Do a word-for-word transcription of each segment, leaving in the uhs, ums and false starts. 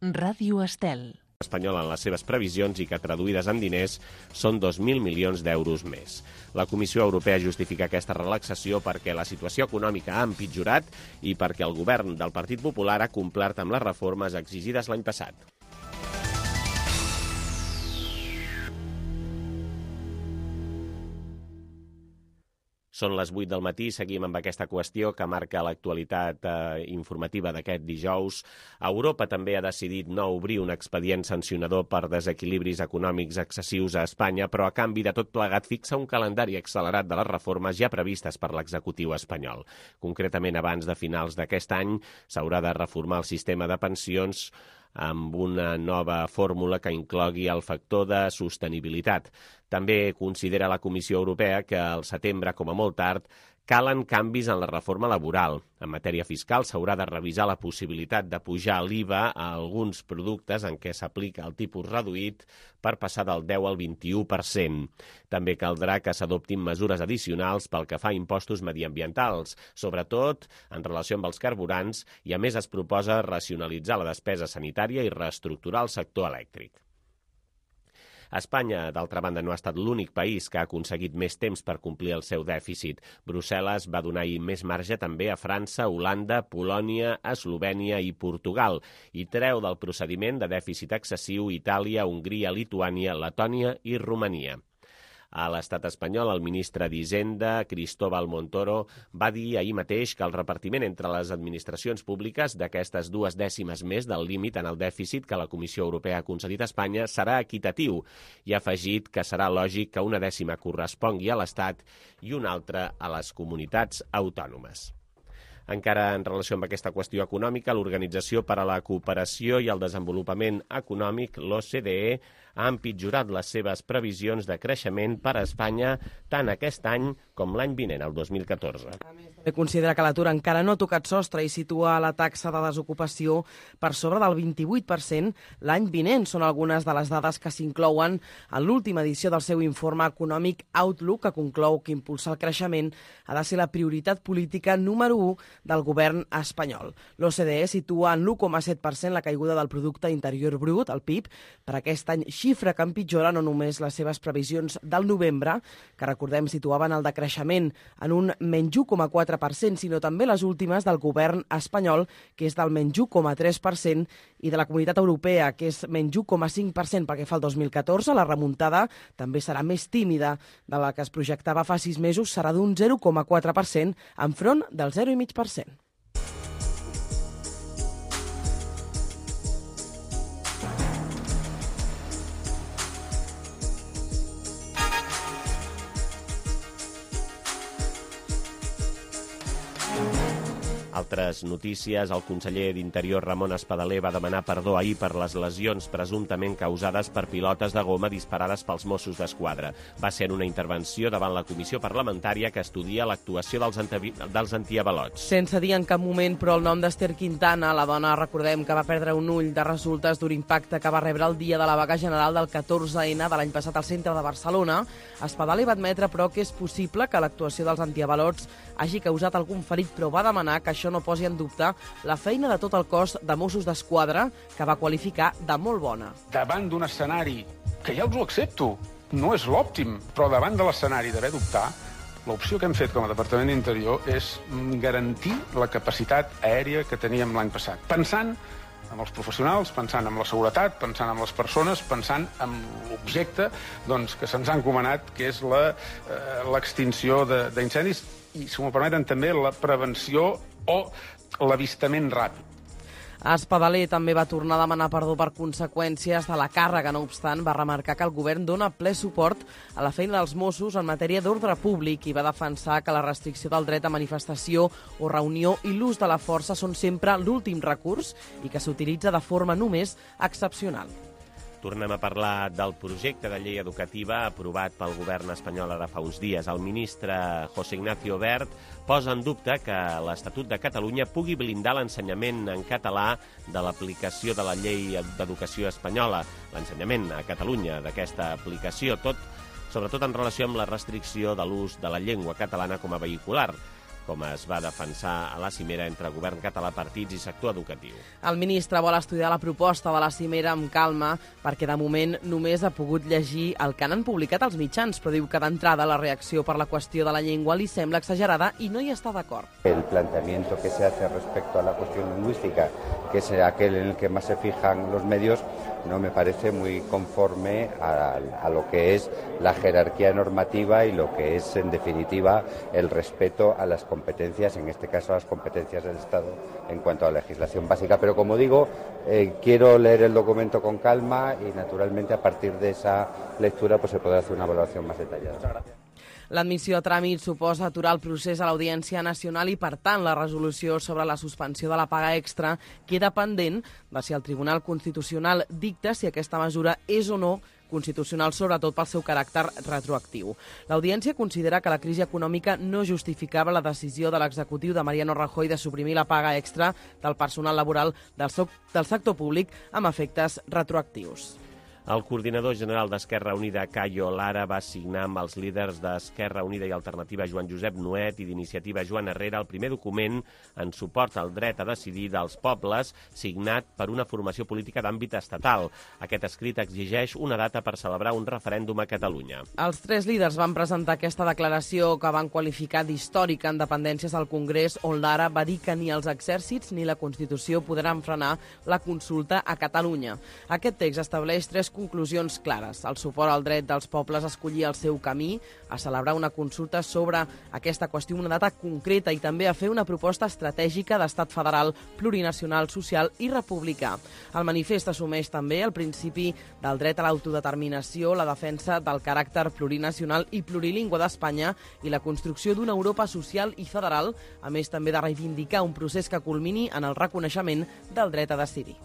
Ràdio Estel. Espanyol en les seves previsions i que traduïdes en diners són dos mil milions d'euros més. La Comissió Europea justifica aquesta relaxació perquè la situació econòmica ha empitjorat i perquè el govern del Partit Popular ha complert amb les reformes exigides l'any passat. Són les vuit del matí, seguim amb aquesta qüestió que marca l'actualitat eh, informativa d'aquest dijous. Europa també ha decidit no obrir un expedient sancionador per desequilibris econòmics excessius a Espanya, però a canvi de tot plegat fixa un calendari accelerat de les reformes ja previstes per l'executiu espanyol. Concretament, abans de finals d'aquest any s'haurà de reformar el sistema de pensions amb una nova fórmula que inclogui el factor de sostenibilitat. També considera la Comissió Europea que al setembre, com a molt tard, calen canvis en la reforma laboral. En matèria fiscal s'haurà de revisar la possibilitat de pujar l'I V A a alguns productes en què s'aplica el tipus reduït per passar del deu al vint-i-u per cent. També caldrà que s'adoptin mesures addicionals pel que fa a impostos mediambientals, sobretot en relació amb els carburants, i a més es proposa racionalitzar la despesa sanitària i reestructurar el sector elèctric. Espanya, d'altra banda, no ha estat l'únic país que ha aconseguit més temps per complir el seu dèficit. Brussel·les va donar més marge també a França, Holanda, Polònia, Eslovènia i Portugal i treu del procediment de dèficit excessiu Itàlia, Hongria, Lituània, Letònia i Romania. A l'estat espanyol, el ministre d'Hisenda, Cristóbal Montoro, va dir ahir mateix que el repartiment entre les administracions públiques d'aquestes dues dècimes més del límit en el dèficit que la Comissió Europea ha concedit a Espanya serà equitatiu i ha afegit que serà lògic que una dècima correspongui a l'Estat i una altra a les comunitats autònomes. Encara en relació amb aquesta qüestió econòmica, l'Organització per a la Cooperació i el Desenvolupament Econòmic, l'O C D E, ha empitjorat les seves previsions de creixement per a Espanya tant aquest any com l'any vinent, el dos mil catorze. També considera que l'atur encara no ha tocat sostre i situa la taxa de desocupació per sobre del vint-i-vuit per cent l'any vinent. Són algunes de les dades que s'inclouen en l'última edició del seu informe econòmic Outlook, que conclou que impulsar el creixement ha de ser la prioritat política número u del govern espanyol. L'O C D E situa en l'u coma set per cent la caiguda del producte interior brut, el P I B, per aquest any, xifra que empitjora no només les seves previsions del novembre, que recordem situaven el decreixement en un menys u coma quatre per cent, sinó també les últimes del govern espanyol, que és del menys u coma tres per cent, i de la Comunitat Europea, que és menys u coma cinc per cent perquè fa el dos mil catorze. La remuntada també serà més tímida de la que es projectava fa sis mesos, serà d'un zero coma quatre per cent enfront del zero coma cinc per cent. Altres notícies, el conseller d'Interior Ramon Espadaler va demanar perdó ahir per les lesions presumptament causades per pilotes de goma disparades pels Mossos d'Esquadra. Va ser una intervenció davant la comissió parlamentària que estudia l'actuació dels, anti dels antiavalots. Sense dir en cap moment, però, el nom d'Ester Quintana, la dona, recordem, que va perdre un ull de resultes d'un impacte que va rebre el dia de la vaga general del catorze ene de l'any passat al centre de Barcelona. Espadaler va admetre, però, que és possible que l'actuació dels antiavalots hagi causat algun ferit, però va demanar que això no posi en dubte la feina de tot el cos de Mossos d'Esquadra, que va qualificar de molt bona. Davant d'un escenari, que ja els ho accepto, no és l'òptim, però davant de l'escenari d'haver d'optar, l'opció que hem fet com a Departament d'Interior és garantir la capacitat aèria que teníem l'any passat, pensant amb els professionals, pensant en la seguretat, pensant en les persones, pensant en l'objecte doncs, que se'ns ha encomanat, que és l'extinció d'incendis i, si m'ho permeten, també la prevenció o l'avistament ràpid. Espadaler també va tornar a demanar perdó per conseqüències de la càrrega. No obstant, va remarcar que el govern dona ple suport a la feina dels Mossos en matèria d'ordre públic i va defensar que la restricció del dret a manifestació o reunió i l'ús de la força són sempre l'últim recurs i que s'utilitza de forma només excepcional. Tornem a parlar del projecte de llei educativa aprovat pel govern espanyol ara fa uns dies. El ministre José Ignacio Wert posa en dubte que l'Estatut de Catalunya pugui blindar l'ensenyament en català de l'aplicació de la llei d'educació espanyola. L'ensenyament a Catalunya d'aquesta aplicació, tot, sobretot en relació amb la restricció de l'ús de la llengua catalana com a vehicular. com es va defensar a la cimera entre govern català, partits i sector educatiu. El ministre vol estudiar la proposta de la cimera amb calma perquè de moment només ha pogut llegir el que han publicat els mitjans, però diu que d'entrada la reacció per la qüestió de la llengua li sembla exagerada i no hi està d'acord. El planteamiento que se hace respecto a la cuestión lingüística, que es aquel en el que más se fijan los medios, no me parece muy conforme a, a lo que es la jerarquía normativa y lo que es, en definitiva, el respeto a las competencias, en este caso a las competencias del Estado en cuanto a la legislación básica. Pero, como digo, eh, quiero leer el documento con calma y, naturalmente, a partir de esa lectura pues se podrá hacer una valoración más detallada. Muchas gracias. L'admissió a tràmit suposa aturar el procés a l'Audiència Nacional i, per tant, la resolució sobre la suspensió de la paga extra queda pendent de si el Tribunal Constitucional dicta si aquesta mesura és o no constitucional, sobretot pel seu caràcter retroactiu. L'Audiència considera que la crisi econòmica no justificava la decisió de l'executiu de Mariano Rajoy de suprimir la paga extra del personal laboral del, so del sector públic amb efectes retroactius. El coordinador general d'Esquerra Unida, Cayo Lara, va signar amb els líders d'Esquerra Unida i Alternativa, Joan Josep Nuet, i d'Iniciativa, Joan Herrera, el primer document en suport al dret a decidir dels pobles, signat per una formació política d'àmbit estatal. Aquest escrit exigeix una data per celebrar un referèndum a Catalunya. Els tres líders van presentar aquesta declaració que van qualificar d'històrica en dependències al Congrés, on Lara va dir que ni els exèrcits ni la Constitució podran frenar la consulta a Catalunya. Aquest text estableix tres conclusions clares: el suport al dret dels pobles a escollir el seu camí, a celebrar una consulta sobre aquesta qüestió, una data concreta, i també a fer una proposta estratègica d'estat federal, plurinacional, social i republicà. El manifest assumeix també el principi del dret a l'autodeterminació, la defensa del caràcter plurinacional i plurilingüe d'Espanya i la construcció d'una Europa social i federal, a més també de reivindicar un procés que culmini en el reconeixement del dret a decidir.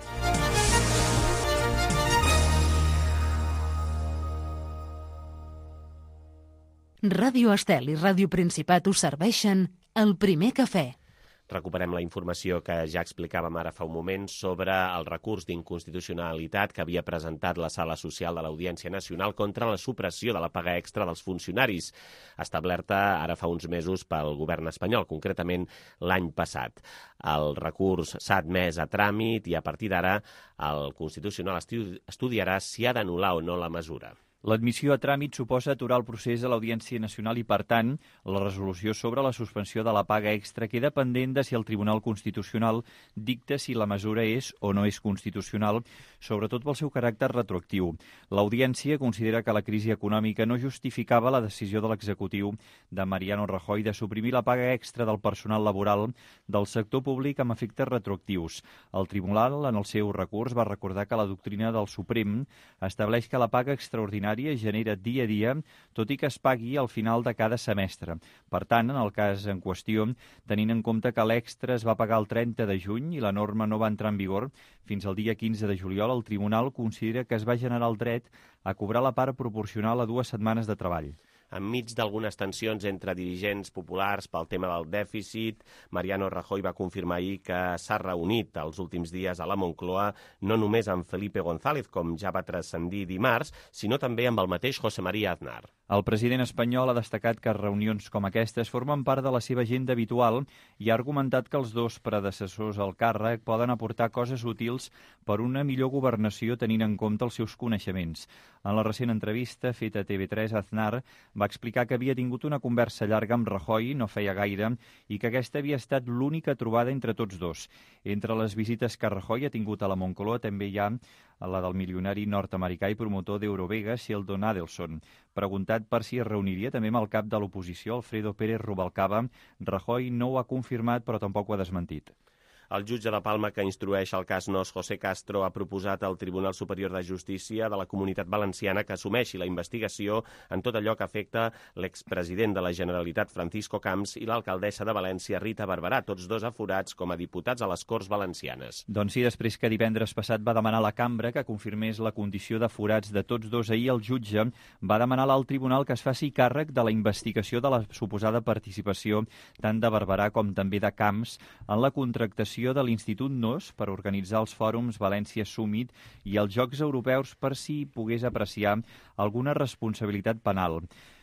Ràdio Estel i Ràdio Principat us serveixen el primer cafè. Recuperem la informació que ja explicàvem ara fa un moment sobre el recurs d'inconstitucionalitat que havia presentat la Sala Social de l'Audiència Nacional contra la supressió de la paga extra dels funcionaris, establerta ara fa uns mesos pel govern espanyol, concretament l'any passat. El recurs s'ha admès a tràmit i a partir d'ara el Constitucional estudiarà si ha d'anul·lar o no la mesura. L'admissió a tràmit suposa aturar el procés a l'Audiència Nacional i, per tant, la resolució sobre la suspensió de la paga extra queda pendent de si el Tribunal Constitucional dicta si la mesura és o no és constitucional, sobretot pel seu caràcter retroactiu. L'Audiència considera que la crisi econòmica no justificava la decisió de l'executiu de Mariano Rajoy de suprimir la paga extra del personal laboral del sector públic amb efectes retroactius. El Tribunal, en el seu recurs, va recordar que la doctrina del Suprem estableix que la paga extraordinària genera dia a dia, tot i que es pagui al final de cada semestre. Per tant, en el cas en qüestió, tenint en compte que l'extra es va pagar el trenta de juny i la norma no va entrar en vigor fins al dia quinze de juliol, el Tribunal considera que es va generar el dret a cobrar la part proporcional a dues setmanes de treball. Enmig d'algunes tensions entre dirigents populars pel tema del dèficit, Mariano Rajoy va confirmar ahir que s'ha reunit els últims dies a la Moncloa no només amb Felipe González, com ja va transcendir dimarts, sinó també amb el mateix José María Aznar. El president espanyol ha destacat que reunions com aquestes formen part de la seva agenda habitual i ha argumentat que els dos predecessors al càrrec poden aportar coses útils per una millor governació tenint en compte els seus coneixements. En la recent entrevista feta a T V tres, Aznar va explicar que havia tingut una conversa llarga amb Rajoy, no feia gaire, i que aquesta havia estat l'única trobada entre tots dos. Entre les visites que Rajoy ha tingut a la Moncloa també hi ha la del milionari nord-americà i promotor d'Eurovegas, Sheldon Adelson. Preguntat per si es reuniria també amb el cap de l'oposició, Alfredo Pérez Rubalcaba, Rajoy no ho ha confirmat però tampoc ho ha desmentit. El jutge de Palma que instrueix el cas Nos, José Castro, ha proposat al Tribunal Superior de Justícia de la Comunitat Valenciana que assumeixi la investigació en tot allò que afecta l'expresident de la Generalitat, Francisco Camps, i l'alcaldessa de València, Rita Barberà, tots dos aforats com a diputats a les Corts Valencianes. Doncs sí, després que divendres passat va demanar a la cambra que confirmés la condició d'aforats de tots dos, ahir el jutge va demanar a l'alt tribunal que es faci càrrec de la investigació de la suposada participació tant de Barberà com també de Camps en la contractació de l'Institut Nos per organitzar els fòrums València Summit i els Jocs Europeus per si pogués apreciar alguna responsabilitat penal.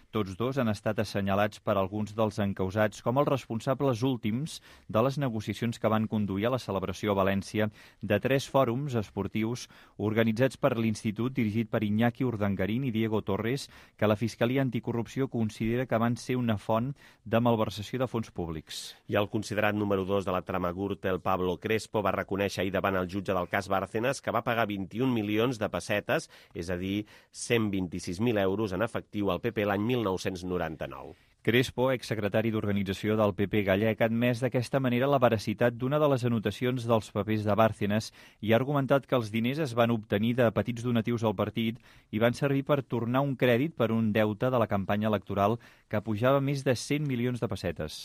Tots dos han estat assenyalats per alguns dels encausats com els responsables últims de les negociacions que van conduir a la celebració a València de tres fòrums esportius organitzats per l'Institut dirigit per Iñaki Urdangarín i Diego Torres, que la Fiscalia Anticorrupció considera que van ser una font de malversació de fons públics. I el considerat número dos de la trama Gürtel, Pablo Crespo, va reconèixer ahir davant el jutge del cas Bárcenas que va pagar vint-i-un milions de pessetes, és a dir, cent vint-i-sis mil euros en efectiu al P P l'any mil nou-cents noranta-nou. Crespo, exsecretari d'Organització del P P gallec, ha admès d'aquesta manera la veracitat d'una de les anotacions dels papers de Bárcenas i ha argumentat que els diners es van obtenir de petits donatius al partit i van servir per tornar un crèdit per un deute de la campanya electoral que pujava més de cent milions de pessetes.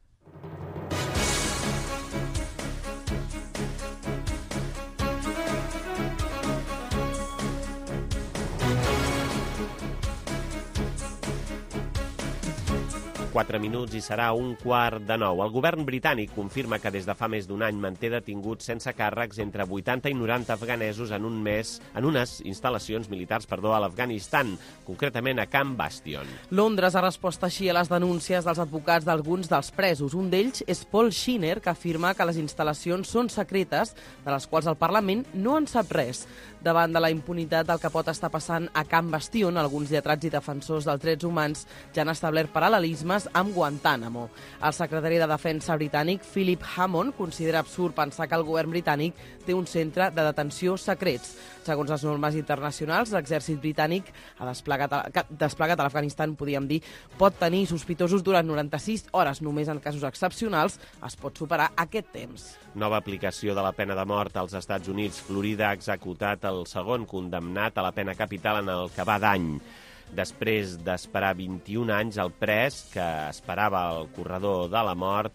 Quatre minuts i serà un quart de nou. El govern britànic confirma que des de fa més d'un any manté detinguts sense càrrecs entre vuitanta i noranta afganesos en un mes en unes instal·lacions militars perdó, a l'Afganistan, concretament a Camp Bastion. Londres ha respost així a les denúncies dels advocats d'alguns dels presos. Un d'ells és Paul Schinner, que afirma que les instal·lacions són secretes, de les quals el Parlament no en sap res. Davant de la impunitat del que pot estar passant a Camp Bastion, alguns lletrats i defensors dels drets humans ja han establert paral·lelismes amb Guantánamo. El secretari de Defensa britànic, Philip Hammond, considera absurd pensar que el govern britànic té un centre de detenció secrets. Segons les normes internacionals, l'exèrcit britànic ha desplegat a, desplegat a l'Afganistan, podríem dir, pot tenir sospitosos durant noranta-sis hores. Només en casos excepcionals es pot superar aquest temps. Nova aplicació de la pena de mort als Estats Units. Florida ha executat el segon condemnat a la pena capital en el que va d'any. Després d'esperar vint-i-un anys, el pres, que esperava el corredor de la mort,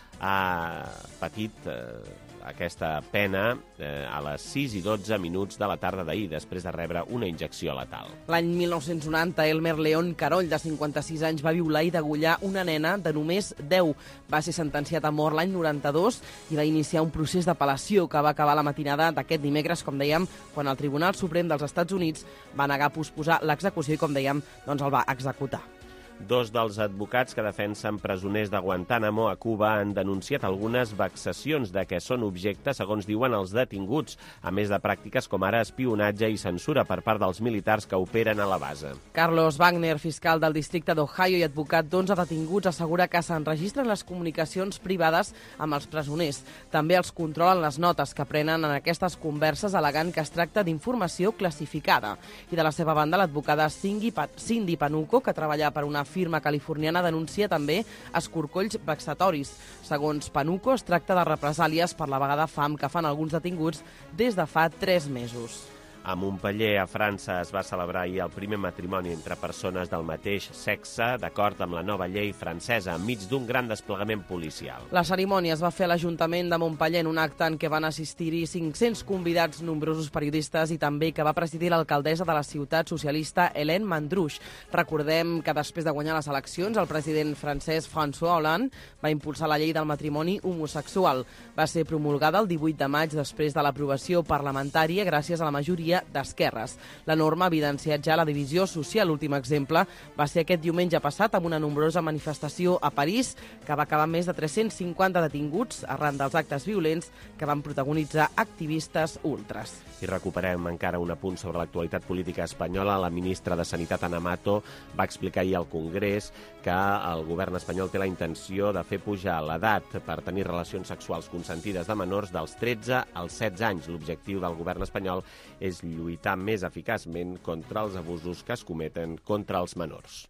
ha patit eh, aquesta pena eh, a les sis i dotze minuts de la tarda d'ahir, després de rebre una injecció letal. L'any mil nou-cents noranta, Elmer León Caroll, de cinquanta-sis anys, va violar i degollar una nena de només deu. Va ser sentenciat a mort l'any noranta-dos i va iniciar un procés d'apel·lació que va acabar la matinada d'aquest dimecres, com dèiem, quan el Tribunal Suprem dels Estats Units va negar a posposar l'execució i, com dèiem, doncs el va executar. Dos dels advocats que defensen presoners de Guantánamo a Cuba han denunciat algunes vexacions de què són objecte, segons diuen els detinguts, a més de pràctiques com ara espionatge i censura per part dels militars que operen a la base. Carlos Wagner, fiscal del districte d'Ohio i advocat d'onze detinguts, assegura que s'enregistren les comunicacions privades amb els presoners. També els controlen les notes que prenen en aquestes converses, al·legant que es tracta d'informació classificada. I de la seva banda, l'advocada Cindy Panuco, que treballa per una firma californiana, denuncia també escorcolls vexatoris. Segons Panuco, es tracta de represàlies per la vaga de fam que fan alguns detinguts des de fa tres mesos. A Montpeller, a França, es va celebrar ahir el primer matrimoni entre persones del mateix sexe, d'acord amb la nova llei francesa, enmig d'un gran desplegament policial. La cerimònia es va fer a l'Ajuntament de Montpeller en un acte en què van assistir-hi cinc-cents convidats, nombrosos periodistes i també que va presidir l'alcaldessa de la ciutat socialista, Hélène Mandrouche. Recordem que després de guanyar les eleccions, el president francès François Hollande va impulsar la llei del matrimoni homosexual. Va ser promulgada el divuit de maig després de l'aprovació parlamentària gràcies a la majoria d'esquerres. La norma ha evidenciat ja la divisió social. L'últim exemple va ser aquest diumenge passat amb una nombrosa manifestació a París que va acabar més de tres-cents cinquanta detinguts arran dels actes violents que van protagonitzar activistes ultras. I recuperem encara un apunt sobre l'actualitat política espanyola. La ministra de Sanitat, Ana Mato, va explicar ahir al Congrés que el govern espanyol té la intenció de fer pujar l'edat per tenir relacions sexuals consentides de menors dels tretze als setze anys. L'objectiu del govern espanyol és lluitar més eficaçment contra els abusos que es cometen contra els menors.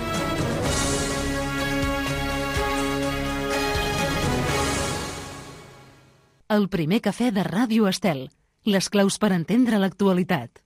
El primer cafè de Ràdio Estel. Les claus per entendre l'actualitat.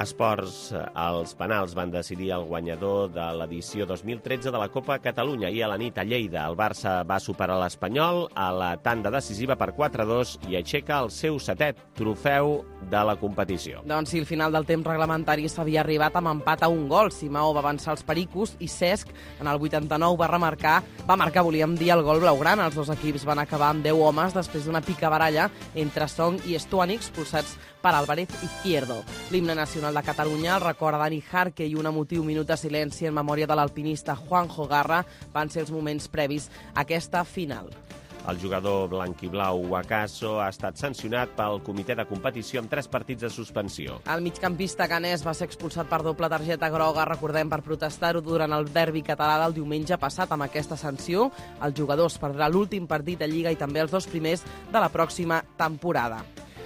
esports, els penals van decidir el guanyador de l'edició dos mil tretze de la Copa Catalunya. I a la nit a Lleida el Barça va superar l'Espanyol a la tanda decisiva per quatre a dos i aixeca el seu setè trofeu de la competició. Doncs sí, al final del temps reglamentari s'havia arribat amb empat a un gol. Simao va avançar els pericos i Cesc, en el vuitanta-nou, va remarcar, va marcar, volíem dir, el gol blaugrana. Els dos equips van acabar amb deu homes després d'una picabaralla entre Song i Stuani, expulsats per Álvarez Izquierdo. L'himne nacional de Catalunya, el record a Dani Jarque i un emotiu minut de silenci en memòria de l'alpinista Juanjo Garra van ser els moments previs a aquesta final. El jugador blanquiblau Wakaso ha estat sancionat pel comitè de competició amb tres partits de suspensió. El migcampista ganès va ser expulsat per doble targeta groga, recordem, per protestar-ho durant el derbi català del diumenge passat. Amb aquesta sanció, el jugador es perdrà l'últim partit de Lliga i també els dos primers de la pròxima temporada.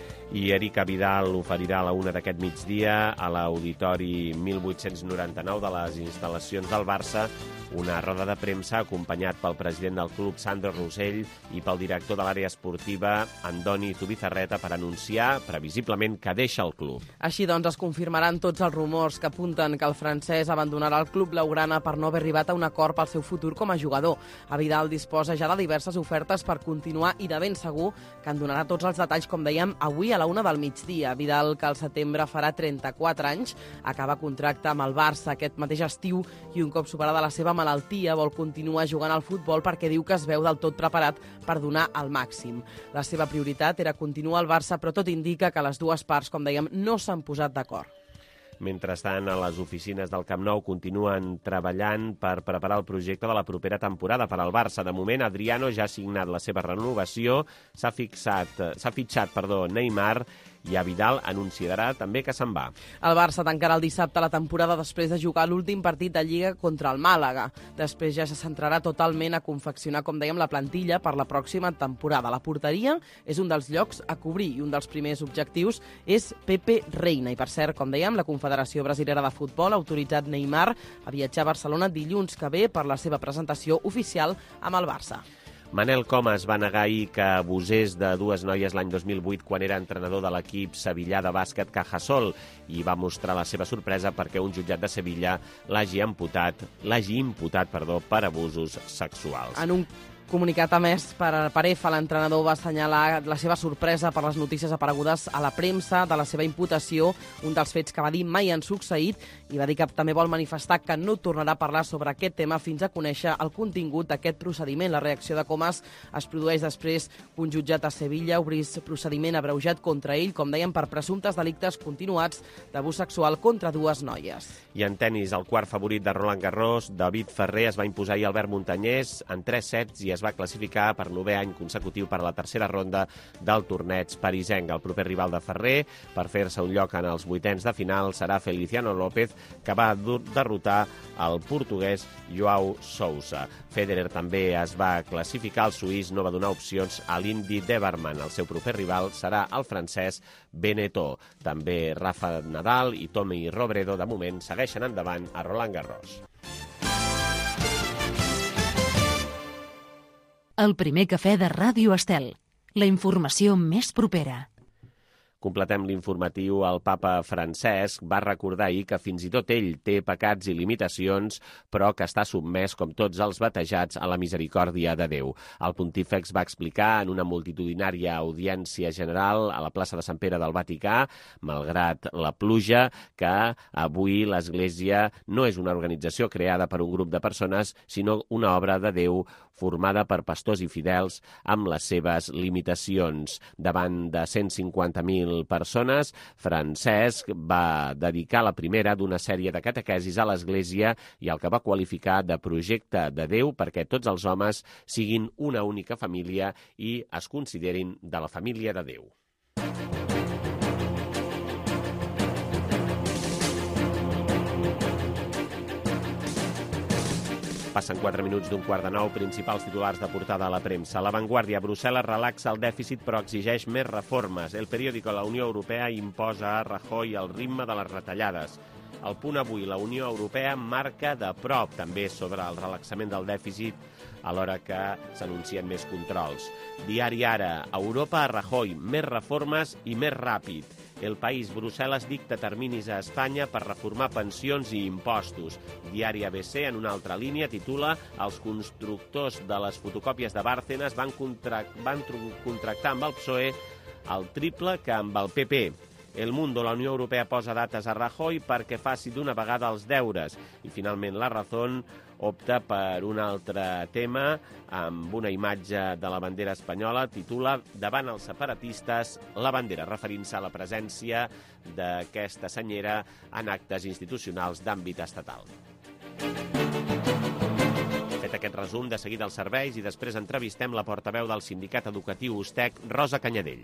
I Erika Vidal oferirà a la una d'aquest migdia a l'Auditori mil vuit-cents noranta-nou de les instal·lacions del Barça una roda de premsa acompanyat pel president del club, Sandro Rosell, i pel director de l'àrea esportiva, Andoni Zubizarreta, per anunciar, previsiblement, que deixa el club. Així doncs, es confirmaran tots els rumors que apunten que el francès abandonarà el club blaugrana per no haver arribat a un acord pel seu futur com a jugador. A Vidal disposa ja de diverses ofertes per continuar i de ben segur que en donarà tots els detalls, com dèiem, avui a la una del migdia. Vidal, que al setembre farà trenta-quatre anys, acaba contracte amb el Barça aquest mateix estiu i un cop superada la seva malaltia vol continuar jugant al futbol perquè diu que es veu del tot preparat per donar el màxim. La seva prioritat era continuar al Barça, però tot indica que les dues parts, com dèiem, no s'han posat d'acord. Mentrestant, a les oficines del Camp Nou continuen treballant per preparar el projecte de la propera temporada per al Barça. De moment, Adriano ja ha signat la seva renovació, s'ha fixat, s'ha fitxat, perdó, Neymar, i a Vidal anunciarà també que se'n va. El Barça tancarà el dissabte la temporada després de jugar l'últim partit de Lliga contra el Màlaga. Després ja se centrarà totalment a confeccionar, com dèiem, la plantilla per la pròxima temporada. La porteria és un dels llocs a cobrir i un dels primers objectius és Pepe Reina. I, per cert, com dèiem, la Confederació Brasilera de Futbol ha autoritzat Neymar a viatjar a Barcelona dilluns que ve per la seva presentació oficial amb el Barça. Manel Comas va negar ahir que abusés de dues noies l'any dos mil vuit quan era entrenador de l'equip sevillà de bàsquet Cajasol i va mostrar la seva sorpresa perquè un jutjat de Sevilla l'hagi imputat, l'hagi imputat perdó, per abusos sexuals. En un comunicat emès per, per E F A, l'entrenador va assenyalar la seva sorpresa per les notícies aparegudes a la premsa de la seva imputació, un dels fets que va dir mai han succeït, i va dir que també vol manifestar que no tornarà a parlar sobre aquest tema fins a conèixer el contingut d'aquest procediment. La reacció de Comas es produeix després que un jutjat a Sevilla obrís procediment abreujat contra ell, com deien, per presumptes delictes continuats d'abús sexual contra dues noies. I en tennis, el quart favorit de Roland Garros, David Ferrer, es va imposar ahir Albert Muntanyès en tres sets i es va classificar per novè any consecutiu per a la tercera ronda del torneig parisenc. El proper rival de Ferrer, per fer-se un lloc en els vuitens de final, serà Feliciano López, que va derrotar el portuguès Joao Sousa. Federer també es va classificar, el suís no va donar opcions a l'indi Deverman. El seu proper rival serà el francès Benetó. També Rafa Nadal i Tommy Robredo, de moment, segueixen endavant a Roland Garros. El primer cafè de Ràdio Estel. La informació més propera. Completem l'informatiu. El papa Francesc va recordar ahir que fins i tot ell té pecats i limitacions, però que està sotmès, com tots els batejats, a la misericòrdia de Déu. El pontífex va explicar en una multitudinària audiència general a la plaça de Sant Pere del Vaticà, malgrat la pluja, que avui l'Església no és una organització creada per un grup de persones, sinó una obra de Déu formada per pastors i fidels amb les seves limitacions. Davant de cent cinquanta mil persones, Francesc va dedicar la primera d'una sèrie de catequesis a l'Església i el que va qualificar de projecte de Déu perquè tots els homes siguin una única família i es considerin de la família de Déu. Passen quatre minuts d'un quart de nou, principals titulars de portada a la premsa. La Vanguardia, Brussel·les relaxa el dèficit però exigeix més reformes. El periòdico, la Unió Europea imposa a Rajoy el ritme de les retallades. El Punt avui, la Unió Europea marca de prop també sobre el relaxament del dèficit alhora que s'anuncien més controls. Diari Ara, Europa a Rajoy, més reformes i més ràpid. El País, Brussel·les dicta terminis a Espanya per reformar pensions i impostos. Diari A B C, en una altra línia, titula Els constructors de les fotocòpies de Bárcenas van, contract, van contractar amb el P S O E el triple que amb el P P. El Mundo, la Unió Europea posa dates a Rajoy perquè faci d'una vegada els deures. I finalment La Razón opta per un altre tema amb una imatge de la bandera espanyola, titula Davant els separatistes, la bandera, referint-se a la presència d'aquesta senyera en actes institucionals d'àmbit estatal. Fet aquest resum, de seguida els serveis i després entrevistem la portaveu del sindicat educatiu Ustec, Rosa Canyadell.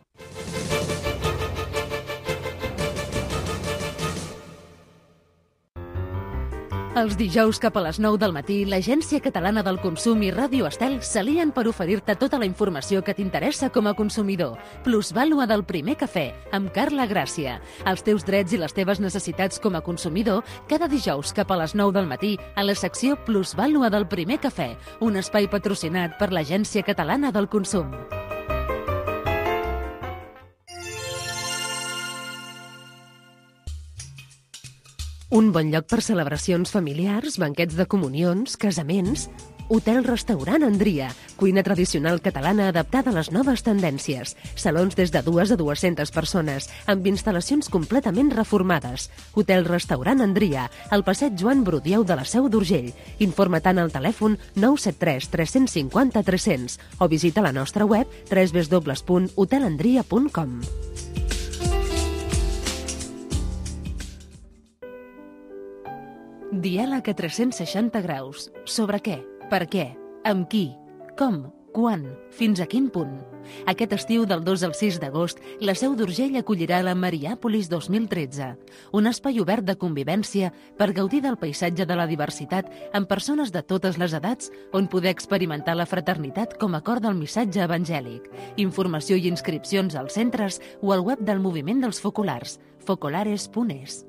Els dijous cap a les nou del matí, l'Agència Catalana del Consum i Ràdio Estel s'alien per oferir-te tota la informació que t'interessa com a consumidor. Plusvàlua del primer cafè, amb Carla Gràcia. Els teus drets i les teves necessitats com a consumidor, cada dijous cap a les nou del matí, a la secció Plusvàlua del primer cafè, un espai patrocinat per l'Agència Catalana del Consum. Un bon lloc per celebracions familiars, banquets de comunions, casaments... Hotel-restaurant Andria, cuina tradicional catalana adaptada a les noves tendències. Salons des de dues a dues-centes persones, amb instal·lacions completament reformades. Hotel-restaurant Andria, al passeig Joan Brudieu de la Seu d'Urgell. Informa-te'n al telèfon nou set tres tres cinc zero tres cents o visita la nostra web w w w punt hotelandria punt com. Diàleg a tres-cents seixanta graus. Sobre què? Per què? Amb qui? Com? Quan? Fins a quin punt? Aquest estiu del dos al sis d'agost, la Seu d'Urgell acollirà la Mariàpolis dos mil tretze, un espai obert de convivència per gaudir del paisatge de la diversitat amb persones de totes les edats on poder experimentar la fraternitat com a cor del missatge evangèlic. Informació i inscripcions als centres o al web del Moviment dels Focolars, focolares punt es.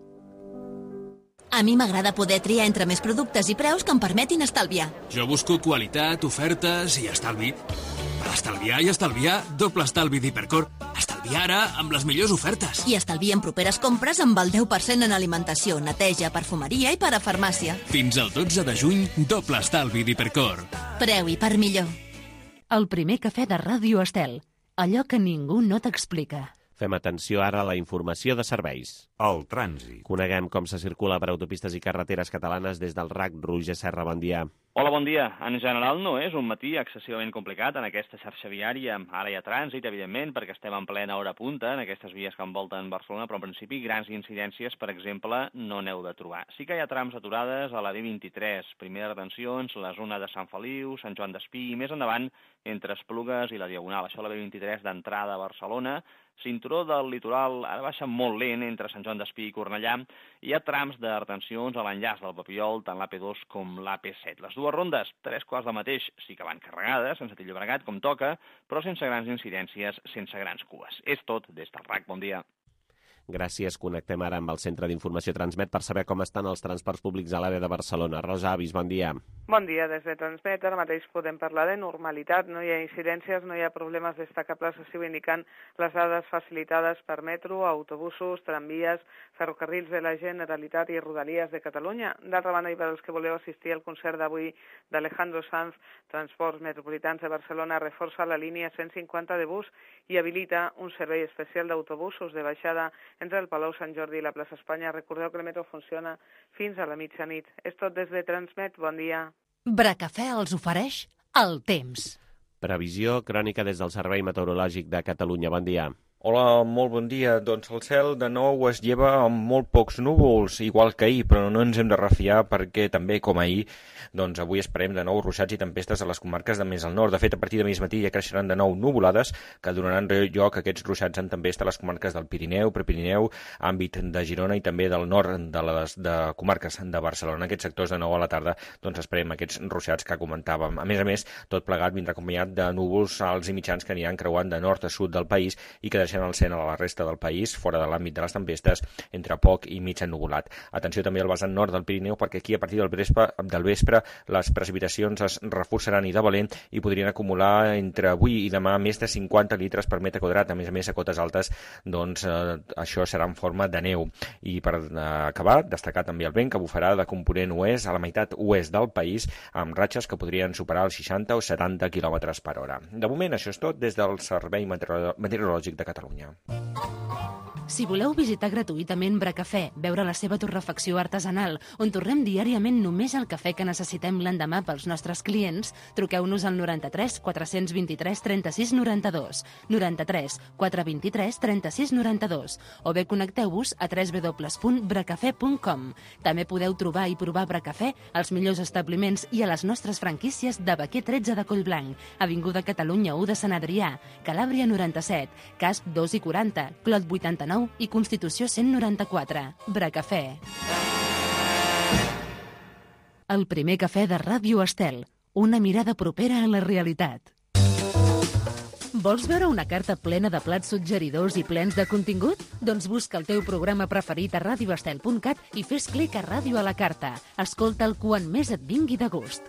A mi m'agrada poder triar entre més productes i preus que em permetin estalviar. Jo busco qualitat, ofertes i estalvi. Per estalviar i estalviar, doble estalvi d'Hipercor. Estalviar ara amb les millors ofertes. I estalviar en properes compres amb el deu per cent en alimentació, neteja, perfumeria i parafarmàcia. Fins al dotze de juny, doble estalvi d'Hipercor. Preu i per millor. El primer cafè de Ràdio Estel. Allò que ningú no t'explica. Fem atenció ara a la informació de serveis. El trànsit. Coneguem com se circula per autopistes i carreteres catalanes des del R A C. Roger Serra, bon dia. Hola, bon dia. En general no és un matí excessivament complicat en aquesta xarxa viària. Ara hi ha trànsit, evidentment, perquè estem en plena hora punta en aquestes vies que envolten Barcelona, però en principi grans incidències, per exemple, no n'heu de trobar. Sí que hi ha trams aturades a la B vint-i-tres, primeres retencions, la zona de Sant Feliu, Sant Joan d'Espí i més endavant entre Esplugues i la Diagonal. Això a la B vint-i-tres d'entrada a Barcelona. Cinturó del litoral ara baixa molt lent entre Sant Joan d'Espí i Cornellà. Hi ha trams de retencions a l'enllaç del Papiol, tant l'A P dos com l'A P set. Les dues rondes, tres quarts de mateix, sí que van carregades, sense Llobregat, com toca, però sense grans incidències, sense grans cues. És tot des del R A C. Bon dia. Gràcies. Connectem ara amb el Centre d'Informació Transmet per saber com estan els transports públics a l'àrea de Barcelona. Rosa Avis, bon dia. Bon dia, des de Transmet. Ara mateix podem parlar de normalitat. No hi ha incidències, no hi ha problemes destacables, així ho indiquen les dades facilitades per metro, autobusos, tramvies, ferrocarrils de la Generalitat i Rodalies de Catalunya. D'altra banda, i per als que voleu assistir al concert d'avui d'Alejandro Sanz, Transports Metropolitans de Barcelona reforça la línia cent cinquanta de bus i habilita un servei especial d'autobusos de baixada entre el Palau Sant Jordi i la plaça Espanya. Recordeu que el metro funciona fins a la mitjanit. És tot des de Transmet. Bon dia. Bracafè els ofereix el temps. Previsió crònica des del Servei Meteorològic de Catalunya. Bon dia. Hola, molt bon dia. Doncs el cel de nou es lleva amb molt pocs núvols, igual que ahir, però no ens hem de refiar perquè també, com ahir, doncs avui esperem de nou ruixats i tempestes a les comarques de més al nord. De fet, a partir de mig matí ja creixeran de nou nuvolades que donaran lloc a aquests ruixats en tempesta a les comarques del Pirineu, Prepirineu, àmbit de Girona i també del nord de les de comarques de Barcelona. En aquests sectors de nou a la tarda doncs esperem aquests ruixats que comentàvem. A més a més, tot plegat vindrà acompanyat de núvols alts i mitjans que aniran creuant de nord a sud del país i que deixant el cel a la resta del país, fora de l'àmbit de les tempestes, entre poc i mig ennuvolat. Atenció també al vessant nord del Pirineu, perquè aquí a partir del vespre, del vespre les precipitacions es reforçaran i de valent i podrien acumular entre avui i demà més de cinquanta litres per metre quadrat. A més a més, a cotes altes, doncs eh, això serà en forma de neu. I per eh, acabar, destacar també el vent que bufarà de component oest a la meitat oest del país, amb ratxes que podrien superar els seixanta o setanta quilòmetres per hora. De moment, això és tot des del Servei Meteorològic de Catalunya. Si voleu visitar gratuïtament Bracafè, veure la seva torrefacció artesanal, on torrem diàriament només el cafè que necessitem l'endemà pels nostres clients, truqueu-nos al noranta-tres quatre vint-i-tres trenta-sis noranta-dos, noranta-tres quatre vint-i-tres trenta-sis noranta-dos, o bé connecteu-vos a w w w punt bracafè punt com. També podeu trobar i provar Bracafè als millors establiments i a les nostres franquícies de Baquer tretze de Collblanc, Avinguda Catalunya u de Sant Adrià, Calàbria noranta-set, Casp dos i quaranta, Clot vuitanta-nou i Constitució cent noranta-quatre. Bracafè. El primer cafè de Ràdio Estel. Una mirada propera a la realitat. Vols veure una carta plena de plats suggeridors i plens de contingut? Doncs busca el teu programa preferit a radioestel punt cat i fes clic a Ràdio a la carta. Escolta'l quan més et vingui de gust.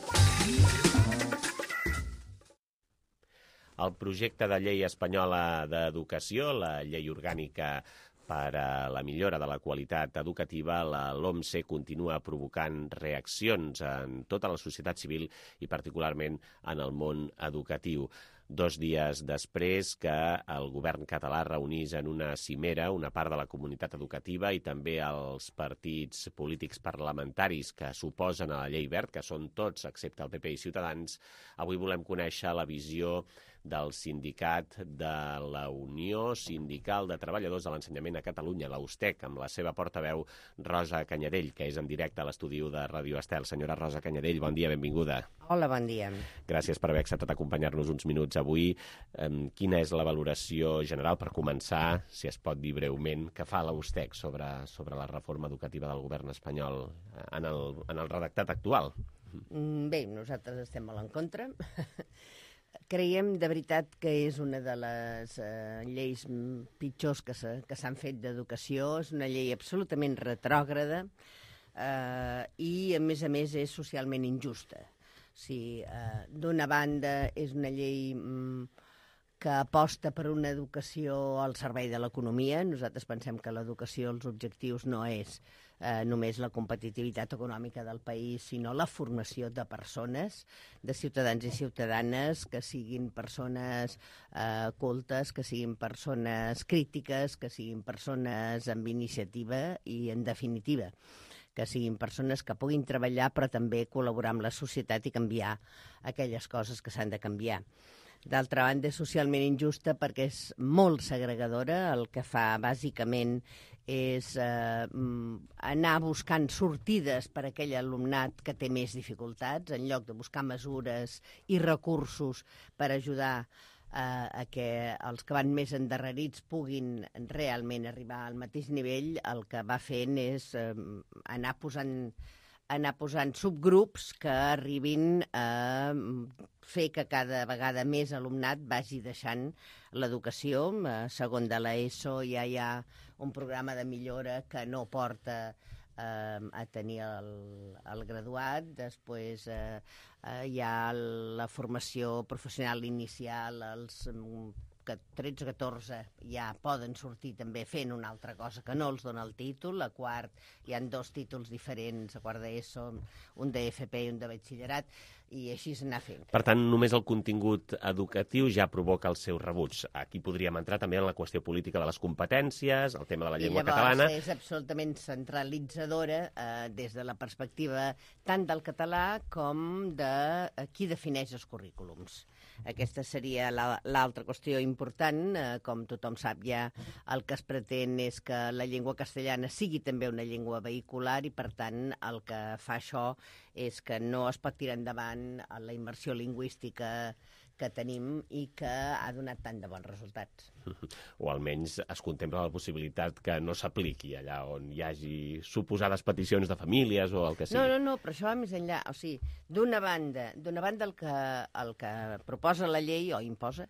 El projecte de llei espanyola d'educació, la llei orgànica per a la millora de la qualitat educativa, la LOMSE continua provocant reaccions en tota la societat civil i particularment en el món educatiu. Dos dies després que el govern català reunís en una cimera una part de la comunitat educativa i també els partits polítics parlamentaris que s'oposen a la llei verd, que són tots excepte el P P i Ciutadans, avui volem conèixer la visió del sindicat de la Unió Sindical de Treballadors de l'Ensenyament a Catalunya, l'USTEC, amb la seva portaveu Rosa Canyadell, que és en directe a l'estudi de Ràdio Estel. Senyora Rosa Canyadell, bon dia, benvinguda. Hola, bon dia. Gràcies per haver acceptat acompanyar-nos uns minuts avui. Quina és la valoració general, per començar, si es pot dir breument, que fa la USTEC sobre, sobre la reforma educativa del govern espanyol en el, en el redactat actual? Bé, nosaltres estem molt en contra. Creiem de veritat que és una de les eh, lleis pitjors que s'han fet d'educació. És una llei absolutament retrògrada eh, i, a més a més, és socialment injusta. O sigui, eh, d'una banda, és una llei mm, que aposta per una educació al servei de l'economia. Nosaltres pensem que l'educació, els objectius, no és eh, només la competitivitat econòmica del país, sinó la formació de persones, de ciutadans i ciutadanes, que siguin persones eh, cultes, que siguin persones crítiques, que siguin persones amb iniciativa i, en definitiva, que siguin persones que puguin treballar però també col·laborar amb la societat i canviar aquelles coses que s'han de canviar. D'altra banda, és socialment injusta perquè és molt segregadora. El que fa, bàsicament, és eh, anar buscant sortides per a aquell alumnat que té més dificultats, en lloc de buscar mesures i recursos per ajudar eh, a que els que van més endarrerits puguin realment arribar al mateix nivell. El que va fent és eh, anar posant... anar posant subgrups que arribin a fer que cada vegada més alumnat vagi deixant l'educació. A segon de l'ESO ja hi ha un programa de millora que no porta eh, a tenir el, el graduat. Després eh, eh, hi ha la formació professional inicial, els tretze catorze ja poden sortir també fent una altra cosa que no els dona el títol. A quart hi ha dos títols diferents, a quart d'ESO, un de F P i un de batxillerat, i així s'anar fent. Per tant, només el contingut educatiu ja provoca el seu rebuig. Aquí podríem entrar també en la qüestió política de les competències, el tema de la llengua catalana. I llavors és absolutament centralitzadora eh, des de la perspectiva tant del català com de eh, qui defineix els currículums. Aquesta seria l'altra qüestió important. Eh, com tothom sap ja, el que es pretén és que la llengua castellana sigui també una llengua vehicular i, per tant, el que fa això és que no es pot tirar endavant la immersió lingüística que tenim i que ha donat tant de bons resultats. O almenys es contempla la possibilitat que no s'apliqui allà on hi hagi suposades peticions de famílies o el que sigui. No, no, no, però això va més enllà. O sigui, d'una banda, d'una banda el que, el que proposa la llei o imposa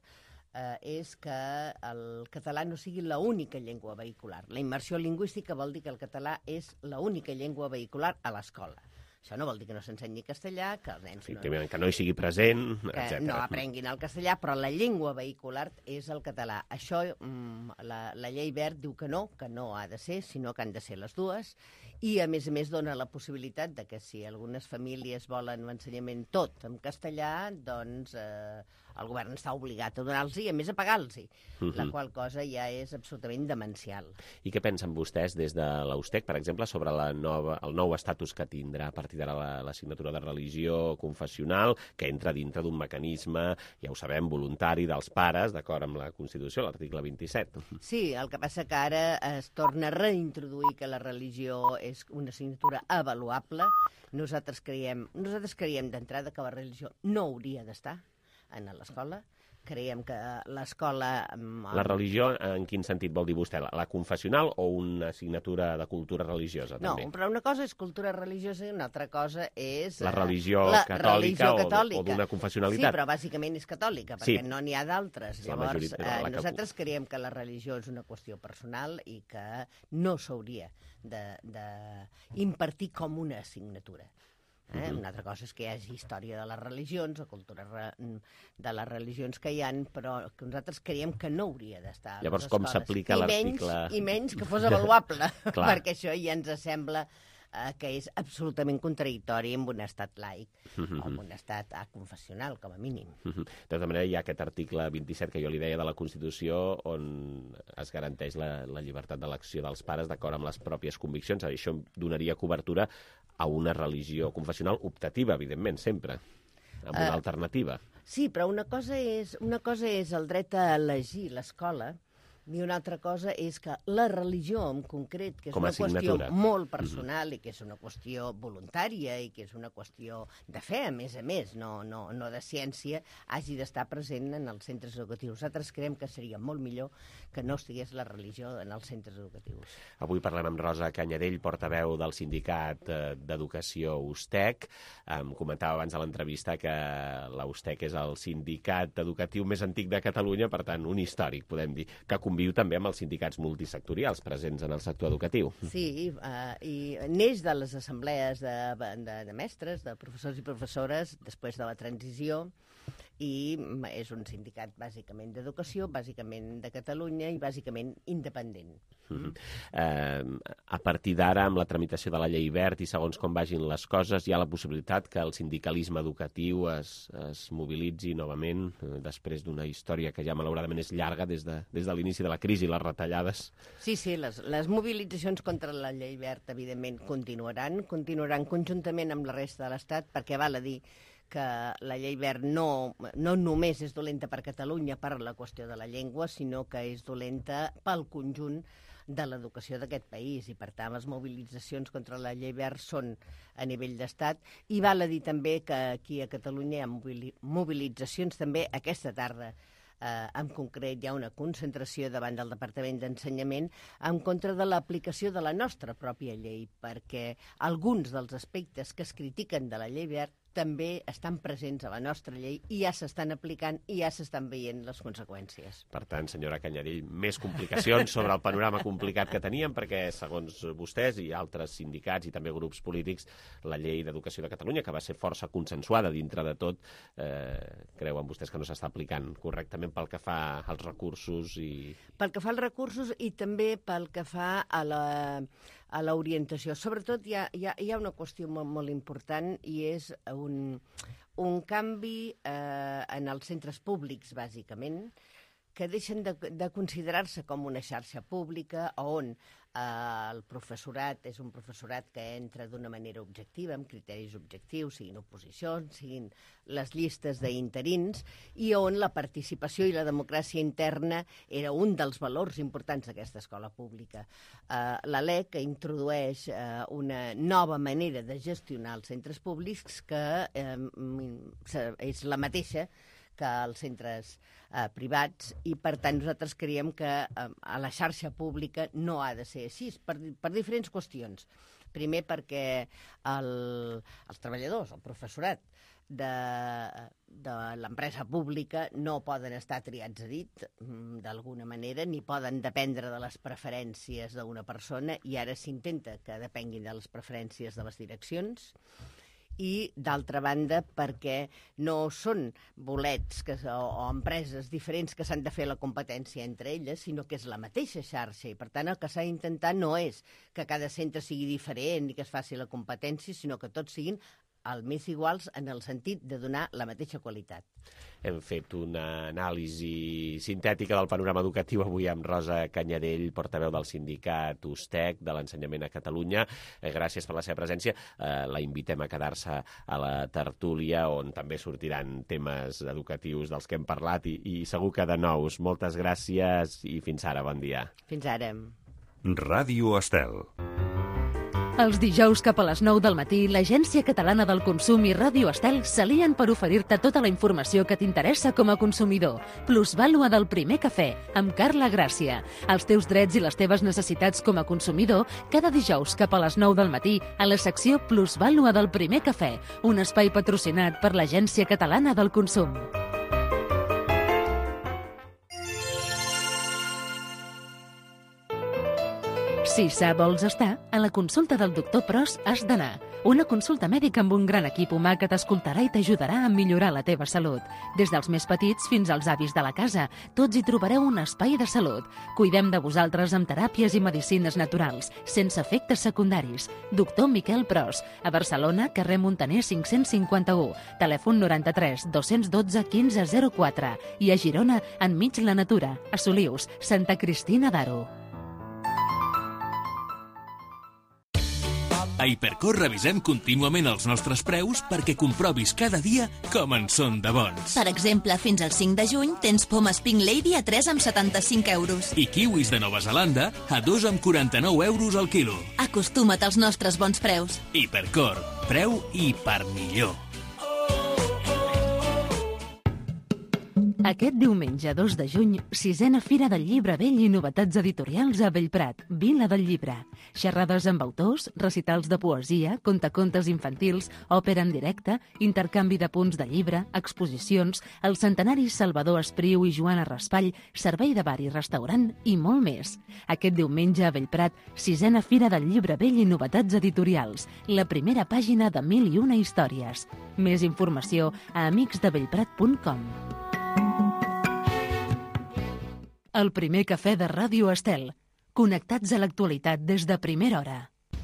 eh, és que el català no sigui l'única llengua vehicular. La immersió lingüística vol dir que el català és l'única llengua vehicular a l'escola. Això no vol dir que no s'ensenyi castellà, que els nens no... Que no hi sigui present, que etcètera. no aprenguin el castellà, però la llengua vehicular és el català. Això, la, la llei Wert diu que no, que no ha de ser, sinó que han de ser les dues, i a més a més dona la possibilitat de que si algunes famílies volen l'ensenyament tot en castellà, doncs eh, el govern està obligat a donar-los i a més a pagar-los, uh-huh. la qual cosa ja és absolutament demencial. I què pensen vostès des de l'Austec, per exemple, sobre la nova, el nou estatus que tindrà a partir d'ara l'assignatura de religió confessional, que entra dintre d'un mecanisme, ja ho sabem, voluntari dels pares, d'acord amb la Constitució, l'article vint-i-set? Sí, el que passa que ara es torna a reintroduir que la religió és una assignatura avaluable. Nosaltres creiem, nosaltres creiem d'entrada que la religió no hauria d'estar a l'escola. Creiem que l'escola... La religió, en quin sentit vol dir vostè? La confessional o una assignatura de cultura religiosa, també? No, però una cosa és cultura religiosa i una altra cosa és... La religió la catòlica, religió catòlica o, o d'una confessionalitat. Sí, però bàsicament és catòlica, perquè sí. no n'hi ha d'altres. Llavors, majoria, eh, la... nosaltres creiem que la religió és una qüestió personal i que no s'hauria d'impartir com una assignatura. Eh? Uh-huh. Una altra cosa és que hi hagi història de les religions o cultura re... de les religions que hi ha, però que nosaltres creiem que no hauria d'estar a Llavors, les com escoles. s'aplica l'article... I menys que fos avaluable, perquè això ja ens sembla eh, que és absolutament contradictori amb un estat laic, uh-huh. o amb un estat ah, confessional, com a mínim. Uh-huh. De tota manera, hi ha aquest article vint-i-set que jo li deia de la Constitució on es garanteix la, la llibertat d'elecció dels pares d'acord amb les pròpies conviccions. Això donaria cobertura a una religió confessional optativa, evidentment, sempre, amb una uh, alternativa. Sí, però una cosa és, una cosa és el dret a elegir l'escola i una altra cosa és que la religió en concret, que és una qüestió molt personal mm-hmm. i que és una qüestió voluntària i que és una qüestió de fe, a més a més, no, no, no de ciència, hagi d'estar present en els centres educatius. Nosaltres creiem que seria molt millor que no estigués la religió en els centres educatius. Avui parlem amb Rosa Canyadell, portaveu del Sindicat d'Educació Ustec. Em comentava abans de l'entrevista que l'Ustec és el sindicat educatiu més antic de Catalunya, per tant, un històric, podem dir, que conviu també amb els sindicats multisectorials presents en el sector educatiu. Sí, uh, i neix de les assemblees de, de, de mestres, de professors i professores, després de la transició, i és un sindicat bàsicament d'educació, bàsicament de Catalunya i bàsicament independent. Uh-huh. eh, a partir d'ara, amb la tramitació de la llei Wert i segons com vagin les coses, hi ha la possibilitat que el sindicalisme educatiu es, es mobilitzi novament eh, després d'una història que ja malauradament és llarga des de, des de l'inici de la crisi, les retallades. Sí, sí, les, les mobilitzacions contra la llei Wert, evidentment, continuaran, continuaran conjuntament amb la resta de l'Estat, perquè val a dir que la llei Wert no, no només és dolenta per Catalunya per la qüestió de la llengua, sinó que és dolenta pel conjunt de l'educació d'aquest país i, per tant, les mobilitzacions contra la llei Wert són a nivell d'estat i val a dir també que aquí a Catalunya hi ha mobilitzacions també aquesta tarda. Eh, en concret, hi ha una concentració davant del Departament d'Ensenyament en contra de l'aplicació de la nostra pròpia llei, perquè alguns dels aspectes que es critiquen de la llei Wert també estan presents a la nostra llei i ja s'estan aplicant i ja s'estan veient les conseqüències. Per tant, senyora Canyadell, més complicacions sobre el panorama complicat que teníem, perquè, segons vostès i altres sindicats i també grups polítics, la llei d'educació de Catalunya, que va ser força consensuada dintre de tot, eh, creuen vostès que no s'està aplicant correctament pel que fa als recursos i... Pel que fa als recursos i també pel que fa a la... a l'orientació. Sobretot hi ha, hi ha, hi ha una qüestió molt, molt important i és un, un canvi eh, en els centres públics, bàsicament, que deixen de, de considerar-se com una xarxa pública on eh, el professorat és un professorat que entra d'una manera objectiva, amb criteris objectius, siguin oposicions, siguin les llistes d'interins, i on la participació i la democràcia interna era un dels valors importants d'aquesta escola pública. Eh, la LEC introdueix eh, una nova manera de gestionar els centres públics que eh, és la mateixa que als centres eh, privats i, per tant, nosaltres creiem que eh, a la xarxa pública no ha de ser així, per, per diferents qüestions. Primer perquè el, els treballadors, el professorat de, de l'empresa pública no poden estar triats a dit d'alguna manera, ni poden dependre de les preferències d'una persona, i ara s'intenta que depenguin de les preferències de les direccions. I, d'altra banda, perquè no són bolets que, o, o empreses diferents que s'han de fer la competència entre elles, sinó que és la mateixa xarxa. I, per tant, el que s'ha d'intentar no és que cada centre sigui diferent i que es faci la competència, sinó que tots siguin el més iguals en el sentit de donar la mateixa qualitat. Hem fet una anàlisi sintètica del panorama educatiu avui amb Rosa Canyadell, portaveu del sindicat USTEC de l'ensenyament a Catalunya. Eh, gràcies per la seva presència. Eh, la invitem a quedar-se a la tertúlia, on també sortiran temes educatius dels que hem parlat i, i segur que de nous. Moltes gràcies i fins ara. Bon dia. Fins ara. Ràdio Estel. Els dijous cap a les nou del matí, l'Agència Catalana del Consum i Ràdio Estel s'alien per oferir-te tota la informació que t'interessa com a consumidor. Plusvàlua del primer cafè, amb Carla Gràcia. Els teus drets i les teves necessitats com a consumidor, cada dijous cap a les nou del matí, a la secció Plusvàlua del primer cafè, un espai patrocinat per l'Agència Catalana del Consum. Si sa vols estar, a la consulta del doctor Pros has d'anar. Una consulta mèdica amb un gran equip humà que t'escoltarà i t'ajudarà a millorar la teva salut. Des dels més petits fins als avis de la casa, tots hi trobareu un espai de salut. Cuidem de vosaltres amb teràpies i medicines naturals, sense efectes secundaris. Doctor Miquel Pros, a Barcelona, carrer Montaner cinc-cents cinquanta-u, telèfon noranta-tres dos-cents dotze quinze zero quatre, i a Girona, enmig la natura, a Solius, Santa Cristina d'Aro. A Hipercor revisem contínuament els nostres preus perquè comprovis cada dia com en són de bons. Per exemple, fins al cinc de juny tens pomes Pink Lady a tres coma setanta-cinc euros. I kiwis de Nova Zelanda a dos coma quaranta-nou euros al quilo. Acostuma't als nostres bons preus. Hipercor, preu i per millor. Aquest diumenge dos de juny, sisena Fira del Llibre Vell i novetats editorials a Bellprat, Vila del Llibre. Xerrades amb autors, recitals de poesia, contacontes infantils, òpera en directe, intercanvi de punts de llibre, exposicions, el centenari Salvador Espriu i Joana Raspall, servei de bar i restaurant i molt més. Aquest diumenge a Bellprat, sisena Fira del Llibre Vell i novetats editorials, la primera pàgina de mil i una històries. Més informació a amics de bellprat punt com. El primer cafè de Ràdio Estel. Connectats a l'actualitat des de primera hora.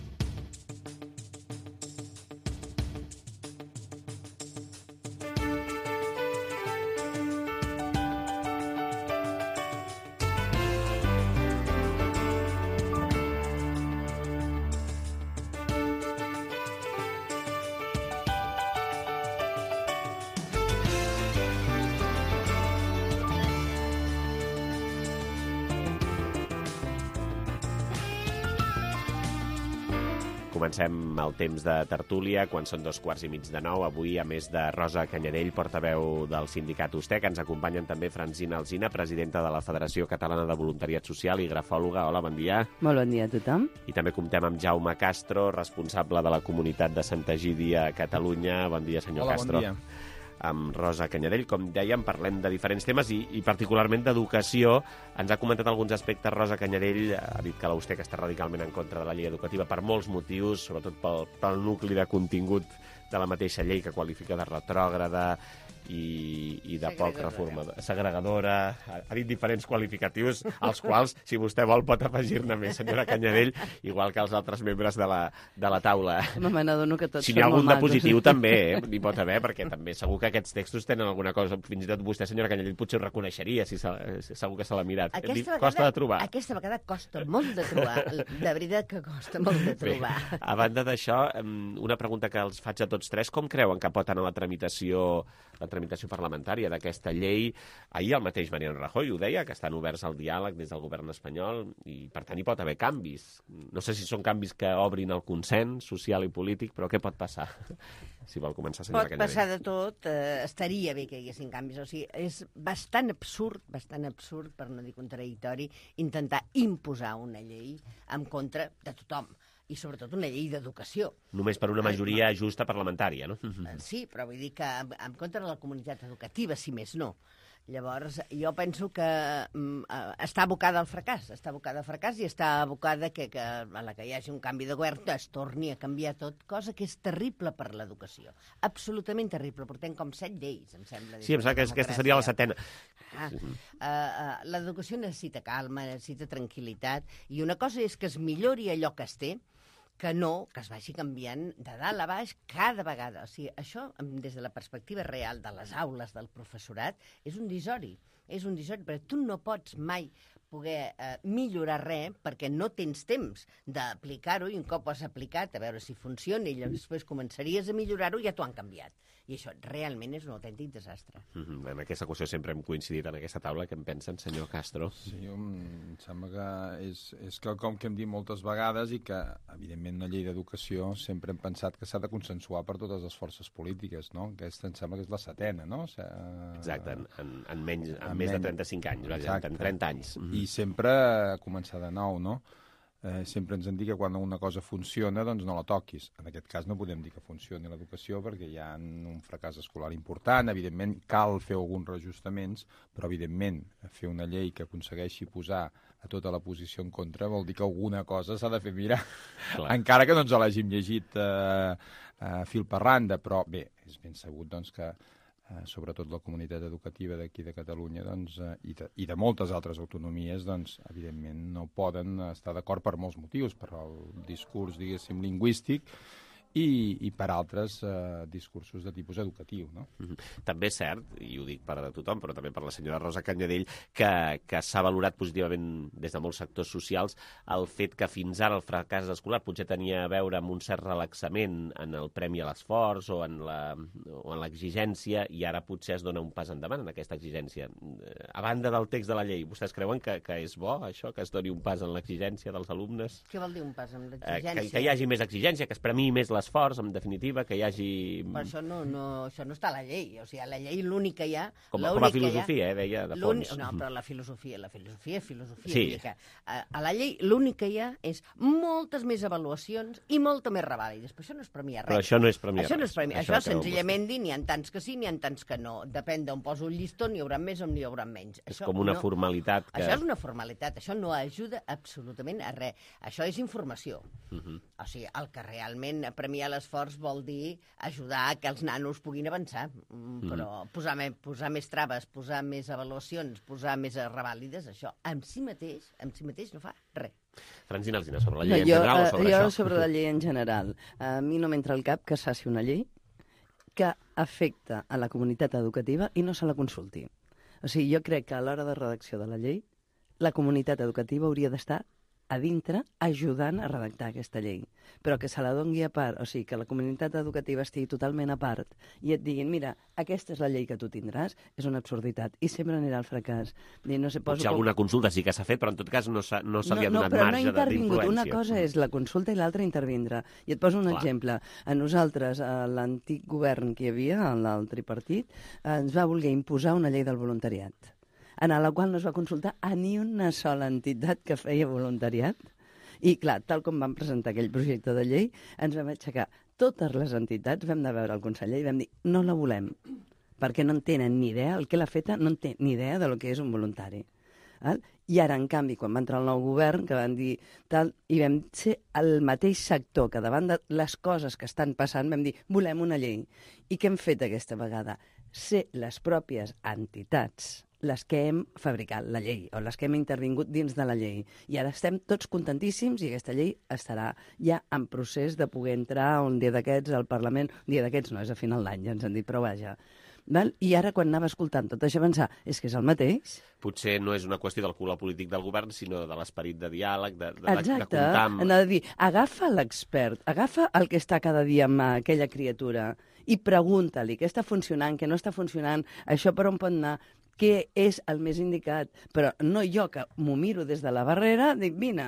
Comencem el temps de tertúlia quan són dos quarts i mig de nou. Avui, a més de Rosa Canyadell, portaveu del sindicat USTEC, ens acompanyen també Francina Alsina, presidenta de la Federació Catalana de Voluntariat Social i grafòloga. Hola, bon dia. Molt bon dia a tothom. I també comptem amb Jaume Castro, responsable de la comunitat de Santa Egídia a Catalunya. Bon dia, senyor Hola, Castro. Hola, bon dia. Amb Rosa Canyadell, com dèiem, parlem de diferents temes i, i particularment d'educació. Ens ha comentat alguns aspectes. Rosa Canyadell ha dit que la USTEC està radicalment en contra de la llei educativa per molts motius, sobretot pel, pel nucli de contingut de la mateixa llei, que qualifica de retrògrada i, i de poc reformadora, segregadora. Ha, ha dit diferents qualificatius, als quals, si vostè vol, pot afegir-ne més, senyora Canyadell, igual que els altres membres de la, de la taula. No me n'adono que tots si n'hi ha són algun molt de positiu, macos. també, eh? N'hi pot haver, perquè també segur que aquests textos tenen alguna cosa. Fins i tot vostè, senyora Canyadell, potser ho reconeixeria, si se, segur que se l'ha mirat. Aquesta Dic, vegada, costa de trobar. Aquesta vegada costa molt de trobar. De veritat que costa molt de trobar. Bé, a banda d'això, una pregunta que els faig a tots tres. Com creuen que pot anar la tramitació, la tramitació parlamentària d'aquesta llei? Ahir el mateix Mariano Rajoy ho deia, que estan oberts al diàleg des del govern espanyol i, per tant, hi pot haver canvis. No sé si són canvis que obrin el consens social i polític, però què pot passar? Si vol començar, senyora Pot Canyadell. passar de tot. Eh, estaria bé que hi haguessin canvis. O sigui, és bastant absurd, bastant absurd, per no dir contradictori, intentar imposar una llei en contra de tothom. i sobretot una llei d'educació. Només per una majoria justa parlamentària, no? Sí, però vull dir que en, en contra de la comunitat educativa, si més no. Llavors, jo penso que mm, està abocada al fracàs, està abocada al fracàs i està abocada que, que a la que hi hagi un canvi de govern es torni a canviar tot, cosa que és terrible per l'educació. Absolutament terrible. Portem com set lleis, em sembla. Sí, em sembla que aquesta seria la setena. Ah, uh, uh, l'educació necessita calma, necessita tranquil·litat, i una cosa és que es millori allò que es té, que no, que es vagi canviant de dalt a baix cada vegada. O sigui, això, des de la perspectiva real de les aules del professorat, és un disori. És un disori, perquè tu no pots mai poder eh, millorar res perquè no tens temps d'aplicar-ho, i un cop ho has aplicat, a veure si funciona, i després començaries a millorar-ho, ja t'ho han canviat. I això realment és un autèntic desastre. Mm-hmm. En aquesta qüestió sempre hem coincidit en aquesta taula. Què en pensen, senyor Castro? Sí, em sembla que és, és quelcom que hem dit moltes vegades i que, evidentment, una llei d'educació sempre hem pensat que s'ha de consensuar per totes les forces polítiques, no? Aquesta em sembla que és la setena, no? O sigui, exacte, en, en, en, menys, en, en més menys, de trenta-cinc anys, exacte, en trenta anys. Mm-hmm. I sempre començar de nou, no? Eh, sempre ens han dit que quan una cosa funciona, doncs no la toquis. En aquest cas no podem dir que funcioni l'educació perquè hi ha un fracàs escolar important. Evidentment, cal fer alguns reajustaments, però, evidentment, fer una llei que aconsegueixi posar a tota la posició en contra vol dir que alguna cosa s'ha de fer mirar. Clar. Encara que no ens l'hàgim llegit eh, eh, fil per randa, però bé, és ben sabut doncs, que Eh, sobretot la comunitat educativa d'aquí de Catalunya doncs, eh, i, de, i de moltes altres autonomies, doncs, evidentment no poden estar d'acord per molts motius, per el discurs, diguéssim, lingüístic, i, i per altres eh, discursos de tipus educatiu, no? Mm-hmm. També és cert, i ho dic per a tothom, però també per la senyora Rosa Canyadell, que, que s'ha valorat positivament des de molts sectors socials el fet que fins ara el fracàs escolar potser tenia a veure amb un cert relaxament en el premi a l'esforç o en la, o en l'exigència, i ara potser es dona un pas endavant en aquesta exigència. A banda del text de la llei, vostès creuen que, que és bo, això, que es doni un pas en l'exigència dels alumnes? Què vol dir un pas en l'exigència? Eh, que, que hi hagi més exigència, que es premiï més les esforç, en definitiva, que hi hagi... Però això no, no, això no està a la llei. O sigui, a la llei l'únic que hi ha... Com, com a filosofia, eh, deia, de fons. No, però la filosofia, la filosofia és filosofia. Sí. Que, a, a la llei l'únic que hi ha és moltes més avaluacions i molta més revàlides. Però això no és premiar res. Però això no és premiar això res. No és premiar. Això, això senzillament dir, n'hi ha tants que sí, n'hi ha tants que no. Depèn d'on poso el llistó, n'hi haurà més o n'hi haurà menys. És això com una no, formalitat que... Això és una formalitat. Això no ajuda absolutament a res. Això és informació. Uh-huh. O sigui, el que realment premiar l'esforç vol dir ajudar a que els nanos puguin avançar, mm. però posar, me, posar més traves, posar més avaluacions, posar més revàlides, això en si mateix, en si mateix no fa res. Francina Alsina, sobre la llei no, en jo, general o sobre jo això? Jo sobre la llei en general. A mi no m'entra al cap que es faci una llei que afecta a la comunitat educativa i no se la consulti. O sigui, jo crec que a l'hora de redacció de la llei la comunitat educativa hauria d'estar a dintre ajudant a redactar aquesta llei. Però que se la doni a part, o sigui, que la comunitat educativa estigui totalment a part i et diguin, mira, aquesta és la llei que tu tindràs, és una absurditat. I sempre anirà al fracàs. Dir, no sé, poso Potser com... alguna consulta sí que s'ha fet, però en tot cas no, no se li ha no, donat no, marge d'influència. No, però no ha intervingut. Una cosa és la consulta i l'altra intervindre. I et poso un Clar. exemple. A nosaltres, a l'antic govern que hi havia, el tripartit, ens va voler imposar una llei del voluntariat, en la qual no es va consultar a ni una sola entitat que feia voluntariat. I, clar, tal com vam presentar aquell projecte de llei, ens vam aixecar totes les entitats, vam de veure el conseller i vam dir, no la volem, perquè no en tenen ni idea, el que l'ha feta no en té ni idea de lo que és un voluntari. Val? I ara, en canvi, quan va entrar el nou govern, que van dir tal, i vam ser el mateix sector que davant de les coses que estan passant vam dir, volem una llei. I què hem fet aquesta vegada? Ser les pròpies entitats les que hem fabricat la llei, o les que hem intervingut dins de la llei. I ara estem tots contentíssims i aquesta llei estarà ja en procés de poder entrar un dia d'aquests al Parlament. Un dia d'aquests no, és a final d'any, ja ens han dit, però vaja. Val? I ara, quan anava escoltant tot això, pensar, és que és el mateix. Potser no és una qüestió del color polític del govern, sinó de l'esperit de diàleg, de, de, Exacte. de comptar amb... Han de dir, agafa l'expert, agafa el que està cada dia amb aquella criatura i pregunta-li què està funcionant, què no està funcionant, això per on pot anar, què és el més indicat. Però no jo, que m'ho miro des de la barrera, dic, vine,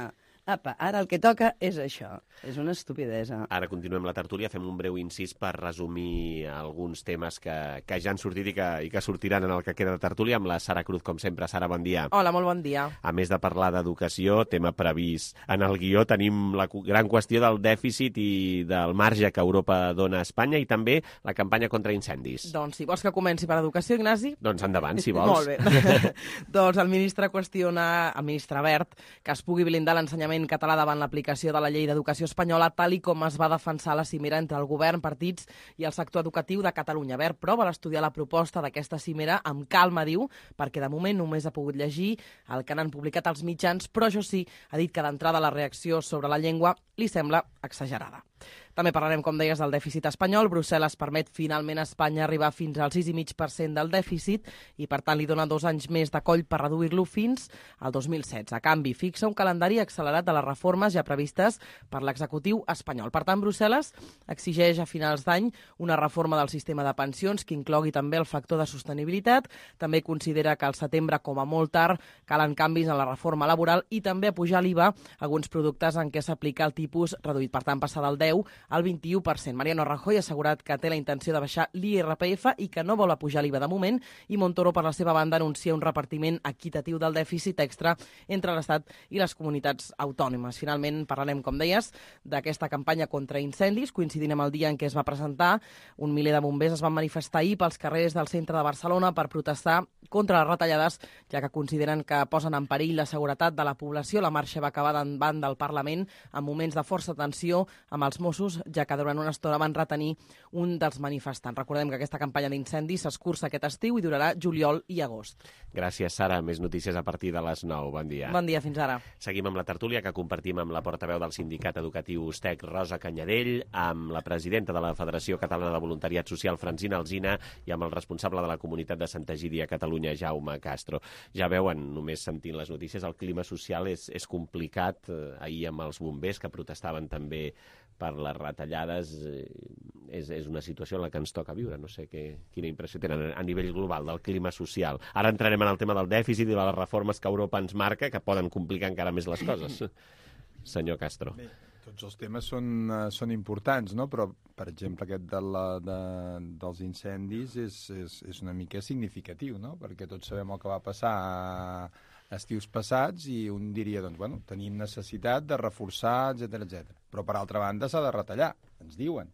Apa, ara el que toca és això. És una estupidesa. Ara continuem la tertúlia, fem un breu incís per resumir alguns temes que, que ja han sortit i que, i que sortiran en el que queda de tertúlia amb la Sara Cruz, com sempre. Sara, bon dia. Hola, molt bon dia. A més de parlar d'educació, tema previst en el guió, tenim la gran qüestió del dèficit i del marge que Europa dona a Espanya i també la campanya contra incendis. Doncs si vols que comenci per educació, Ignasi? Doncs endavant, si vols. Molt bé. Doncs el ministre qüestiona, el ministre Wert, que es pugui blindar l'ensenyament català davant l'aplicació de la llei d'educació espanyola, tal i com es va defensar la cimera entre el govern, partits i el sector educatiu de Catalunya. Wert, però, vol estudiar la proposta d'aquesta cimera amb calma, diu, perquè de moment només ha pogut llegir el que n'han publicat els mitjans, però això sí, ha dit que d'entrada la reacció sobre la llengua li sembla exagerada. També parlarem, com deies, del dèficit espanyol. Brussel·les permet finalment a Espanya arribar fins al sis coma cinc per cent del dèficit i, per tant, li dona dos anys més de coll per reduir-lo fins al dos mil setze. A canvi, fixa un calendari accelerat de les reformes ja previstes per l'executiu espanyol. Per tant, Brussel·les exigeix a finals d'any una reforma del sistema de pensions que inclogui també el factor de sostenibilitat. També considera que al setembre, com a molt tard, calen canvis en la reforma laboral i també apujar l'I V A a alguns productes en què s'aplica el tipus reduït. Per tant, passar del deu al vint-i-u per cent. Mariano Rajoy ha assegurat que té la intenció de baixar l'I R P F i que no vol apujar l'I V A de moment, i Montoro, per la seva banda, anuncia un repartiment equitatiu del dèficit extra entre l'Estat i les comunitats autònomes. Finalment, parlarem, com deies, d'aquesta campanya contra incendis, coincidint amb el dia en què es va presentar. Un miler de bombers es van manifestar ahir pels carrers del centre de Barcelona per protestar contra les retallades, ja que consideren que posen en perill la seguretat de la població. La marxa va acabar davant del Parlament en moments de força tensió amb els Mossos, ja que durant una estona van retenir un dels manifestants. Recordem que aquesta campanya d'incendis s'escurça aquest estiu i durarà juliol i agost. Gràcies, Sara. Més notícies a partir de les nou. Bon dia. Bon dia, fins ara. Seguim amb la tertúlia que compartim amb la portaveu del Sindicat Educatiu USTEC, Rosa Canyadell, amb la presidenta de la Federació Catalana de Voluntariat Social, Francina Alsina, i amb el responsable de la comunitat de Santa Egídia a Catalunya, Jaume Castro. Ja veuen, només sentint les notícies, el clima social és, és complicat. Eh, ahir amb els bombers que protestaven també per les retallades, eh, és, és una situació en la que ens toca viure. No sé què, quina impressió tenen a nivell global del clima social. Ara entrarem en el tema del dèficit i de les reformes que Europa ens marca, que poden complicar encara més les coses. Senyor Castro. Bé, tots els temes són, uh, són importants, no? Però, per exemple, aquest de la, de, dels incendis és, és, és una mica significatiu, no? Perquè tots sabem el que va passar a estius passats i un diria, doncs, bueno, tenim necessitat de reforçar, etcètera, etcètera. Però, per altra banda, s'ha de retallar, ens diuen.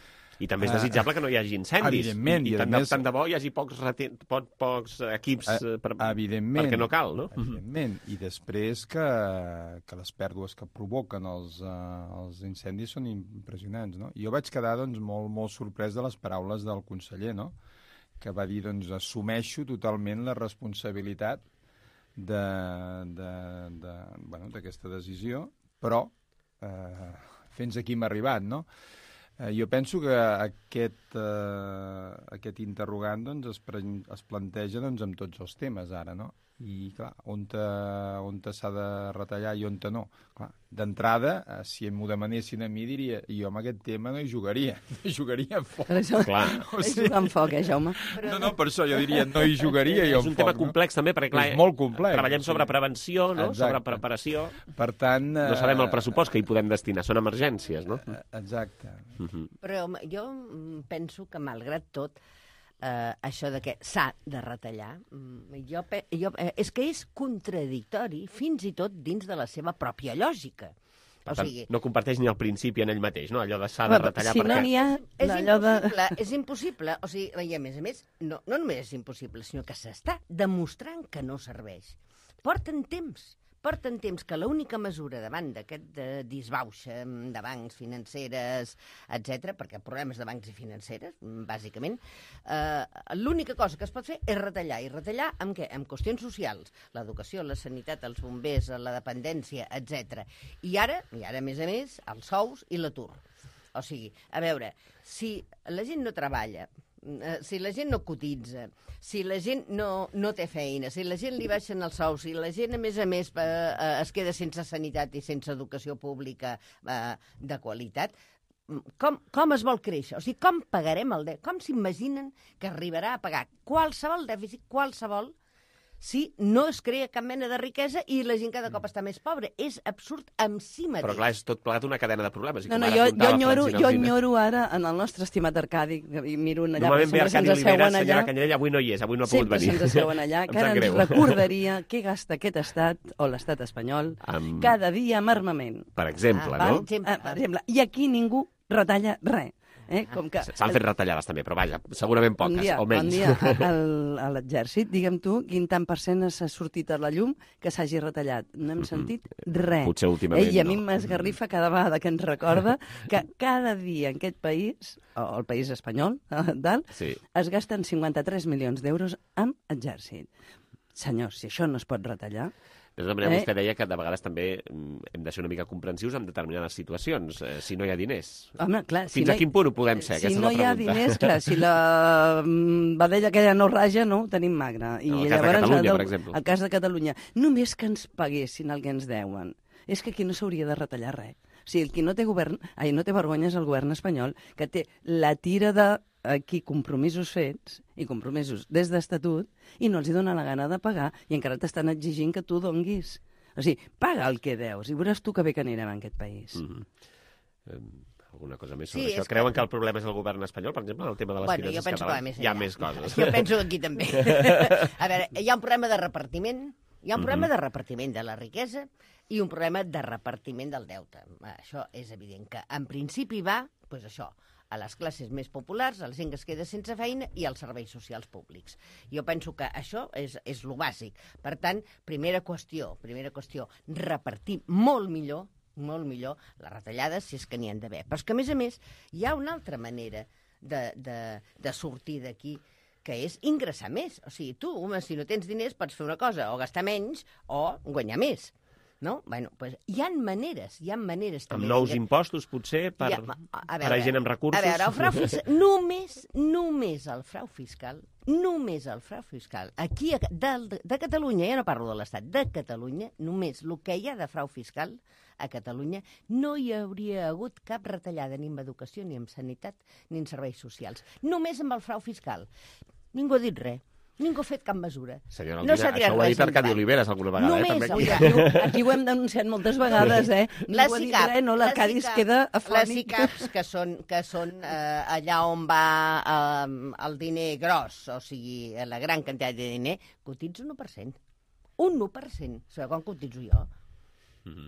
I també és desitjable uh, que no hi hagi incendis. Evidentment. I, i tant, més, de, tant de bo hi hagi pocs, reten, po, pocs equips uh, per, perquè no cal, no? Evidentment. I després que, que les pèrdues que provoquen els, uh, els incendis són impressionants, no? Jo vaig quedar, doncs, molt, molt sorprès de les paraules del conseller, no? Que va dir, doncs, assumeixo totalment la responsabilitat de, de, de, bueno, d'aquesta decisió, però eh, fins aquí hem arribat, no? Eh, jo penso que aquest, eh, aquest interrogant doncs, es, pre es planteja doncs, amb tots els temes ara, no? I, clar, on, te, on te s'ha de retallar i on te no. D'entrada, eh, si m'ho demanessin a mi, diria, jo amb aquest tema no hi jugaria. No hi jugaria amb foc. Això, clar. O sigui, és jugar amb foc, eh, Jaume? No, no, per això jo diria no hi jugaria jo amb foc. És un tema complex, no? També, perquè, clar, és molt complex. Treballem sobre prevenció, no? Exacte. Sobre preparació. Per tant... Eh... No sabem el pressupost que hi podem destinar, són emergències, no? Exacte. Uh -huh. Però jo penso que, malgrat tot, Uh, això de que s'ha de retallar, jo, jo, uh, és que és contradictori fins i tot dins de la seva pròpia lògica. Per o tant, sigui, no comparteix ni el principi en ell mateix, no? Allò de s'ha de retallar si perquè... no n'hi ha... és allò impossible, de... és impossible. O sigui, i a més a més, no, no només és impossible, sinó que s'està demostrant que no serveix. Porten temps. Porten temps que l'única mesura davant d'aquest disbauxa de bancs, financeres, etcètera, perquè el problema és de bancs i financeres, bàsicament, eh, l'única cosa que es pot fer és retallar. I retallar amb què? Amb qüestions socials, l'educació, la sanitat, els bombers, la dependència, etcètera. I ara, i ara, a més a més, els sous i l'atur. O sigui, a veure, si la gent no treballa, si la gent no cotitza, si la gent no, no té feina, si la gent li baixen els sous, si la gent, a més a més, eh, es queda sense sanitat i sense educació pública eh, de qualitat, com, com es vol créixer? O sigui, com pagarem el dèficit? Com s'imaginen que arribarà a pagar qualsevol dèficit, qualsevol, si no es crea cap mena de riquesa i la gent cada cop està més pobra. És absurd en si mateix. Però clar, és tot plegat una cadena de problemes. I no, no, jo, jo, enyoro, jo enyoro ara en el nostre estimat Arcadi, i miro allà, normalment ve Arcadi Olivera, allà. Senyora Canyella, avui no hi és, avui no ha pogut venir. Sempre se'ns asseuen allà, que ara ens recordaria què gasta aquest estat, o l'estat espanyol, um, cada dia amb armament. Per exemple, ah, no? Per, ah, per exemple. I aquí ningú retalla res. Eh? Com que... S'han fet retallades també, però vaja, segurament poques, dia, o menys. Un dia al, a l'exèrcit, digue'm tu, quin tant per cent s'ha sortit a la llum que s'hagi retallat. No hem sentit res. Potser últimament eh? I a mi no. m'esgarrifa cada vegada que ens recorda que cada dia en aquest país, o el país espanyol, dalt, sí. es gasten cinquanta-tres milions d'euros amb exèrcit. Senyors, si això no es pot retallar... De tota manera, eh? vostè deia que de vegades també hem de ser una mica comprensius en determinades situacions, eh, si no hi ha diners. Home, clar, Fins si a quin punt ho podem ser? Si Aquesta no és la hi ha pregunta. diners, clar, si la vedella aquella no raja, no, ho tenim magre. I el cas llavors, de Catalunya, del, per exemple. El cas de Catalunya. Només que ens paguessin el que ens deuen. És que aquí no s'hauria de retallar res. O sigui, el qui no té govern, ai, no té vergonya és el govern espanyol, que té la tira de aquí compromisos fets i compromisos des d'estatut i no els hi dona la gana de pagar i encara t'estan exigint que tu donguis. O sigui, paga el que deus i veuràs tu que bé que anirem en aquest país. Mm-hmm. eh, alguna cosa més sobre Sí, això? és Creuen que- que el problema és el govern espanyol, per exemple, en el tema de les Bueno, jo finances penso que va catalanes? més Hi ha enllà. més coses. Jo penso que aquí també. A veure, hi ha un problema de repartiment, hi ha un problema de repartiment de la riquesa i un problema de repartiment del deute. Això és evident, que en principi va, doncs això, a les classes més populars, a la gent que es queda sense feina i als serveis socials públics. Jo penso que això és, és lo bàsic. Per tant, primera qüestió, primera qüestió, repartir molt millor, molt millor les retallades, si és que n'hi han d'haver. Però és que, a més a més, hi ha una altra manera de, de, de sortir d'aquí, que és ingressar més. O sigui, tu, home, si no tens diners, pots fer una cosa, o gastar menys, o guanyar més. No? Bueno, pues, hi ha maneres, hi ha maneres també. Amb nous impostos, potser, per, Ja, a, a, per a gent amb recursos? A veure, el frau fiscal, només, només el frau fiscal, només el frau fiscal, aquí a, de, de Catalunya, ja no parlo de l'Estat, de Catalunya, només el que hi ha de frau fiscal a Catalunya, no hi hauria hagut cap retallada ni en educació, ni en sanitat, ni en serveis socials. Només amb el frau fiscal. Ningú ha dit res. Ningú ha fet cap mesura. Senyora no Alvira, això ho ha dit Arcadi Oliveres alguna vegada. Només, eh, també. Aquí, aquí ho hem denunciat moltes vegades, eh? Les Ningú ha dit SICAP, res, no, l'Arcadi es queda afònic. Les SICAPs, que són, que són eh, allà on va eh, el diner gros, o sigui, la gran quantitat de diner, cotitza un u per cent. Un u per cent. Sabeu quan cotitzo jo? Mm-hmm.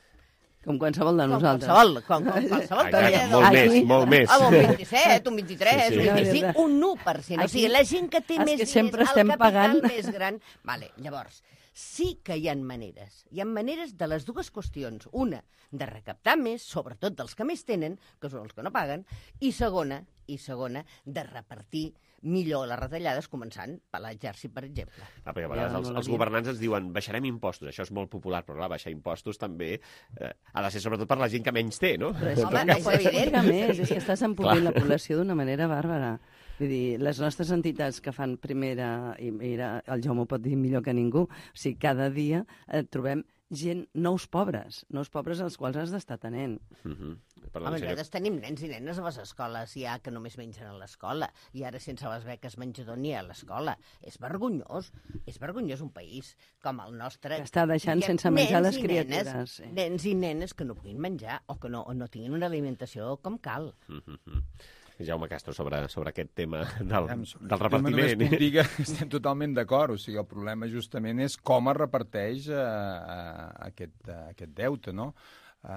Com qualsevol de Com nosaltres. qualsevol, com, com qualsevol Exacte, treballador. molt més, Aquí- molt més. Ah, un vint-i-set, un vint-i-tres, Sí, sí. un vint-i-cinc, un u per cent. O sigui, Aquí- la gent que té és més que diners, sempre el estem capital pagant. més gran... Vale, llavors, sí que hi ha maneres. Hi ha maneres de les dues qüestions. Una, de recaptar més, sobretot dels que més tenen, que són els que no paguen, i segona, i segona, de repartir millor les retallades, començant per l'exèrcit, per exemple. Ah, perquè a vegades Ja, els, no els l'havia. governants ens diuen baixarem impostos, això és molt popular, però clar, baixar impostos també eh, ha de ser sobretot per la gent que menys té, no? Però és Home, que no és pots evident. pagar més, és que estàs empobrint Clar. la població d'una manera bàrbara. Vull dir, les nostres entitats que fan primera, i mira, el Jaume ho pot dir millor que ningú, o sigui, cada dia eh, trobem gent, nous pobres, nous pobres als quals has d'estar atenent. Mm-hmm. Perdó, Home, senyor. nosaltres tenim nens i nenes a les escoles ja que només mengen a l'escola i ara sense les beques menjador ni a l'escola. És vergonyós, és vergonyós un país com el nostre. Que està deixant Diguem, sense menjar nens les i criatures, Nenes, sí. Nens i nenes que no puguin menjar o que no, o no tinguin una alimentació com cal. Mm-hmm. Jaume Castro, sobre, sobre aquest tema del, Em- del Jo només repartiment. puc dir que estem totalment d'acord. O sigui, el problema justament és com es reparteix eh, eh, aquest, eh, aquest deute, no? Eh,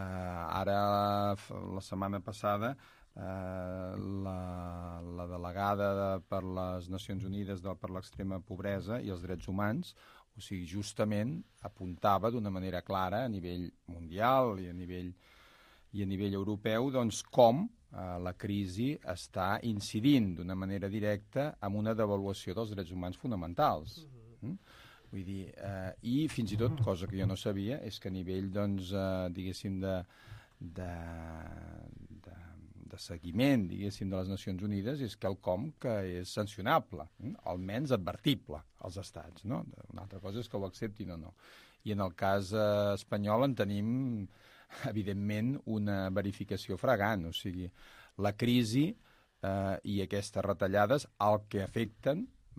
ara, f- la setmana passada, eh, la, la delegada de, per les Nacions Unides de, per l'extrema pobresa i els drets humans, o sigui, justament apuntava d'una manera clara a nivell mundial i a nivell, i a nivell europeu, doncs, com eh, la crisi està incidint d'una manera directa amb una devaluació dels drets humans fonamentals. Mm? Vull dir, eh, i fins i tot, cosa que jo no sabia, és que a nivell, doncs, eh, diguéssim, de, de, de, de seguiment, diguéssim, de les Nacions Unides, és quelcom que és sancionable, mm? almenys advertible als estats, no? Una altra cosa és que ho acceptin o no. I en el cas eh, espanyol en tenim, evidentment, una verificació fragant, o sigui, la crisi eh, i aquestes retallades el que afecten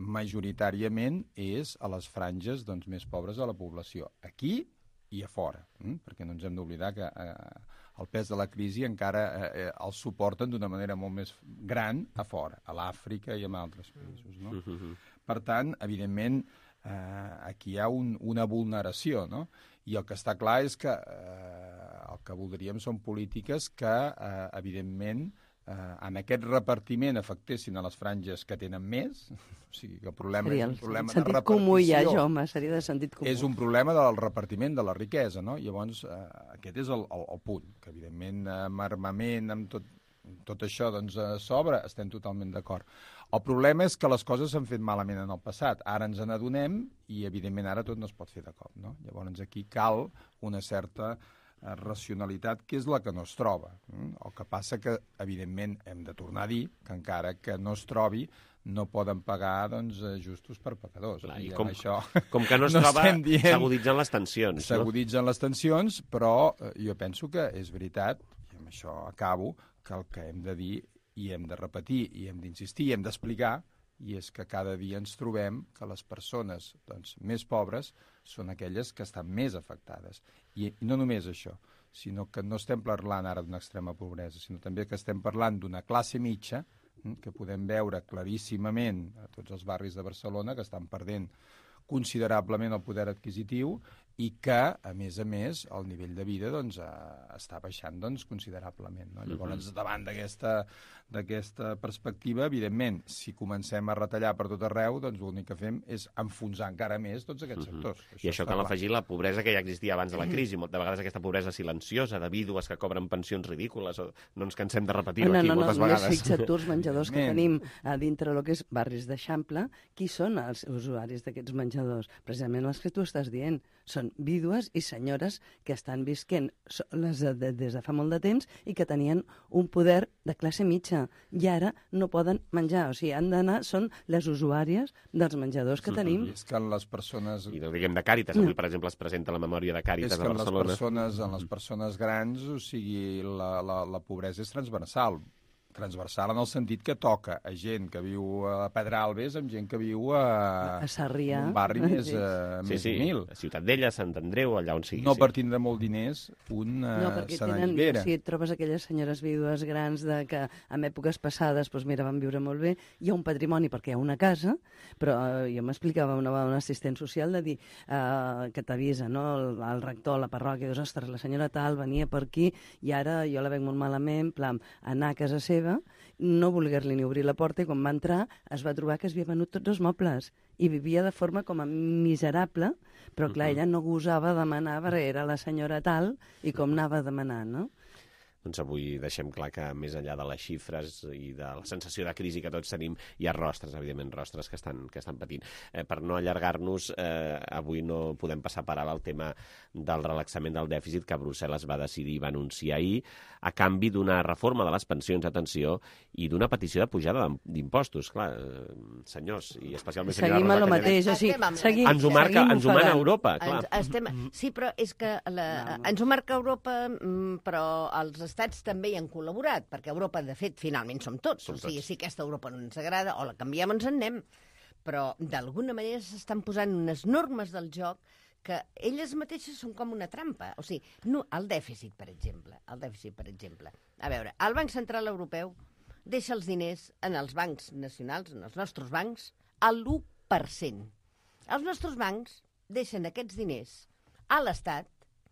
majoritàriament és a les franges doncs, més pobres de la població, aquí i a fora, eh? perquè no ens hem d'oblidar que eh, el pes de la crisi encara eh, el suporten d'una manera molt més gran a fora, a l'Àfrica i en altres països. No? Uh-huh. Per tant, evidentment, eh, aquí hi ha un, una vulneració, no? I el que està clar és que eh, el que voldríem són polítiques que, eh, evidentment, eh, en aquest repartiment afectessin a les franges que tenen més, o sigui, que el problema seria és un problema sentit de repartició. Comú ja, Jaume, seria de sentit comú. És un problema del repartiment de la riquesa, no? Llavors, eh, aquest és el, el, el punt, que evidentment amb armament, amb tot, tot això, doncs, a sobre, estem totalment d'acord. El problema és que les coses s'han fet malament en el passat. Ara ens n'adonem i, evidentment, ara tot no es pot fer de cop, no? Llavors, aquí cal una certa racionalitat, que és la que no es troba. El que passa que, evidentment, hem de tornar a dir que encara que no es trobi, no poden pagar doncs, justos per pecadors. Clar, i I com, això com que no es no troba, dient, s'aguditzen les tensions. S'aguditzen no? les tensions, però eh, jo penso que és veritat, i amb això acabo, que el que hem de dir i hem de repetir i hem d'insistir i hem d'explicar i és que cada dia ens trobem que les persones doncs, més pobres són aquelles que estan més afectades. I, I no només això, sinó que no estem parlant ara d'una extrema pobresa, sinó també que estem parlant d'una classe mitja que podem veure claríssimament a tots els barris de Barcelona que estan perdent considerablement el poder adquisitiu i que, a més a més, el nivell de vida doncs, eh, està baixant doncs, considerablement. No? Llavors, uh-huh. davant d'aquesta d'aquesta perspectiva, evidentment, si comencem a retallar per tot arreu, doncs l'únic que fem és enfonsar encara més tots aquests uh-huh. sectors. Això I això cal clar. afegir la pobresa que ja existia abans de la crisi. Moltes vegades aquesta pobresa silenciosa de vídues que cobren pensions ridícules. O no ens cansem de repetir-ho no, aquí no, no, moltes no, vegades. No, fixa't tu els menjadors que tenim a dintre el que és barris d'Eixample. Qui són els usuaris d'aquests menjadors? Precisament els que tu estàs dient. Són vídues i senyores que estan visquent les de, de, des de fa molt de temps i que tenien un poder de classe mitja. I ara no poden menjar. O sigui, han d'anar, són les usuàries dels menjadors que tenim. I és que les persones... I no diguem de Càritas. Avui, per exemple, es presenta la memòria de Càritas de Barcelona. És que les persones, en les persones grans, o sigui, la, la, la pobresa és transversal. Transversal en el sentit que toca a gent que viu a Pedralbes amb gent que viu a, a Sarrià, un barri més, sí. uh, sí, més sí. humil. A Ciutat d'Ella, Sant Andreu, allà on sigui. No sí. per tindre molt diners, un uh, no, perquè tenen, si et trobes aquelles senyores vídues grans de que en èpoques passades doncs mira, van viure molt bé, hi ha un patrimoni perquè hi ha una casa, però uh, jo m'explicava una, una assistent social de dir uh, que t'avisa, no? el, el rector, la parròquia, dius, ostres, la senyora tal venia per aquí i ara jo la veig molt malament, plan, anar a casa seva, no voler-li ni obrir la porta i quan va entrar es va trobar que es havia venut tots els mobles i vivia de forma com a miserable, però clar, ella no gosava demanar perquè era la senyora tal i com anava a demanar, no? Doncs avui deixem clar que més enllà de les xifres i de la sensació de crisi que tots tenim, hi ha rostres, evidentment, rostres que estan, que estan patint. Eh, per no allargar-nos, eh, avui no podem passar per alt el tema del relaxament del dèficit que Brussel·les va decidir i va anunciar ahir a canvi d'una reforma de les pensions, atenció, i d'una petició de pujada d'impostos. Clar, eh, senyors, i especialment senyora Seguim a lo mateix, o sigui, seguim, ens ho marca, ens ho mana Europa, clar. Ens, estem, sí, però és que la, ens ho marca Europa, però els estats també hi han col·laborat, perquè Europa, de fet, finalment som tots. Som o sigui, tots. Si aquesta Europa no ens agrada, o la canviem, ens en anem. Però, d'alguna manera, s'estan posant unes normes del joc que elles mateixes són com una trampa. O sigui, no, el dèficit, per exemple. El dèficit, per exemple. A veure, el Banc Central Europeu deixa els diners en els bancs nacionals, en els nostres bancs, a l'u per cent. Els nostres bancs deixen aquests diners a l'Estat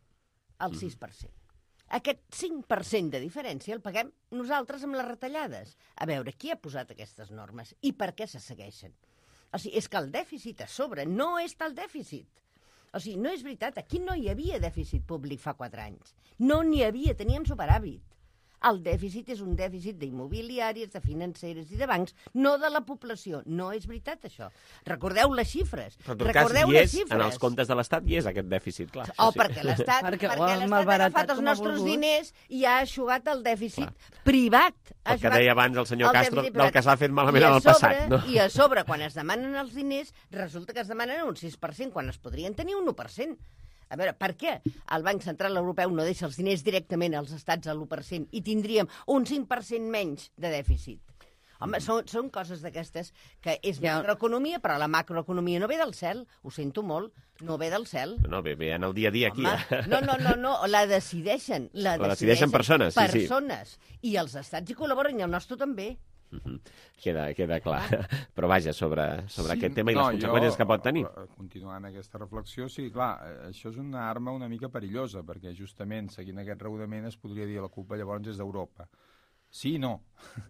al sis per cent. Aquest cinc per cent de diferència el paguem nosaltres amb les retallades. A veure, qui ha posat aquestes normes i per què se segueixen? O sigui, és que el dèficit a sobre no és tal dèficit. O sigui, no és veritat, aquí no hi havia dèficit públic fa quatre anys. No n'hi havia, teníem superàvit. El dèficit és un dèficit d'immobiliàries, de financeres i de bancs, no de la població. No és veritat, això. Recordeu les xifres. Però en tot Recordeu cas, hi és, xifres. en els comptes de l'Estat hi és aquest dèficit, clar. O sí. perquè l'Estat perquè perquè l'Estat ha agafat els nostres diners i ha eixugat el dèficit clar. privat. El que deia abans el senyor el Castro del que s'ha fet malament en el sobre, passat. No? I a sobre, quan es demanen els diners, resulta que es demanen un sis per cent, quan es podrien tenir un u per cent. A veure, per què el Banc Central Europeu no deixa els diners directament als estats a l'u per cent i tindríem un cinc per cent menys de dèficit? Home, són, són coses d'aquestes que és macroeconomia, però la macroeconomia no ve del cel, ho sento molt, no ve del cel. No, ve, ve en el dia a dia aquí. Home, no, no, no, no, la decideixen. La, la decideixen persones, sí, sí. Persones. I els estats hi col·laboren, i el nostre també. Uh -huh. queda, queda clar. Però vaja, sobre, sobre sí, aquest tema i no, les conseqüències jo, que pot tenir. Continuant aquesta reflexió, sí, clar, això és una arma una mica perillosa, perquè justament, seguint aquest raonament, es podria dir la culpa llavors és d'Europa. Sí i no.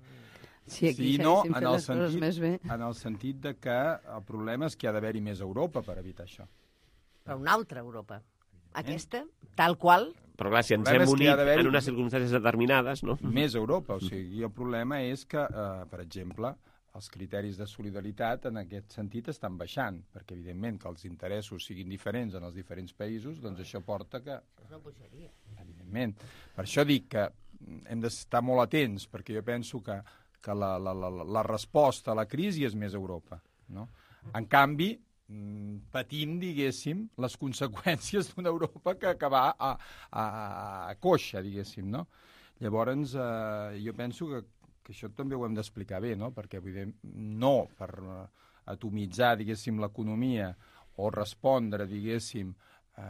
Sí, aquí sí, no, en el, sentit, més bé. en el sentit de que el problema és que hi ha d'haver-hi més Europa per evitar això. Però una altra Europa. Aquesta, tal qual... Però clar, si ens hem unit en unes circumstàncies determinades, no? Més Europa, o sigui, el problema és que, eh, per exemple, els criteris de solidaritat en aquest sentit estan baixant, perquè evidentment que els interessos siguin diferents en els diferents països, doncs això porta que... És una bogeria. Evidentment. Per això dic que hem d'estar molt atents, perquè jo penso que, que la, la, la, la resposta a la crisi és més Europa, no? En canvi, patim, diguéssim, les conseqüències d'una Europa que, que va a, a, a coixa, diguéssim, no? Llavors, eh, jo penso que, que això també ho hem d'explicar bé, no? Perquè, evident, no per atomitzar, diguéssim, l'economia o respondre, diguéssim, eh,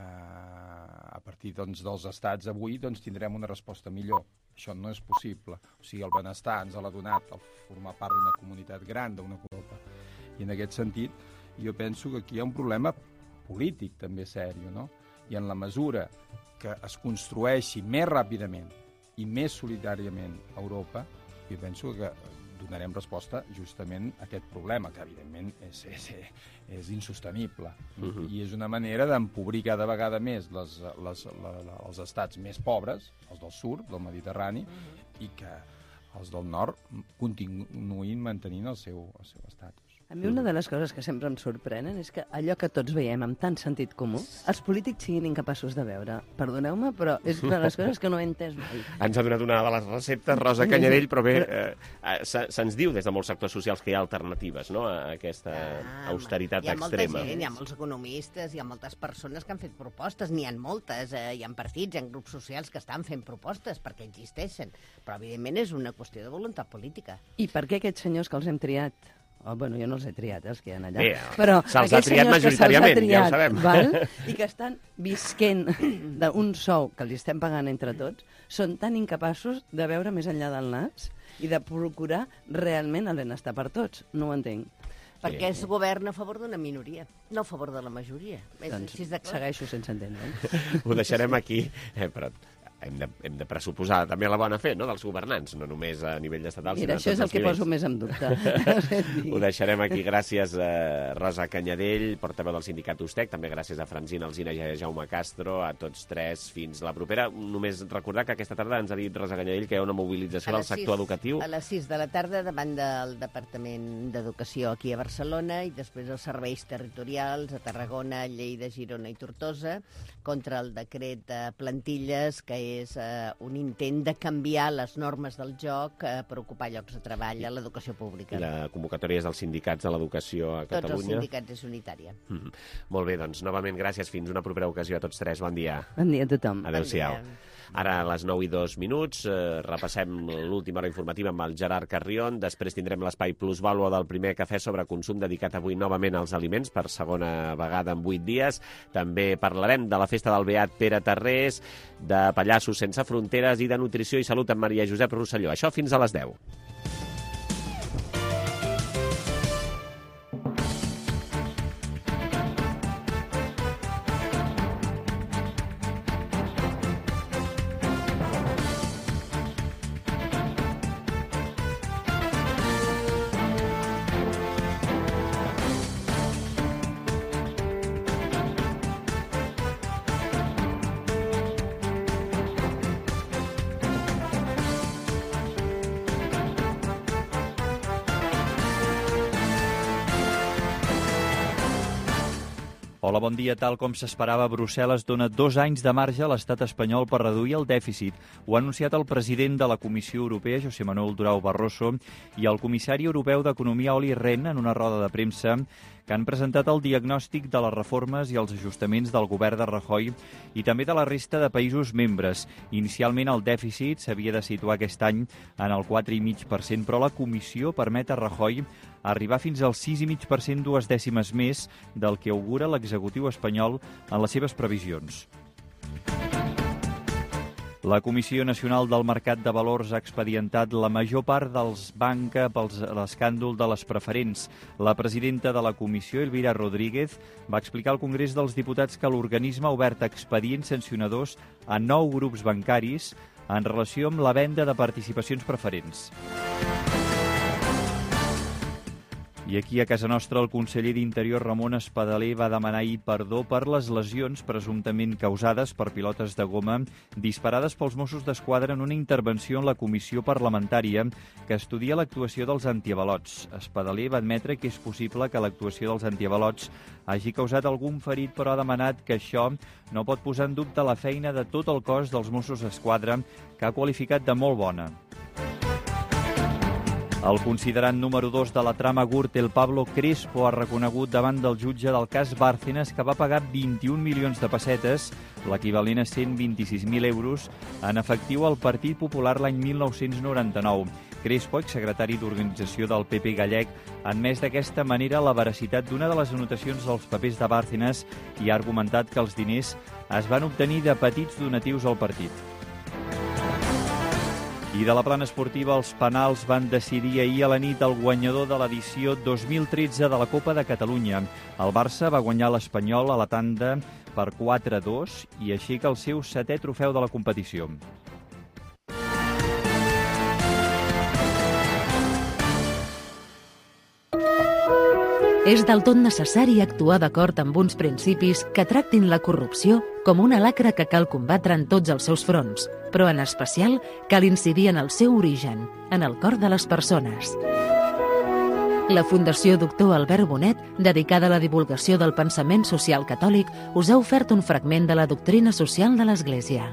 a partir doncs, dels estats avui, doncs tindrem una resposta millor. Això no és possible. O sigui, el benestar ens l'ha donat el formar part d'una comunitat gran, d'una Europa. I en aquest sentit, jo penso que aquí hi ha un problema polític també sèrio, no? I en la mesura que es construeixi més ràpidament i més solidàriament a Europa, jo penso que donarem resposta justament a aquest problema, que evidentment és, és, és insostenible. Uh-huh. I és una manera d'empobrir cada vegada més les, les, la, la, els estats més pobres, els del sud, del Mediterrani, uh-huh. i que els del nord continuïn mantenint el seu, el seu estatus. A mi una de les coses que sempre em sorprenen és que allò que tots veiem amb tant sentit comú, els polítics siguin incapaços de veure. Perdoneu-me, però és una de les coses que no he entès mai. Ens ha donat una de les receptes, Rosa Canyadell, però bé, eh, se'ns diu des de molts sectors socials que hi ha alternatives, no?, a aquesta ah, austeritat hi ha extrema. Molta gent, hi ha molts economistes, hi ha moltes persones que han fet propostes, n'hi ha moltes, eh, hi ha partits, hi ha grups socials que estan fent propostes perquè existeixen, però evidentment és una qüestió de voluntat política. I per què aquests senyors que els hem triat? Oh, bueno, jo no els he triat, els que hi ha allà. Bé, però se'ls ha triat majoritàriament, triat, ja ho sabem. Val? I que estan visquent d'un sou que els estem pagant entre tots, són tan incapaços de veure més enllà del nas i de procurar realment el benestar per tots. No ho entenc. Perquè es governa a favor d'una minoria, no a favor de la majoria. Doncs segueixo sense entendre. Ho deixarem aquí, eh, però... Hem de, hem de pressuposar també la bona fe, no?, dels governants, no només a nivell estatal, Mira, sinó a tots els nivells. Això és el que poso més en dubte. Ho deixarem aquí. Gràcies a Rosa Canyadell, portaveu del sindicat Ustec, també gràcies a Francina Alsina i a Jaume Castro, a tots tres, fins la propera. Només recordar que aquesta tarda ens ha dit Rosa Canyadell que hi ha una mobilització del sector educatiu. A les sis de la tarda davant del Departament d'Educació aquí a Barcelona i després els serveis territorials a Tarragona, Lleida, Girona i Tortosa contra el decret de plantilles que és eh, un intent de canviar les normes del joc eh, per ocupar llocs de treball a l'educació pública. I la convocatòria és dels sindicats de l'educació a Catalunya. Tots els sindicats és unitària. Mm. Molt bé, doncs, novament gràcies. Fins una propera ocasió a tots tres. Bon dia. Bon dia a tothom. Adéu-siau. Bon dia. Ara a les nou i dos minuts eh, repassem l'última hora informativa amb el Gerard Carrion. Després tindrem l'espai Plus Vàlua del primer cafè sobre consum dedicat avui novament als aliments per segona vegada en vuit dies. També parlarem de la festa del Beat Pere Tarrés, de Pallassos sense fronteres i de nutrició i salut amb Maria Josep Rosselló. Això fins a les deu. Hola, bon dia. Tal com s'esperava, Brussel·les dona dos anys de marge a l'estat espanyol per reduir el dèficit. Ho ha anunciat el president de la Comissió Europea, José Manuel Durão Barroso, i el comissari europeu d'Economia, Olli Rehn, en una roda de premsa, que han presentat el diagnòstic de les reformes i els ajustaments del govern de Rajoy i també de la resta de països membres. Inicialment el dèficit s'havia de situar aquest any en el quatre coma cinc per cent, però la Comissió permet a Rajoy arribar fins al sis coma cinc per cent, dues dècimes més del que augura l'executiu espanyol en les seves previsions. La Comissió Nacional del Mercat de Valors ha expedientat la major part dels banca per l'escàndol de les preferents. La presidenta de la comissió, Elvira Rodríguez, va explicar al Congrés dels Diputats que l'organisme ha obert expedients sancionadors a nou grups bancaris en relació amb la venda de participacions preferents. I aquí a casa nostra el conseller d'Interior Ramon Espadaler va demanar ahir perdó per les lesions presumptament causades per pilotes de goma disparades pels Mossos d'Esquadra en una intervenció en la comissió parlamentària que estudia l'actuació dels antiavalots. Espadaler va admetre que és possible que l'actuació dels antiavalots hagi causat algun ferit, però ha demanat que això no pot posar en dubte la feina de tot el cos dels Mossos d'Esquadra, que ha qualificat de molt bona. El considerant número dos de la trama Gürtel, Pablo Crespo, ha reconegut davant del jutge del cas Bárcenas que va pagar vint-i-un milions de pessetes, l'equivalent a cent vint-i-sis mil euros, en efectiu al Partit Popular l'any mil nou-cents noranta-nou. Crespo, exsecretari d'Organització del P P gallec, ha admès d'aquesta manera la veracitat d'una de les anotacions dels papers de Bárcenas i ha argumentat que els diners es van obtenir de petits donatius al partit. I de la plana esportiva, els penals van decidir ahir a la nit el guanyador de l'edició dos mil tretze de la Copa de Catalunya. El Barça va guanyar l'Espanyol a la tanda per quatre a dos i aixeca el seu setè trofeu de la competició. És del tot necessari actuar d'acord amb uns principis que tractin la corrupció com una lacra que cal combatre en tots els seus fronts, però en especial cal incidir en el seu origen, en el cor de les persones. La Fundació Doctor Albert Bonet, dedicada a la divulgació del pensament social catòlic, us ha ofert un fragment de la doctrina social de l'Església.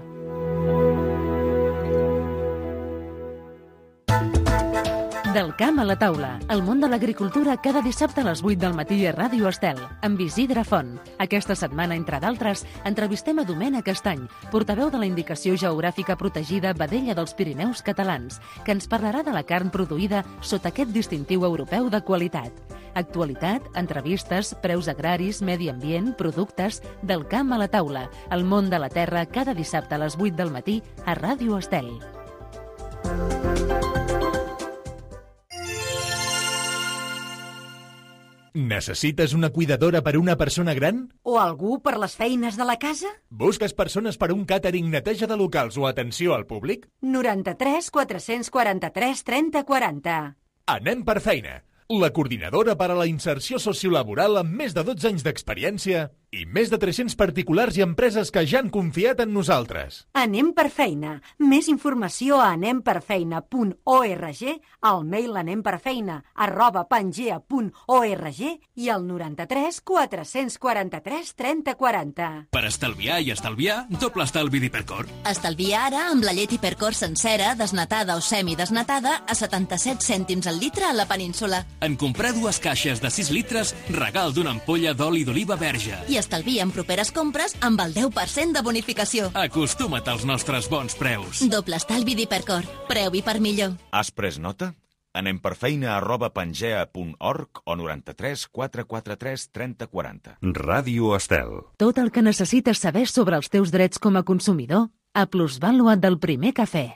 Del camp a la taula, el món de l'agricultura cada dissabte a les vuit del matí a Ràdio Estel, amb Isidre Font. Aquesta setmana, entre d'altres, entrevistem a Domènec Estany, portaveu de la Indicació Geogràfica Protegida Vedella dels Pirineus Catalans, que ens parlarà de la carn produïda sota aquest distintiu europeu de qualitat. Actualitat, entrevistes, preus agraris, medi ambient, productes, del camp a la taula, el món de la terra, cada dissabte a les vuit del matí a Ràdio Estel. Necessites una cuidadora per a una persona gran? O algú per les feines de la casa? Busques persones per a un càtering, neteja de locals o atenció al públic? noranta-tres quatre-cents quaranta-tres trenta quaranta. Anem per feina. La coordinadora per a la inserció sociolaboral amb més de dotze anys d'experiència i més de tres-cents particulars i empreses que ja han confiat en nosaltres. Anem per feina. Més informació a anem per feina punt org, al mail anemperfeina arroba pangea punt org i al noranta-tres quatre-cents quaranta-tres trenta quaranta. Per estalviar i estalviar, doble estalvi d'Hipercor. Estalvia ara amb la llet Hipercor sencera, desnatada o semidesnatada, a setanta-set cèntims al litre a la península. En comprar dues caixes de sis litres, regal d'una ampolla d'oli d'oliva verge. I estalvia en properes compres amb el deu per cent de bonificació. Acostuma't als nostres bons preus. Doble estalvi d'Hipercor. Preu i per millor. Has pres nota? Anem per feina arroba pangea punt org o noranta-tres quatre quaranta-tres trenta quaranta. Ràdio Estel. Tot el que necessites saber sobre els teus drets com a consumidor a Plusvàlua del Primer Cafè.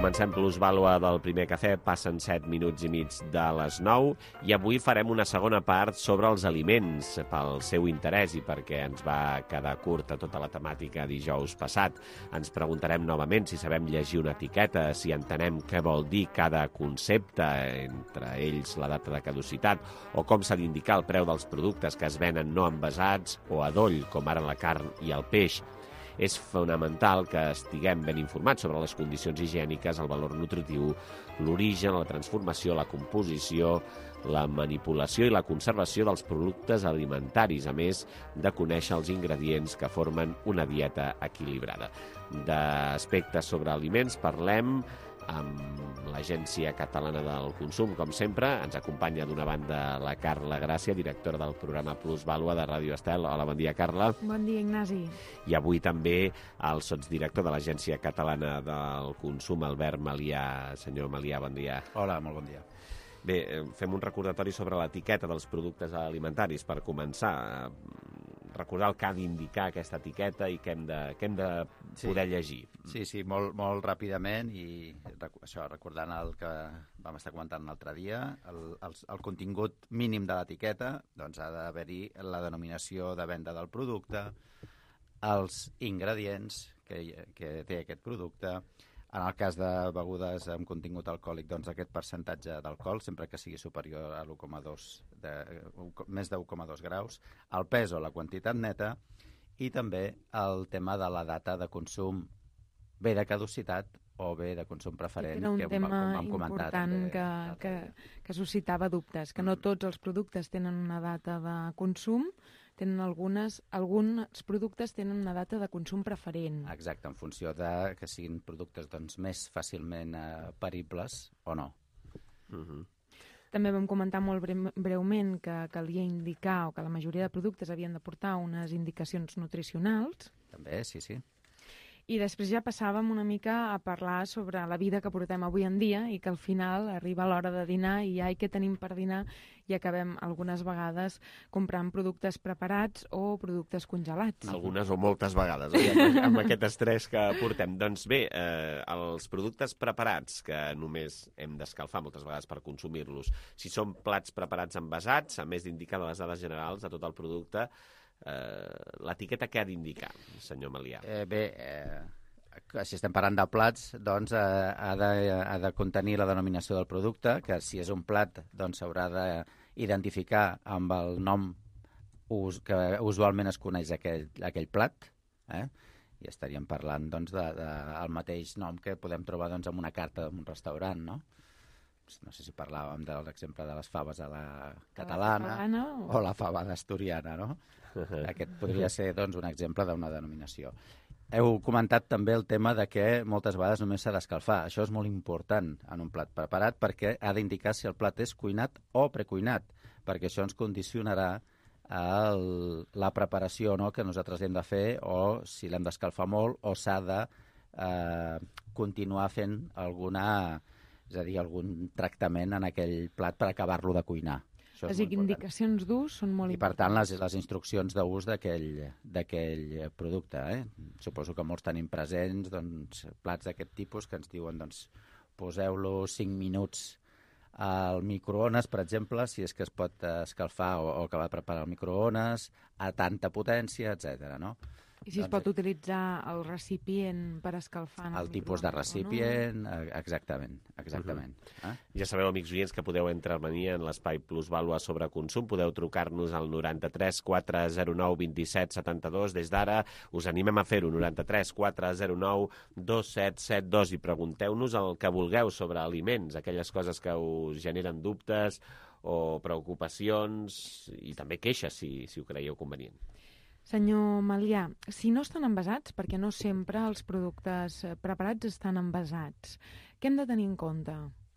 Comencem plusvàlua del primer cafè, passen set minuts i mig de les nou i avui farem una segona part sobre els aliments pel seu interès i perquè ens va quedar curta tota la temàtica dijous passat. Ens preguntarem novament si sabem llegir una etiqueta, si entenem què vol dir cada concepte, entre ells la data de caducitat, o com s'ha d'indicar el preu dels productes que es venen no envasats o a doll, com ara la carn i el peix. És fonamental que estiguem ben informats sobre les condicions higièniques, el valor nutritiu, l'origen, la transformació, la composició, la manipulació i la conservació dels productes alimentaris, a més de conèixer els ingredients que formen una dieta equilibrada. D'aspectes sobre aliments parlem amb l'Agència Catalana del Consum, com sempre. Ens acompanya d'una banda la Carla Gràcia, directora del programa Plusvàlua de Ràdio Estel. Hola, bon dia, Carla. Bon dia, Ignasi. I avui també el sotsdirector de l'Agència Catalana del Consum, Albert Malià. Senyor Malià, bon dia. Hola, molt bon dia. Bé, fem un recordatori sobre l'etiqueta dels productes alimentaris per començar. Recordar el que ha d'indicar aquesta etiqueta i què hem de, què hem de poder sí. llegir. Sí, sí, molt, molt ràpidament i això, recordant el que vam estar comentant l'altre dia, el, el, el contingut mínim de l'etiqueta, doncs ha d'haver-hi la denominació de venda del producte, els ingredients que, que té aquest producte. En el cas de begudes amb contingut alcohòlic, doncs aquest percentatge d'alcohol, sempre que sigui superior a l'u coma dos, de, més de u coma dos graus, el pes o la quantitat neta, i també el tema de la data de consum, bé de caducitat o bé de consum preferent. Era un que tema vam comentar, important també, que, que, que suscitava dubtes, que no tots els productes tenen una data de consum, tenen algunes, alguns productes tenen una data de consum preferent. Exacte, en funció de que siguin productes doncs, més fàcilment eh, peribles o no. Uh-huh. També vam comentar molt bre breument que calia indicar o que la majoria de productes havien de portar unes indicacions nutricionals. També, sí, sí. I després ja passàvem una mica a parlar sobre la vida que portem avui en dia i que al final arriba l'hora de dinar i ai, què tenim per dinar, i acabem algunes vegades comprant productes preparats o productes congelats. Algunes o moltes vegades, oi? Amb aquest estrès que portem. Doncs bé, eh, els productes preparats, que només hem d'escalfar moltes vegades per consumir-los, si són plats preparats envasats, a més d'indicar les dades generals de tot el producte, Eh, l'etiqueta què ha d'indicar, senyor Malià? Eh, bé, eh, si estem parlant de plats, doncs eh, ha, de, ha de contenir la denominació del producte, que si és un plat doncs s'haurà d'identificar amb el nom us, que usualment es coneix aquell, aquell plat, eh? I estaríem parlant doncs, de, de, el mateix nom que podem trobar doncs, en una carta d'un restaurant, no? No sé si parlàvem de l'exemple de les faves a la catalana, la catalana o... o la fava asturiana, no? Aquest podria ser doncs, un exemple d'una denominació. Heu comentat també el tema de que moltes vegades només s'ha d'escalfar. Això és molt important en un plat preparat perquè ha d'indicar si el plat és cuinat o precuinat, perquè això ens condicionarà el, la preparació, no?, que nosaltres hem de fer, o si l'hem d'escalfar molt o s'ha de eh, continuar fent alguna... és a dir, algun tractament en aquell plat per acabar-lo de cuinar. Això les indicacions d'ús són molt importants. I, per tant, les, les instruccions d'ús d'aquell producte. Eh? Suposo que molts tenim presents doncs, plats d'aquest tipus que ens diuen doncs, poseu-lo cinc minuts al microones, per exemple, si és que es pot escalfar o, o acabar de preparar al microones, a tanta potència, etcètera, no? I si doncs, es pot utilitzar el recipient per escalfar? El tipus de recipient, no? exactament. exactament. Uh-huh. eh? Ja sabeu, amics oients, que podeu intervenir en l'espai Plusvàlua sobre consum. Podeu trucar-nos al noranta-tres quatre zero nou vint set setanta dos. Des d'ara us animem a fer-ho, noranta-tres quatre zero nou dos set set dos, i pregunteu-nos el que vulgueu sobre aliments, aquelles coses que us generen dubtes o preocupacions, i també queixes, si, si ho creieu convenient. Senyor Malià, si no estan envasats, perquè no sempre els productes preparats estan envasats, què hem de tenir en compte?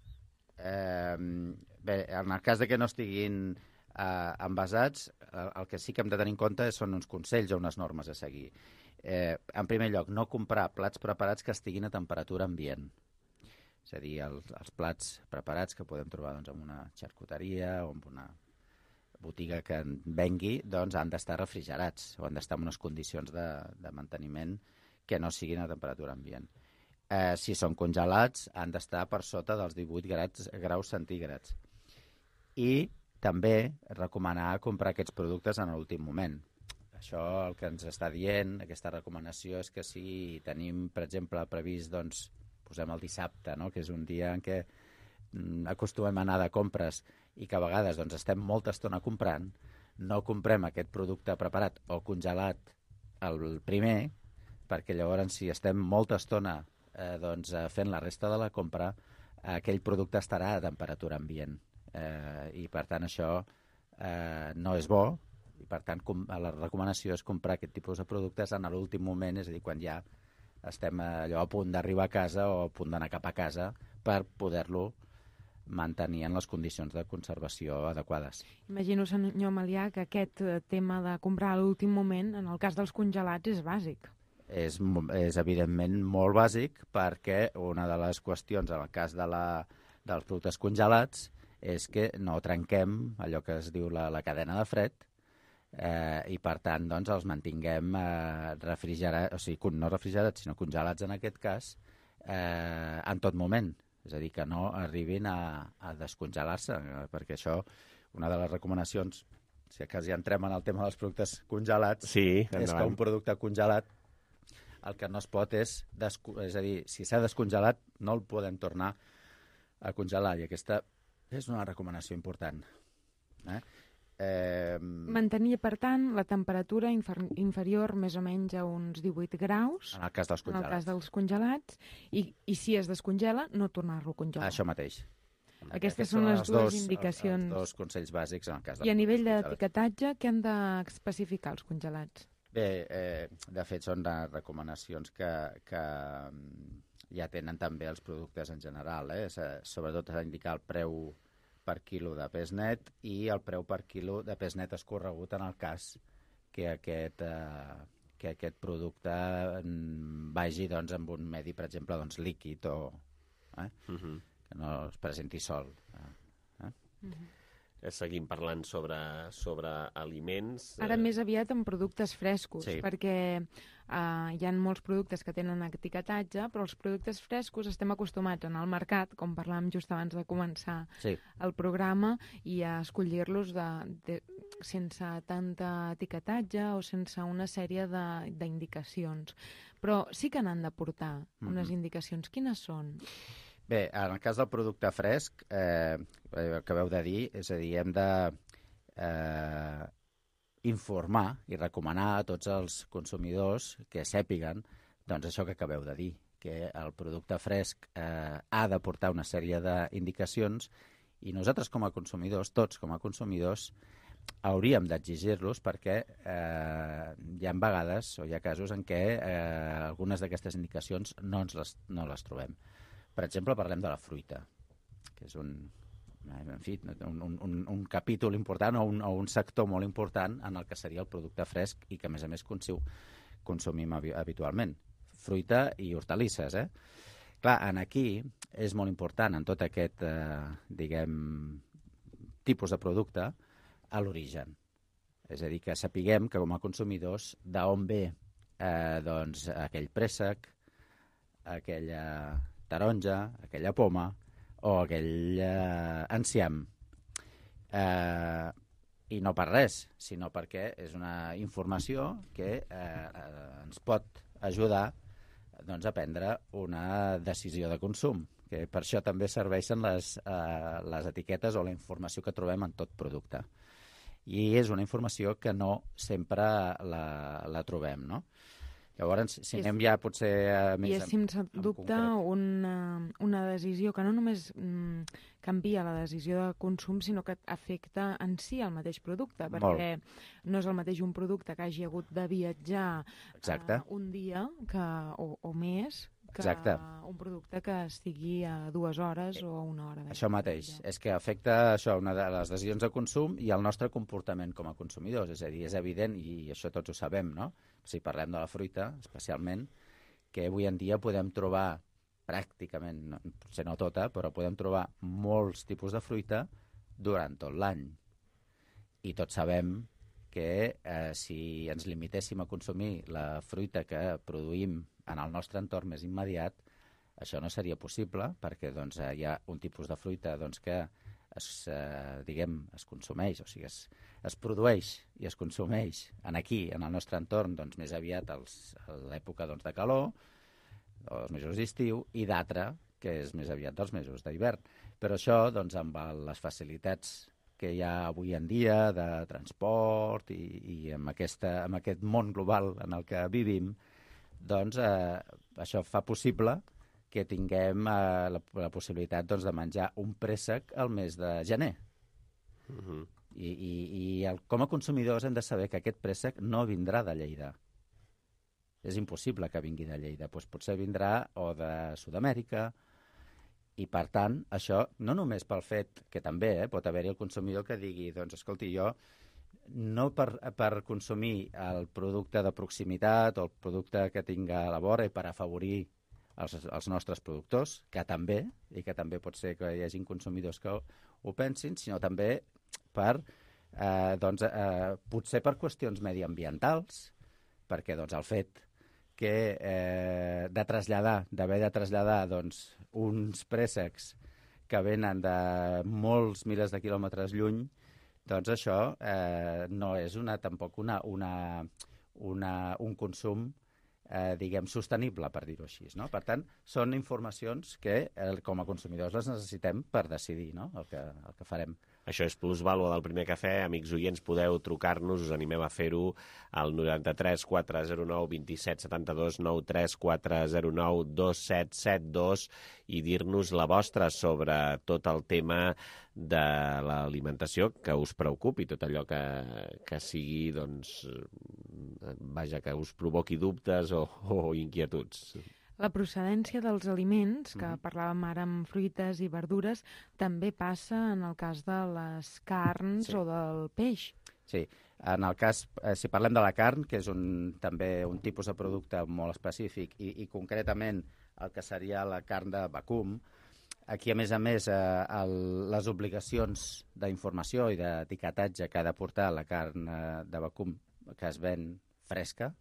Eh, bé, en el cas de que no estiguin eh, envasats, el, el que sí que hem de tenir en compte són uns consells o unes normes a seguir. Eh, en primer lloc, no comprar plats preparats que estiguin a temperatura ambient. És a dir, el, els plats preparats que podem trobar doncs, en una xarcuteria o en una botiga que en vengui, doncs han d'estar refrigerats o han d'estar en unes condicions de, de manteniment que no siguin a temperatura ambient. Eh, si són congelats, han d'estar per sota dels divuit graus, graus centígrads. I també recomanar comprar aquests productes en l'últim moment. Això el que ens està dient, aquesta recomanació, és que si tenim, per exemple, previst, doncs, posem el dissabte, no?, que és un dia en què mm, acostumem a anar de compres i que a vegades doncs, estem molta estona comprant, no comprem aquest producte preparat o congelat el primer, perquè llavors si estem molta estona eh, doncs, fent la resta de la compra, aquell producte estarà a temperatura ambient. Eh, I per tant això eh, no és bo, i per tant com, la recomanació és comprar aquest tipus de productes en l'últim moment, és a dir, quan ja estem allò a punt d'arribar a casa o a punt d'anar cap a casa per poder-lo mantenir en les condicions de conservació adequades. Imagino, senyor Melià, que aquest tema de comprar a l'últim moment, en el cas dels congelats, és bàsic. És, és evidentment molt bàsic, perquè una de les qüestions en el cas de la, dels productes congelats és que no trenquem allò que es diu la, la cadena de fred, eh, i per tant doncs, els mantinguem eh, refrigerats, o sigui, no refrigerats, sinó congelats en aquest cas, eh, en tot moment. És a dir, que no arribin a, a descongelar-se, perquè això, una de les recomanacions, si acaso ja entrem en el tema dels productes congelats, sí, és que un producte congelat el que no es pot és, és a dir, si s'ha descongelat no el podem tornar a congelar, i aquesta és una recomanació important. Eh? Eh... Mantenir, per tant, la temperatura infer inferior més o menys a uns divuit graus, en el cas dels congelats, en el cas dels congelats, i, i si es descongela, no tornar-lo a congelar. Això mateix. Aquestes, Aquestes són les dues dos, indicacions. Els, els dos consells bàsics en el cas dels I a nivell d'etiquetatge, què han d'especificar els congelats? Bé, eh, de fet, són recomanacions que, que ja tenen també els productes en general. Eh? Sobretot s'ha d'indicar el preu per quilo de pes net i el preu per quilo de pes net escorregut en el cas que aquest, eh, que aquest producte vagi doncs, amb un medi, per exemple, doncs, líquid o eh? uh-huh. que no es presenti sol. Eh? Uh-huh. Seguim parlant sobre, sobre aliments. Ara més aviat amb productes frescos, sí. perquè uh, hi ha molts productes que tenen etiquetatge, però els productes frescos estem acostumats en el mercat, com parlàvem just abans de començar sí. el programa, i a escollir-los de, de, sense tanta etiquetatge o sense una sèrie d'indicacions. Però sí que n'han de portar unes mm-hmm. indicacions. Quines són? Bé, en el cas del producte fresc, eh, el que acabeu de dir, és a dir, hem de eh, informar i recomanar a tots els consumidors que sàpiguen doncs, això que acabeu de dir, que el producte fresc eh, ha de portar una sèrie d'indicacions i nosaltres com a consumidors, tots com a consumidors, hauríem d'exigir-los perquè eh, hi ha vegades o hi ha casos en què eh, algunes d'aquestes indicacions no, ens les, no les trobem. Per exemple, parlem de la fruita, que és un, en fi, un, un, un capítol important o un, o un sector molt important en el que seria el producte fresc i que, a més a més, consum, consumim habitualment. Fruita i hortalisses, eh? Clar, en aquí és molt important, en tot aquest, eh, diguem, tipus de producte, a l'origen. És a dir, que sapiguem que, com a consumidors, d'on ve eh, doncs, aquell préssec, aquella taronja, aquella poma o aquell eh, enciam. Eh, I no per res, sinó perquè és una informació que eh, ens pot ajudar doncs, a prendre una decisió de consum, que per això també serveixen les, eh, les etiquetes o la informació que trobem en tot producte. I és una informació que no sempre la, la trobem, no? Llavors, si anem ja potser a més... I és, sense dubte, una, una decisió que no només mm, canvia la decisió de consum, sinó que afecta en si el mateix producte, perquè Molt. no és el mateix un producte que hagi hagut de viatjar uh, un dia que, o, o més que Exacte. un producte que estigui a dues hores o a una hora. Això mateix, és que afecta això, una de les decisions de consum i el nostre comportament com a consumidors. És a dir, és evident, i això tots ho sabem, no? Si parlem de la fruita, especialment, que avui en dia podem trobar pràcticament, no, potser no tota, però podem trobar molts tipus de fruita durant tot l'any. I tots sabem que eh, si ens limitéssim a consumir la fruita que produïm en el nostre entorn més immediat, això no seria possible perquè doncs, hi ha un tipus de fruita doncs, que es, eh, diguem, es consumeix, o sigui, es, es produeix i es consumeix en aquí, en el nostre entorn, doncs, més aviat als, a l'època doncs, de calor, o els mesos d'estiu, i d'altre, que és més aviat dels mesos d'hivern. Però això, doncs, amb les facilitats que hi ha avui en dia de transport i, i amb, aquesta, amb aquest món global en el que vivim, doncs eh, això fa possible que tinguem eh, la, la possibilitat doncs, de menjar un préssec al mes de gener. Uh-huh. I, i, i el, com a consumidors hem de saber que aquest préssec no vindrà de Lleida. És impossible que vingui de Lleida. Pues potser vindrà o de Sud-amèrica, i, per tant, això no només pel fet que també eh, pot haver-hi el consumidor que digui, doncs, escolti, jo no per, per consumir el producte de proximitat o el producte que tinga a la vora i per afavorir els, els nostres productors, que també, i que també pot ser que hi hagi consumidors que ho, ho pensin, sinó també per, eh, doncs, eh, potser per qüestions mediambientals, perquè doncs, el fet que eh, de traslladar, d'haver de traslladar doncs, uns préssecs que venen de molts milers de quilòmetres lluny, doncs això eh, no és una, tampoc una, una, una, un consum eh, diguem, sostenible, per dir-ho així. No? Per tant, són informacions que eh, com a consumidors les necessitem per decidir, no? el, que, el que farem. Això és Plusvàlua del Primer Cafè. Amics oients, podeu trucar-nos, us animem a fer-ho al noranta-tres quatre zero nou dos set set dos, noranta-tres quatre zero nou dos set set dos i dir-nos la vostra sobre tot el tema de l'alimentació que us preocupi, tot allò que, que sigui, doncs, vaja, que us provoqui dubtes o, o inquietuds. La procedència dels aliments, que parlàvem ara amb fruites i verdures, també passa en el cas de les carns sí. o del peix. Sí, en el cas, eh, si parlem de la carn, que és un, també un tipus de producte molt específic, i, i concretament el que seria la carn de vacum, aquí, a més a més, eh, el, les obligacions d'informació i d'etiquetatge que ha de portar la carn eh, de vacum que es ven fresca,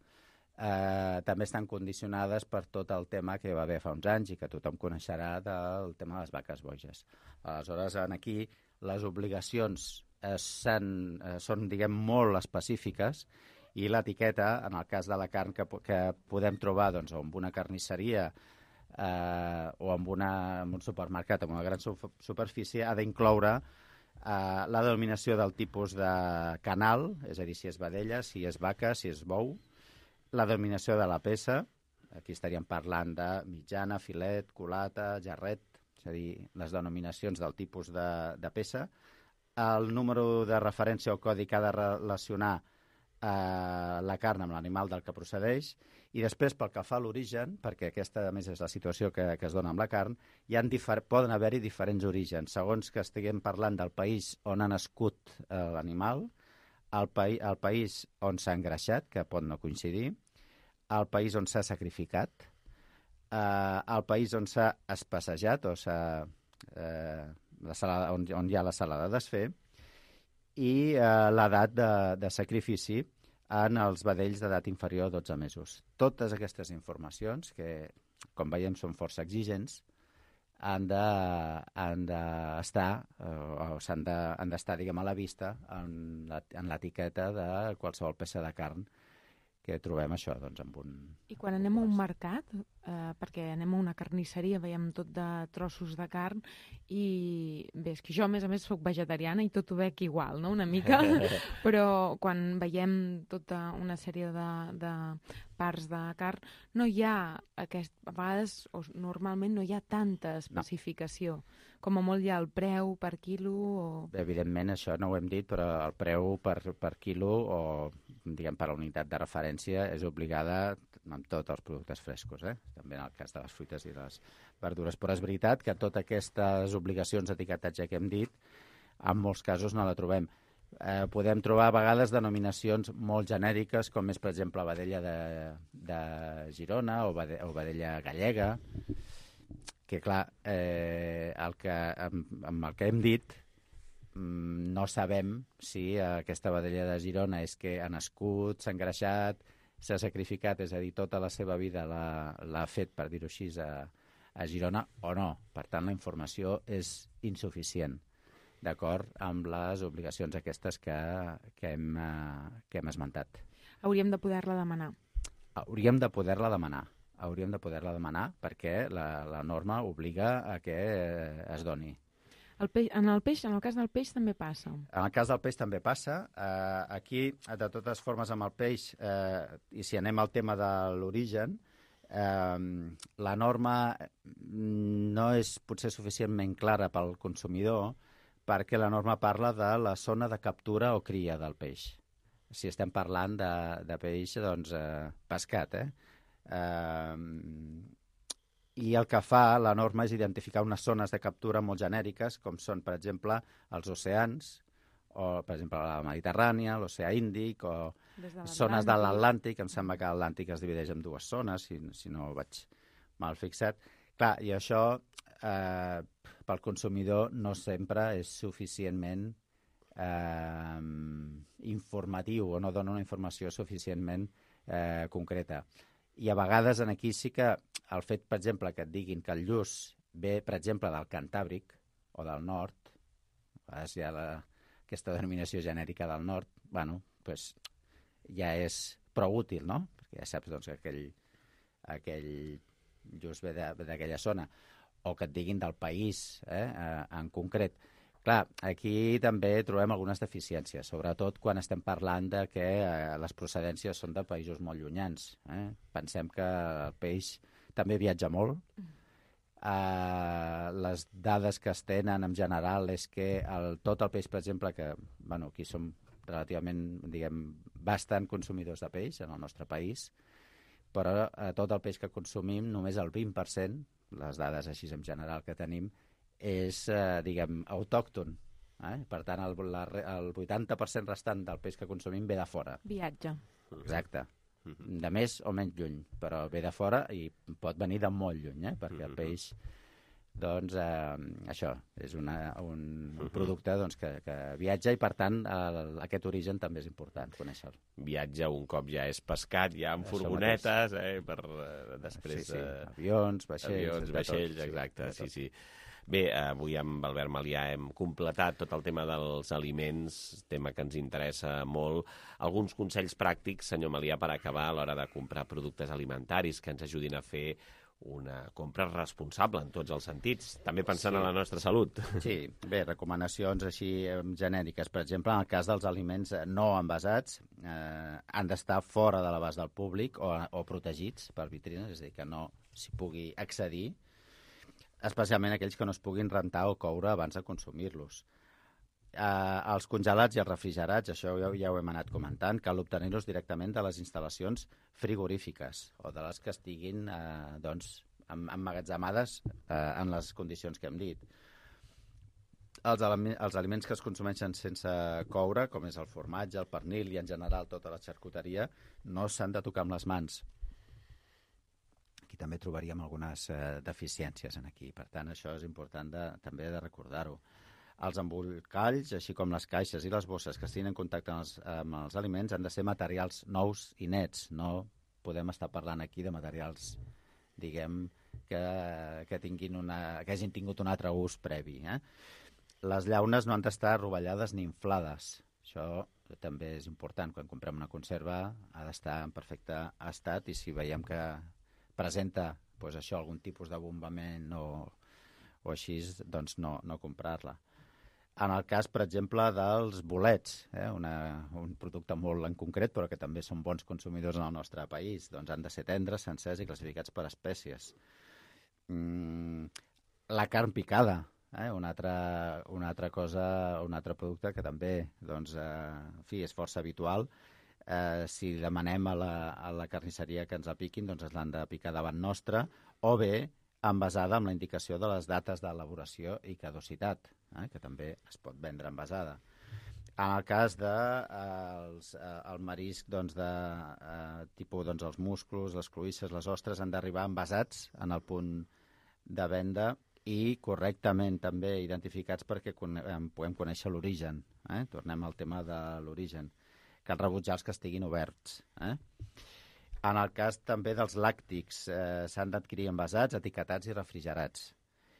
Eh, també estan condicionades per tot el tema que va haver fa uns anys i que tothom coneixerà del tema de les vaques boges. Aleshores, aquí les obligacions eh, són, eh, són, diguem, molt específiques i l'etiqueta, en el cas de la carn que, que podem trobar doncs, amb una carnisseria eh, o amb, una, amb un supermercat, amb una gran superfície, ha d'incloure eh, la denominació del tipus de canal, és a dir, si és vedella, si és vaca, si és bou, la denominació de la peça, aquí estaríem parlant de mitjana, filet, culata, jarret, és a dir, les denominacions del tipus de, de peça, el número de referència o codi que ha de relacionar eh, la carn amb l'animal del que procedeix, i després, pel que fa a l'origen, perquè aquesta, a més, és la situació que, que es dona amb la carn, hi ha difer- poden haver-hi diferents orígens, segons que estiguem parlant del país on ha nascut eh, l'animal, el, pa el país on s'ha engreixat, que pot no coincidir, el país on s'ha sacrificat, eh, el país on s'ha espassejat, o s'ha, eh, la salada, on, on hi ha la salada a desfer, i eh, l'edat de, de sacrifici en els vedells d'edat inferior a dotze mesos. Totes aquestes informacions, que com veiem són força exigents, han d'estar de, o s'han de, han d'estar, diguem, a la vista en l'etiqueta de qualsevol peça de carn que trobem això, doncs, amb un... I quan anem a un mercat, eh, perquè anem a una carnisseria, veiem tot de trossos de carn, i bé, és que jo, a més a més, soc vegetariana i tot ho veig igual, no?, una mica, però quan veiem tota una sèrie de, de parts de carn, no hi ha aquest... A vegades, o normalment, no hi ha tanta especificació. No. Com a molt hi ha el preu per quilo o... Evidentment, això no ho hem dit, però el preu per, per quilo o, diguem, per la unitat de referència és obligada amb tots els productes frescos, eh? També en el cas de les fruites i les verdures. Però és veritat que totes aquestes obligacions d'etiquetatge que hem dit, en molts casos no la trobem. Eh, podem trobar a vegades denominacions molt genèriques, com és, per exemple, vedella de, de Girona o, vede, o vedella gallega, que, clar, eh, el que, amb, amb el que hem dit, no sabem si aquesta vedella de Girona és que ha nascut, s'ha engreixat, s'ha sacrificat, és a dir, tota la seva vida l'ha fet, per dir-ho així, a, a Girona o no. Per tant, la informació és insuficient, d'acord amb les obligacions aquestes que, que, hem, eh, que hem esmentat. Hauríem de poder-la demanar. Hauríem de poder-la demanar. Hauríem de poder-la demanar perquè la, la norma obliga a que eh, es doni. El peix, en el peix, en el cas del peix també passa. En el cas del peix també passa. Eh, aquí, de totes formes, amb el peix, eh, i si anem al tema de l'origen, eh, la norma no és potser suficientment clara pel consumidor perquè la norma parla de la zona de captura o cria del peix. Si estem parlant de, de peix doncs, eh, pescat, eh? Eh, I el que fa la norma és identificar unes zones de captura molt genèriques, com són, per exemple, els oceans, o, per exemple, la Mediterrània, l'oceà Índic, o de zones de l'Atlàntic. Em sembla que l'Atlàntic es divideix en dues zones, si, si no vaig mal fixat. Clar, i això, eh, pel consumidor, no sempre és suficientment eh, informatiu, o no dona una informació suficientment eh, concreta. I a vegades en aquí sí que el fet, per exemple, que et diguin que el lluç ve, per exemple, del Cantàbric o del nord, a vegades hi ha la, aquesta denominació genèrica del nord, bueno, pues, ja és prou útil, no? Perquè ja saps doncs, que aquell, aquell lluç ve d'aquella zona. O que et diguin del país, eh, en concret. Clar, aquí també trobem algunes deficiències, sobretot quan estem parlant de que eh, les procedències són de països molt llunyans. Eh? Pensem que el peix també viatja molt. Eh, les dades que es tenen en general és que el, tot el peix, per exemple, que bueno, aquí som relativament, diguem, bastant consumidors de peix en el nostre país, però eh, tot el peix que consumim, només el vint per cent, les dades així en general que tenim, és, eh, diguem, autòcton. Eh? Per tant, el, la, el vuitanta per cent restant del peix que consumim ve de fora. Viatge. Exacte. De més o menys lluny, però ve de fora i pot venir de molt lluny, eh? Perquè el peix, doncs, eh, això, és una, un, un producte doncs, que, que viatja i, per tant, el, aquest origen també és important conèixer-lo. Viatja un cop ja és pescat, ja amb furgonetes, eh, per eh, després... Sí, sí. Eh, avions, vaixells... Avions, vaixells, tot, exacte, sí, sí. Bé, avui amb Albert Malià hem completat tot el tema dels aliments, tema que ens interessa molt. Alguns consells pràctics, senyor Malià, per acabar a l'hora de comprar productes alimentaris que ens ajudin a fer una compra responsable en tots els sentits, també pensant sí. en la nostra salut. Sí, bé, recomanacions així genèriques. Per exemple, en el cas dels aliments no envasats, eh, han d'estar fora de l'abast del públic o, o protegits per vitrines, és a dir, que no s'hi pugui accedir, especialment aquells que no es puguin rentar o coure abans de consumir-los. Eh, els congelats i els refrigerats, això ja, ja ho hem anat comentant, cal obtenir-los directament de les instal·lacions frigorífiques o de les que estiguin eh, doncs, emmagatzemades eh, en les condicions que hem dit. Els, els aliments que es consumeixen sense coure, com és el formatge, el pernil i en general tota la xarcuteria, no s'han de tocar amb les mans. Aquí també trobaríem algunes eh, deficiències en aquí. Per tant, això és important de, també de recordar-ho. Els embolcalls, així com les caixes i les bosses que estiguin en contacte amb els, amb els aliments, han de ser materials nous i nets. No podem estar parlant aquí de materials, diguem, que, que, tinguin una, que hagin tingut un altre ús previ. Eh? Les llaunes no han d'estar rovellades ni inflades. Això també és important. Quan comprem una conserva ha d'estar en perfecte estat i si veiem que presenta pues, això, algun tipus de bombament o, o així, doncs no, no comprar-la. En el cas, per exemple, dels bolets, eh, una, un producte molt en concret, però que també són bons consumidors en el nostre país, doncs han de ser tendres, sencers i classificats per espècies. Mm, la carn picada, eh, una altra, una altra cosa, un altre producte que també doncs, eh, en fi, és força habitual. Eh, si demanem a la, a la carnisseria que ens la piquin, doncs ens l'han de picar davant nostre, o bé envasada amb la indicació de les dates d'elaboració i caducitat, eh, que també es pot vendre envasada. En el cas de eh, els, eh, el marisc, doncs, de eh, tipus doncs, els musclos, les cloïsses, les ostres, han d'arribar envasats en el punt de venda i correctament també identificats perquè con puguem conèixer l'origen. Eh? Tornem al tema de l'origen. Cal rebutjar els que estiguin oberts. Eh? En el cas també dels làctics, eh, s'han d'adquirir envasats, etiquetats i refrigerats.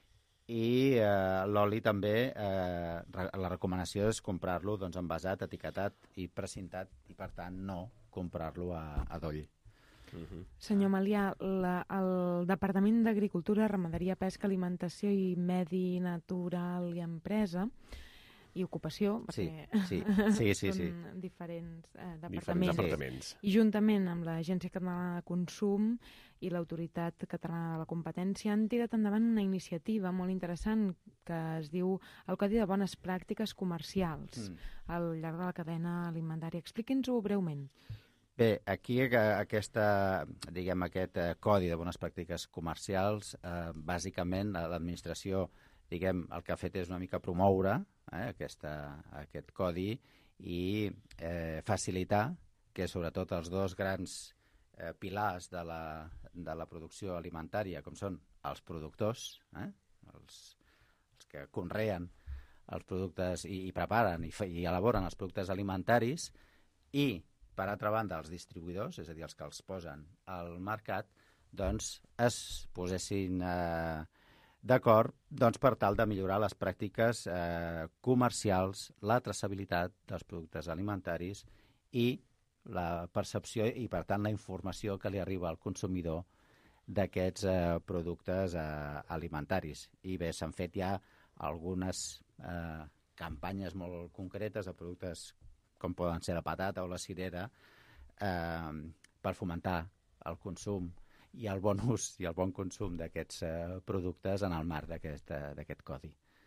I eh, l'oli també, eh, la recomanació és comprar-lo doncs, envasat, etiquetat i precintat, i per tant no comprar-lo a, a doll. Uh-huh. Senyor Malià, la, el Departament d'Agricultura, Ramaderia, Pesca, Alimentació i Medi Natural i Empresa i Ocupació, perquè sí, sí, sí, sí, són sí. diferents, eh, departaments. diferents departaments. I juntament amb l'Agència Catalana de Consum i l'Autoritat Catalana de la Competència han tirat endavant una iniciativa molt interessant que es diu el Codi de Bones Pràctiques Comercials mm. al llarg de la cadena alimentària. Expliqui'ns-ho breument. Bé, aquí aquesta, diguem, aquest Codi de Bones Pràctiques Comercials, eh, bàsicament l'administració, diguem, el que ha fet és una mica promoure eh, aquesta, aquest codi i eh, facilitar que sobretot els dos grans eh, pilars de la, de la producció alimentària, com són els productors, eh, els, els que conreen els productes i, i preparen i, i elaboren els productes alimentaris, i, per altra banda, els distribuïdors, és a dir, els que els posen al mercat, doncs es posessin eh, d'acord, doncs, per tal de millorar les pràctiques eh, comercials, la traçabilitat dels productes alimentaris i la percepció i, per tant, la informació que li arriba al consumidor d'aquests eh, productes eh, alimentaris. I bé, s'han fet ja algunes eh, campanyes molt concretes de productes com poden ser la patata o la cirera eh, per fomentar el consum i el bon ús i el bon consum d'aquests eh, productes en el marc d'aquest d'aquest codi.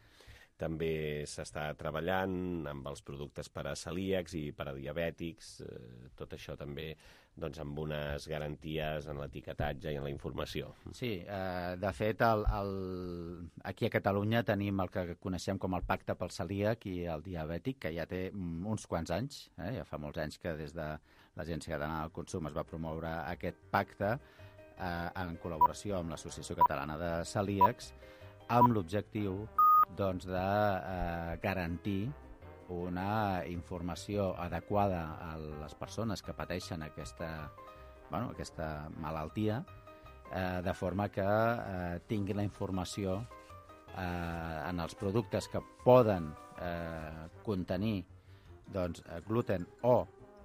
També s'està treballant amb els productes per a celíacs i per a diabètics, eh, tot això també doncs, amb unes garanties en l'etiquetatge i en la informació. Sí, eh, de fet, el, el, aquí a Catalunya tenim el que coneixem com el Pacte pel Celíac i el Diabètic, que ja té uns quants anys, eh, ja fa molts anys que des de l'Agència Catalana del Consum es va promoure aquest pacte eh, en col·laboració amb l'Associació Catalana de Celíacs, amb l'objectiu doncs, de eh, garantir una informació adequada a les persones que pateixen aquesta, bueno, aquesta malaltia, eh, de forma que eh, tinguin la informació eh, en els productes que poden eh, contenir doncs, gluten o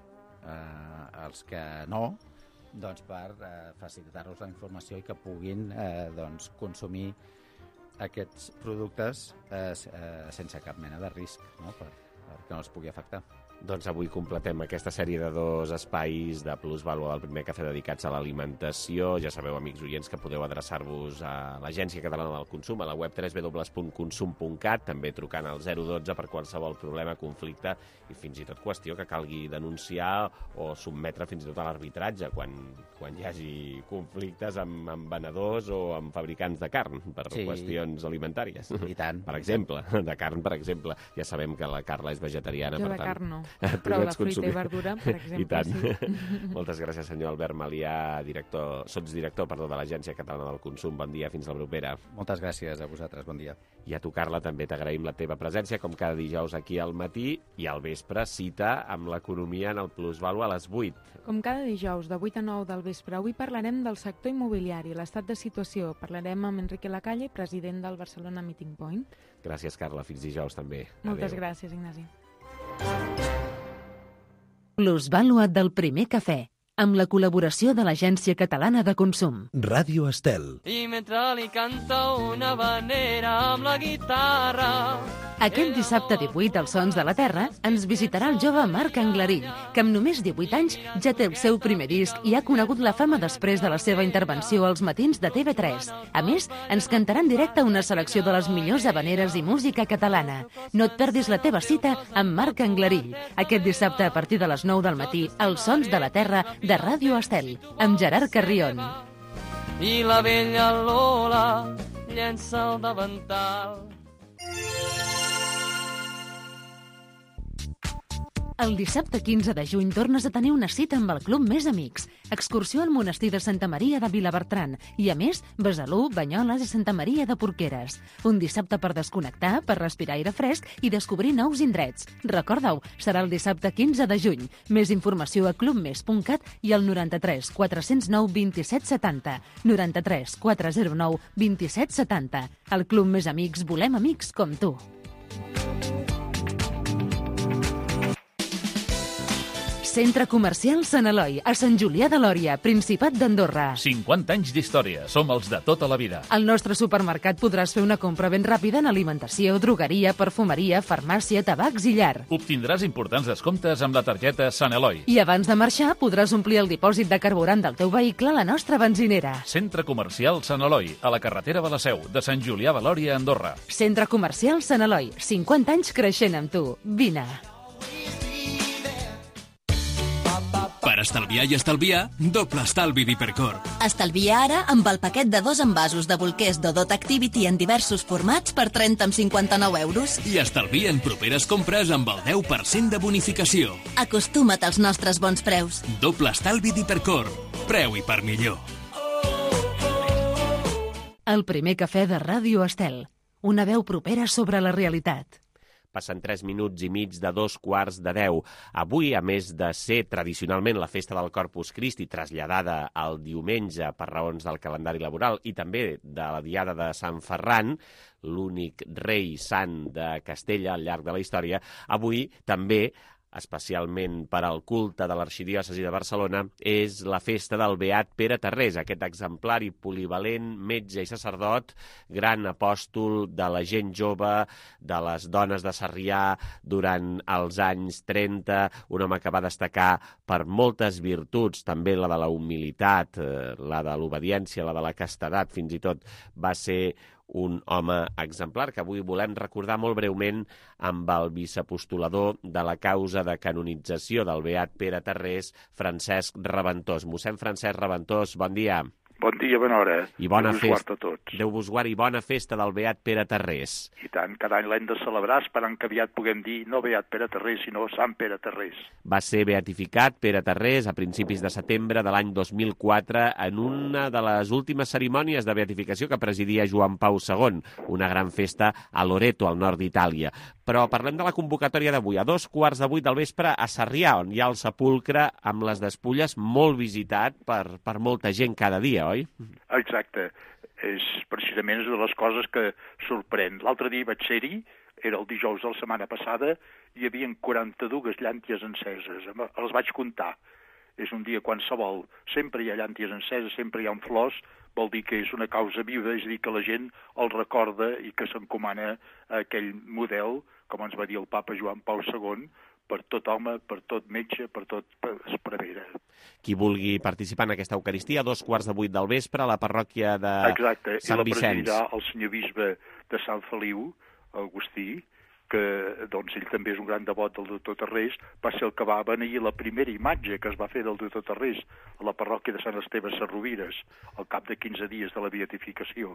eh, els que no, doncs, per eh, facilitar-los la informació i que puguin eh, doncs, consumir aquests productes eh, eh, sense cap mena de risc, no? per, perquè no els pugui afectar. Doncs avui completem aquesta sèrie de dos espais de plusvàlua del primer cafè dedicats a l'alimentació. Ja sabeu, amics oients, que podeu adreçar-vos a l'Agència Catalana del Consum, a la web w w w punt consum punt cat, també trucant al zero dotze per qualsevol problema, conflicte i fins i tot qüestió que calgui denunciar o sotmetre fins i tot a l'arbitratge quan, quan hi hagi conflictes amb, amb venedors o amb fabricants de carn per sí. qüestions alimentàries. I tant. Per exemple, de carn, per exemple. Ja sabem que la Carla és vegetariana. Jo per de tant, carn no. Però la fruita consumir. I verdura, per exemple, I tant. sí. Moltes gràcies, senyor Albert Malià, director, sotsdirector perdó, de l'Agència Catalana del Consum. Bon dia, fins la propera. Moltes gràcies a vosaltres, bon dia. I a tu, Carla, també t'agraïm la teva presència, com cada dijous aquí al matí, i al vespre cita amb l'economia en el Plusvàlua a les vuit. Com cada dijous, de vuit a nou del vespre, avui parlarem del sector immobiliari, l'estat de situació. Parlarem amb Enrique Lacalle, president del Barcelona Meeting Point. Gràcies, Carla. Fins dijous, també. Moltes Adéu. gràcies, Ignasi. Plusvàlua del primer cafè, amb la col·laboració de l'Agència Catalana de Consum. Ràdio Estel. I mentre li canta una vanera amb la guitarra... Aquest dissabte divuit als Sons de la Terra ens visitarà el jove Marc Anglarill, que amb només divuit anys ja té el seu primer disc i ha conegut la fama després de la seva intervenció als matins de T V tres. A més, ens cantarà en directe una selecció de les millors habaneres i música catalana. No et perdis la teva cita amb Marc Anglarill. Aquest dissabte a partir de les nou del matí als Sons de la Terra de Ràdio Estel, amb Gerard Carrion. I la vella Lola llença el davantal. El dissabte quinze de juny tornes a tenir una cita amb el Club Més Amics. Excursió al monestir de Santa Maria de Vilabertran i, a més, Besalú, Banyoles i Santa Maria de Porqueres. Un dissabte per desconnectar, per respirar aire fresc i descobrir nous indrets. Recorda-ho, serà el dissabte quinze de juny. Més informació a clubmes punt cat i al noranta-tres quatre zero nou dos set set zero. noranta-tres quatre zero nou dos set set zero. Al Club Més Amics volem amics com tu. Centre Comercial Sant Eloi, a Sant Julià de Lòria, Principat d'Andorra. cinquanta anys d'història, som els de tota la vida. Al nostre supermercat podràs fer una compra ben ràpida en alimentació, drogueria, perfumeria, farmàcia, tabacs i llar. Obtindràs importants descomptes amb la targeta Sant Eloi. I abans de marxar podràs omplir el dipòsit de carburant del teu vehicle a la nostra benzinera. Centre Comercial Sant Eloi, a la carretera de la Seu, de Sant Julià de Lòria, Andorra. Centre Comercial Sant Eloi, cinquanta anys creixent amb tu. Vine. Per estalviar i estalviar, doble estalvi d'Hipercor. Estalvia ara amb el paquet de dos envasos de bolquers Dodot Activity en diversos formats per trenta amb cinquanta-nou euros. I estalvia en properes compres amb el deu per cent de bonificació. Acostuma't als nostres bons preus. Doble estalvi d'Hipercor. Preu i per millor. El primer cafè de Ràdio Estel. Una veu propera sobre la realitat. Passen tres minuts i mig de dos quarts de deu. Avui, a més de ser tradicionalment la festa del Corpus Christi, traslladada al diumenge per raons del calendari laboral i també de la diada de Sant Ferran, l'únic rei sant de Castella al llarg de la història, avui també, especialment per al culte de l'arxidiòcesi de Barcelona, és la festa del Beat Pere Tarrés, aquest exemplari polivalent, metge i sacerdot, gran apòstol de la gent jove, de les dones de Sarrià durant els anys trenta, un home que va destacar per moltes virtuts, també la de la humilitat, la de l'obediència, la de la castedat, fins i tot va ser un home exemplar que avui volem recordar molt breument amb el vicepostulador de la causa de canonització del Beat Pere Tarrés, Francesc Raventós. Mossèn Francesc Raventós, bon dia. Bon dia, bona hora. I bona Déu festa. a tots. Déu vos guard i bona festa del Beat Pere Tarrés. I tant, cada any l'hem de celebrar, esperant que aviat puguem dir no Beat Pere Tarrés, sinó Sant Pere Tarrés. Va ser beatificat Pere Tarrés a principis de setembre de l'any dos mil quatre en una de les últimes cerimònies de beatificació que presidia Joan Pau segon, una gran festa a Loreto, al nord d'Itàlia. Però parlem de la convocatòria d'avui, a dos quarts de vuit del vespre a Sarrià, on hi ha el sepulcre amb les despulles molt visitat per, per molta gent cada dia, oi? Exacte. És precisament una de les coses que sorprèn. L'altre dia vaig ser-hi, era el dijous de la setmana passada, i hi havia quaranta-dues llànties enceses. Les vaig comptar. És un dia qualsevol. Sempre hi ha llànties enceses, sempre hi ha flors, vol dir que és una causa viva, és a dir, que la gent el recorda i que s'encomana a aquell model, com ens va dir el papa Joan Pau segon, per tot home, per tot metge, per tot esprevera. Qui vulgui participar en aquesta Eucaristia, a dos quarts de vuit del vespre, a la parròquia de Exacte. Sant Vicenç. Exacte, i la presidirà el senyor bisbe de Sant Feliu, Agustí, que doncs, ell també és un gran devot del doctor Tarrés, va ser el que va beneir la primera imatge que es va fer del doctor Tarrés a la parròquia de Sant Esteve Sarrovires, al cap de quinze dies de la beatificació.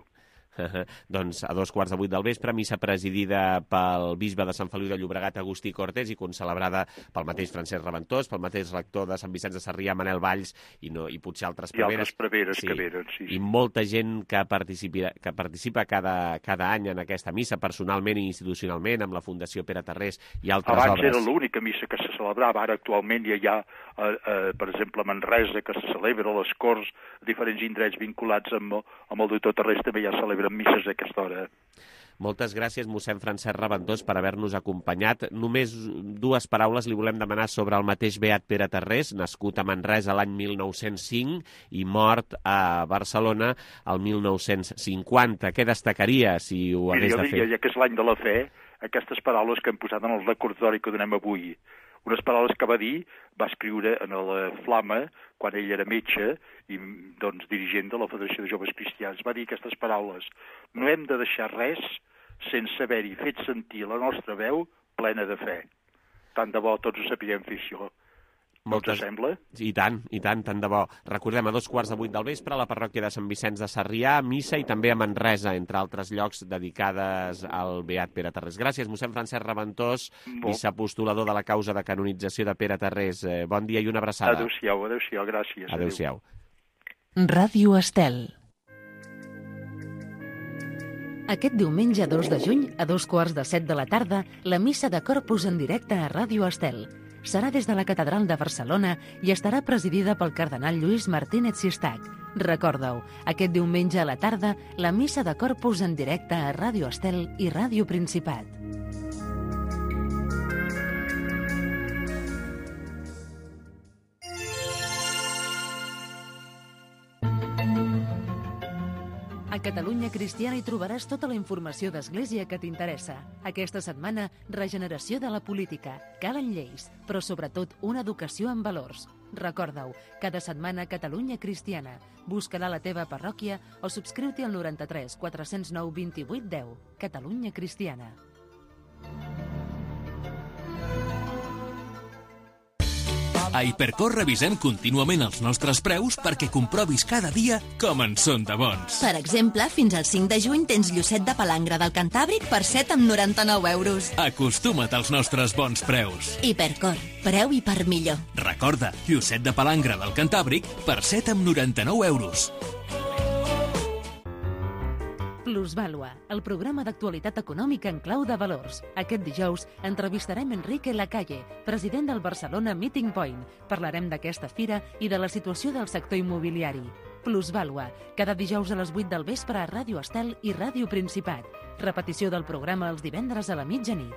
Doncs a dos quarts de vuit del vespre, missa presidida pel bisbe de Sant Feliu de Llobregat, Agustí Cortés, i concelebrada pel mateix Francesc Raventós, pel mateix rector de Sant Vicenç de Sarrià, Manel Valls, i, no, i potser altres preveres. I altres preveres sí. que venen, sí, sí. I molta gent que participa, que participa cada, cada any en aquesta missa, personalment i institucionalment, amb la Fundació Pere Tarrés i altres Abans obres. Abans era l'única missa que se celebrava, ara actualment ja hi ha, eh, eh, per exemple, a Manresa, que se celebra, a les Corts, diferents indrets vinculats amb, amb el doctor Tarrés també ja celebren misses a aquesta hora. Moltes gràcies, mossèn Francesc Raventós, per haver-nos acompanyat. Només dues paraules li volem demanar sobre el mateix Beat Pere Tarrés, nascut a Manresa l'any mil nou-cents cinc i mort a Barcelona el mil nou-cents cinquanta. Què destacaria si ho hagués de fer? Jo diria que és l'any de la fe, aquestes paraules que hem posat en el recordatori que donem avui. Unes paraules que va dir, va escriure en la Flama, quan ell era metge i doncs, dirigent de la Federació de Joves Cristians. Va dir aquestes paraules: no hem de deixar res sense haver-hi fet sentir la nostra veu plena de fe. Tant de bo tots ho sapiguem fer això. Moltes... No sembla? I tant, i tant, tant de bo. Recordem, a dos quarts de vuit del vespre, a la parròquia de Sant Vicenç de Sarrià, missa i també a Manresa, entre altres llocs dedicades al beat Pere Tarrés. Gràcies, mossèn Francesc Reventós, vicepostulador de la causa de canonització de Pere Tarrés. Eh, bon dia i una abraçada. Adéu-siau, adéu-siau, gràcies. Adéu-siau. Ràdio Estel. Aquest diumenge dos de juny, a dos quarts de set de la tarda, la missa de Corpus en directe a Ràdio Estel. Serà des de la Catedral de Barcelona i estarà presidida pel cardenal Lluís Martínez Sistac. Recorda-ho, aquest diumenge a la tarda, la missa de Corpus en directe a Ràdio Estel i Ràdio Principat. A Catalunya Cristiana hi trobaràs tota la informació d'Església que t'interessa. Aquesta setmana, regeneració de la política, calen lleis, però sobretot una educació en valors. Recorda-ho, cada setmana Catalunya Cristiana. Busca-la a la teva parròquia o subscriu-t'hi al noranta-tres quatre cents nou vint-i-vuit deu. Catalunya Cristiana. A Hipercor revisem contínuament els nostres preus perquè comprovis cada dia com en són de bons. Per exemple, fins al cinc de juny tens llucet de palangre del Cantàbric per set coma noranta-nou euros. Acostuma't als nostres bons preus. Hipercor, preu i per millor. Recorda, llucet de palangre del Cantàbric per set coma noranta-nou euros. Plusvàlua, el programa d'actualitat econòmica en clau de valors. Aquest dijous entrevistarem Enrique Lacalle, president del Barcelona Meeting Point. Parlarem d'aquesta fira i de la situació del sector immobiliari. Plusvàlua, cada dijous a les vuit del vespre a Ràdio Estel i Ràdio Principat. Repetició del programa els divendres a la mitjanit.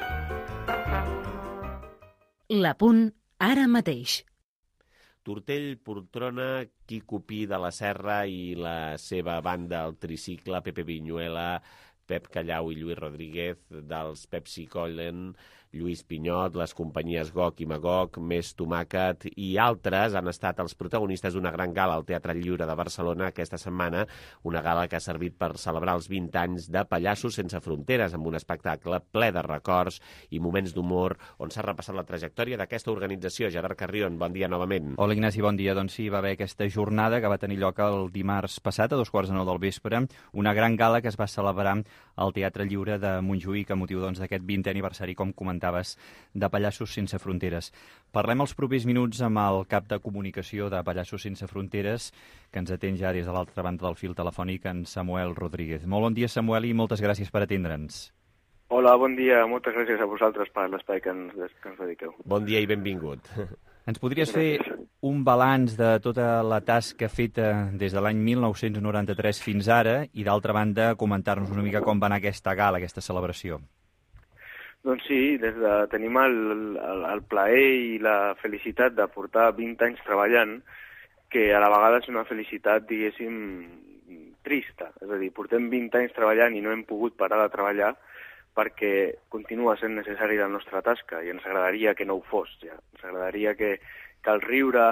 L'Apunt, ara mateix. Tortell, Poltrona, Quico Pi de la Serra i la seva banda, el tricicle, Pepe Viñuela, Pep Callau i Lluís Rodríguez, dels Pepsi Collen, Lluís Pinyot, les companyies Goc i Magog, Més Tomàquet i altres han estat els protagonistes d'una gran gala al Teatre Lliure de Barcelona aquesta setmana, una gala que ha servit per celebrar els vint anys de Pallassos Sense Fronteres, amb un espectacle ple de records i moments d'humor on s'ha repassat la trajectòria d'aquesta organització. Gerard Carrion, bon dia novament. Hola Ignasi, bon dia. Doncs sí, va haver aquesta jornada que va tenir lloc el dimarts passat, a dos quarts de nou del vespre, una gran gala que es va celebrar al Teatre Lliure de Montjuïc a motiu doncs, d'aquest vintè aniversari, com comentaves, de Pallassos Sense Fronteres. Parlem els propers minuts amb el cap de comunicació de Pallassos Sense Fronteres, que ens atén ja des de l'altra banda del fil telefònic, en Samuel Rodríguez. Molt bon dia, Samuel, i moltes gràcies per atendre'ns. Hola, bon dia. Moltes gràcies a vosaltres per l'espai que ens, que ens dediqueu. Bon dia i benvingut. Ens podries fer un balanç de tota la tasca feta des de l'any mil nou-cents noranta-tres fins ara i, d'altra banda, comentar-nos una mica com va anar aquesta gala, aquesta celebració? Doncs sí, des de, tenim el, el, el plaer i la felicitat de portar vint anys treballant, que a la vegada és una felicitat, diguéssim, trista. És a dir, portem vint anys treballant i no hem pogut parar de treballar perquè continua sent necessari la nostra tasca i ens agradaria que no ho fos ja. Ens agradaria que, que el riure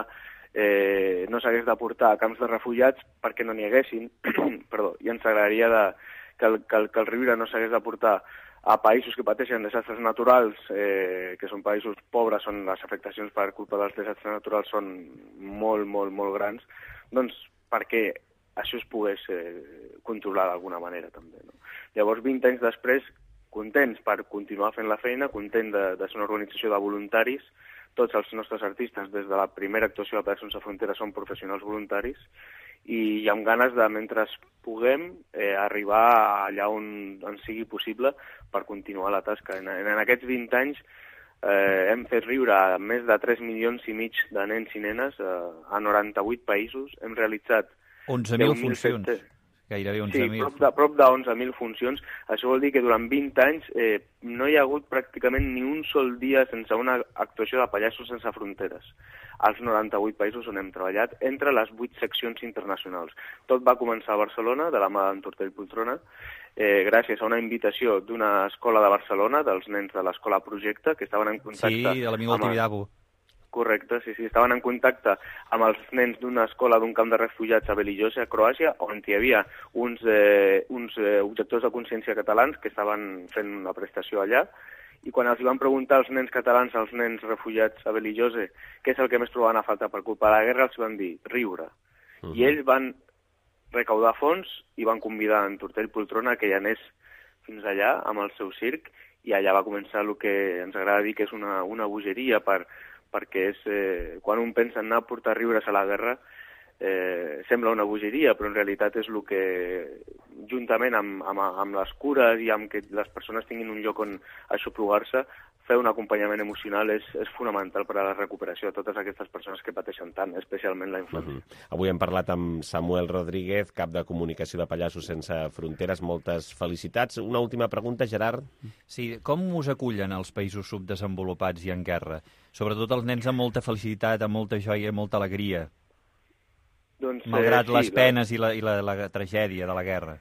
eh, no s'hagués de portar a camps de refugiats perquè no n'hi haguessin, perdó, i ens agradaria de, que, el, que, el, que el riure no s'hagués de portar a països que pateixen desastres naturals, eh, que són països pobres, on les afectacions per culpa dels desastres naturals són molt, molt, molt grans, doncs perquè això es pogués eh, controlar d'alguna manera també. No? Llavors, vint anys després, contents per continuar fent la feina, content de, de ser una organització de voluntaris. Tots els nostres artistes, des de la primera actuació de Pallassos Sense Fronteres, són professionals voluntaris i amb ganes de, mentre puguem, eh, arribar allà on, on sigui possible per continuar la tasca. En, en aquests vint anys eh, hem fet riure a més de tres milions i mig de nens i nenes eh, a noranta-vuit països. Hem realitzat onze mil funcions. Gairebé onze mil. Sí, prop de, prop de onze mil funcions. Això vol dir que durant vint anys eh, no hi ha hagut pràcticament ni un sol dia sense una actuació de Pallassos Sense Fronteres als noranta-vuit països on hem treballat, entre les vuit seccions internacionals. Tot va començar a Barcelona, de la mà d'en Tortell Poltrona, eh, gràcies a una invitació d'una escola de Barcelona, dels nens de l'escola Projecte, que estaven en contacte... Sí, de l'amic del Tibidabo. Correcte, sí, sí. Estaven en contacte amb els nens d'una escola d'un camp de refugiats a Belijosa, a Croàcia, on hi havia uns, eh, uns eh, objectors de consciència catalans que estaven fent una prestació allà, I quan els van preguntar als nens catalans, als nens refugiats a Belillose, què és el que més trobaven a falta per culpa de la guerra, els van dir riure. Uh -huh. I ells van recaudar fons i van convidar en Tortell Poltrona que hi anés fins allà amb el seu circ, i allà va començar el que ens agrada dir que és una, una bogeria, per, perquè és, eh, quan un pensa en anar a portar riures a la guerra, eh, sembla una bogeria, però en realitat és el que, juntament amb, amb, amb les cures i amb que les persones tinguin un lloc on aixoplugar-se, fer un acompanyament emocional és, és fonamental per a la recuperació de totes aquestes persones que pateixen tant, especialment la infància. Uh -huh. Avui hem parlat amb Samuel Rodríguez, cap de comunicació de Pallassos Sense Fronteres. Moltes felicitats. Una última pregunta, Gerard. Sí, com us acullen els països subdesenvolupats i en guerra? Sobretot els nens amb molta felicitat, amb molta joia i molta alegria. Doncs, malgrat eh, sí, les penes la... i, la, i la, la tragèdia de la guerra.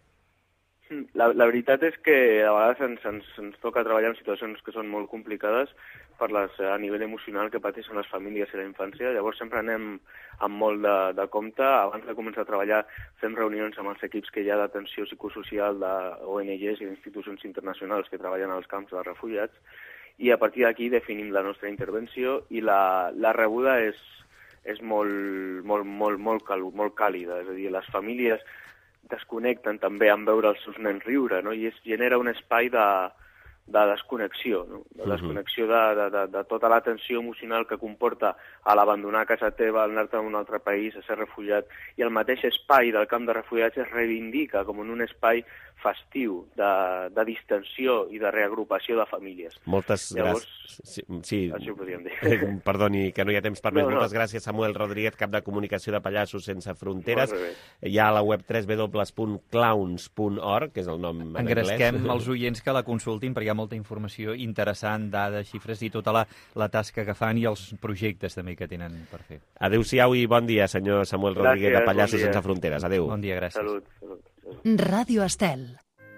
La, la veritat és que a vegades ens, ens, ens toca treballar en situacions que són molt complicades per les, a nivell emocional que pateixen les famílies i la infància. Llavors sempre anem amb molt de, de compte. Abans de començar a treballar fem reunions amb els equips que hi ha d'atenció psicosocial d'O N Ges i d'institucions internacionals que treballen als camps de refugiats, i a partir d'aquí definim la nostra intervenció, i la, la rebuda és, és molt, molt, molt, molt, cal, molt càlida. És a dir, les famílies desconnecten també en veure els seus nens riure, no? I es genera un espai de, de desconnexió, no? De desconnexió de, de, de, de tota la tensió emocional que comporta a l'abandonar casa teva, anar-te a un altre país, a ser refugiat, i el mateix espai del camp de refugiats es reivindica com en un espai festiu, de, de distensió i de reagrupació de famílies. Moltes Llavors, gràcies. Sí, sí. Això ho podríem dir. Perdoni, que no hi ha temps per més. No, no. Moltes gràcies, Samuel Rodríguez, cap de comunicació de Pallassos Sense Fronteres. Hi ha a la web w w w punt clowns punt org, que és el nom en anglès. Engresquem els oients que la consultin, perquè hi ha molta informació interessant, dades, xifres i tota la, la tasca que fan i els projectes també que tenen per fer. Adéu-siau i bon dia, senyor Samuel Rodríguez, gràcies, de Pallassos bon Sense Fronteres. Adéu. Bon dia, gràcies. Salut, salut. Ràdio Estel.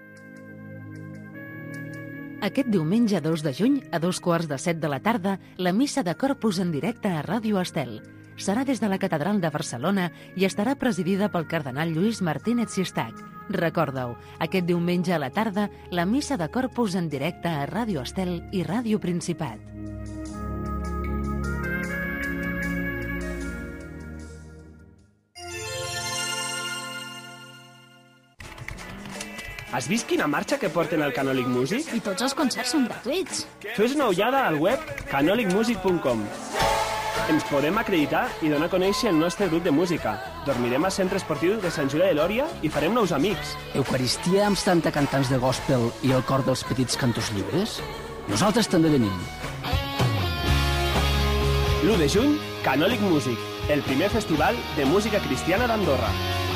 Aquest diumenge dos de juny, a dos quarts de set de la tarda, la missa de Corpus en directe a Ràdio Estel. Serà des de la Catedral de Barcelona i estarà presidida pel cardenal Lluís Martínez Sistac. Recorda-ho, aquest diumenge a la tarda, la missa de Corpus en directe a Ràdio Estel i Ràdio Principat. Has vist quina marxa que porten al Canolic Music? I tots els concerts són gratuïts. Fes una ullada al web canolic music punt com. Ens podem acreditar i donar a conèixer el nostre grup de música. Dormirem al centre esportiu de Sant Julià de Lòria i farem nous amics. Eucaristia amb setanta cantants de gospel i el cor dels petits cantors lliures? Nosaltres també venim. l'u de juny, Canolic Music, el primer festival de música cristiana d'Andorra.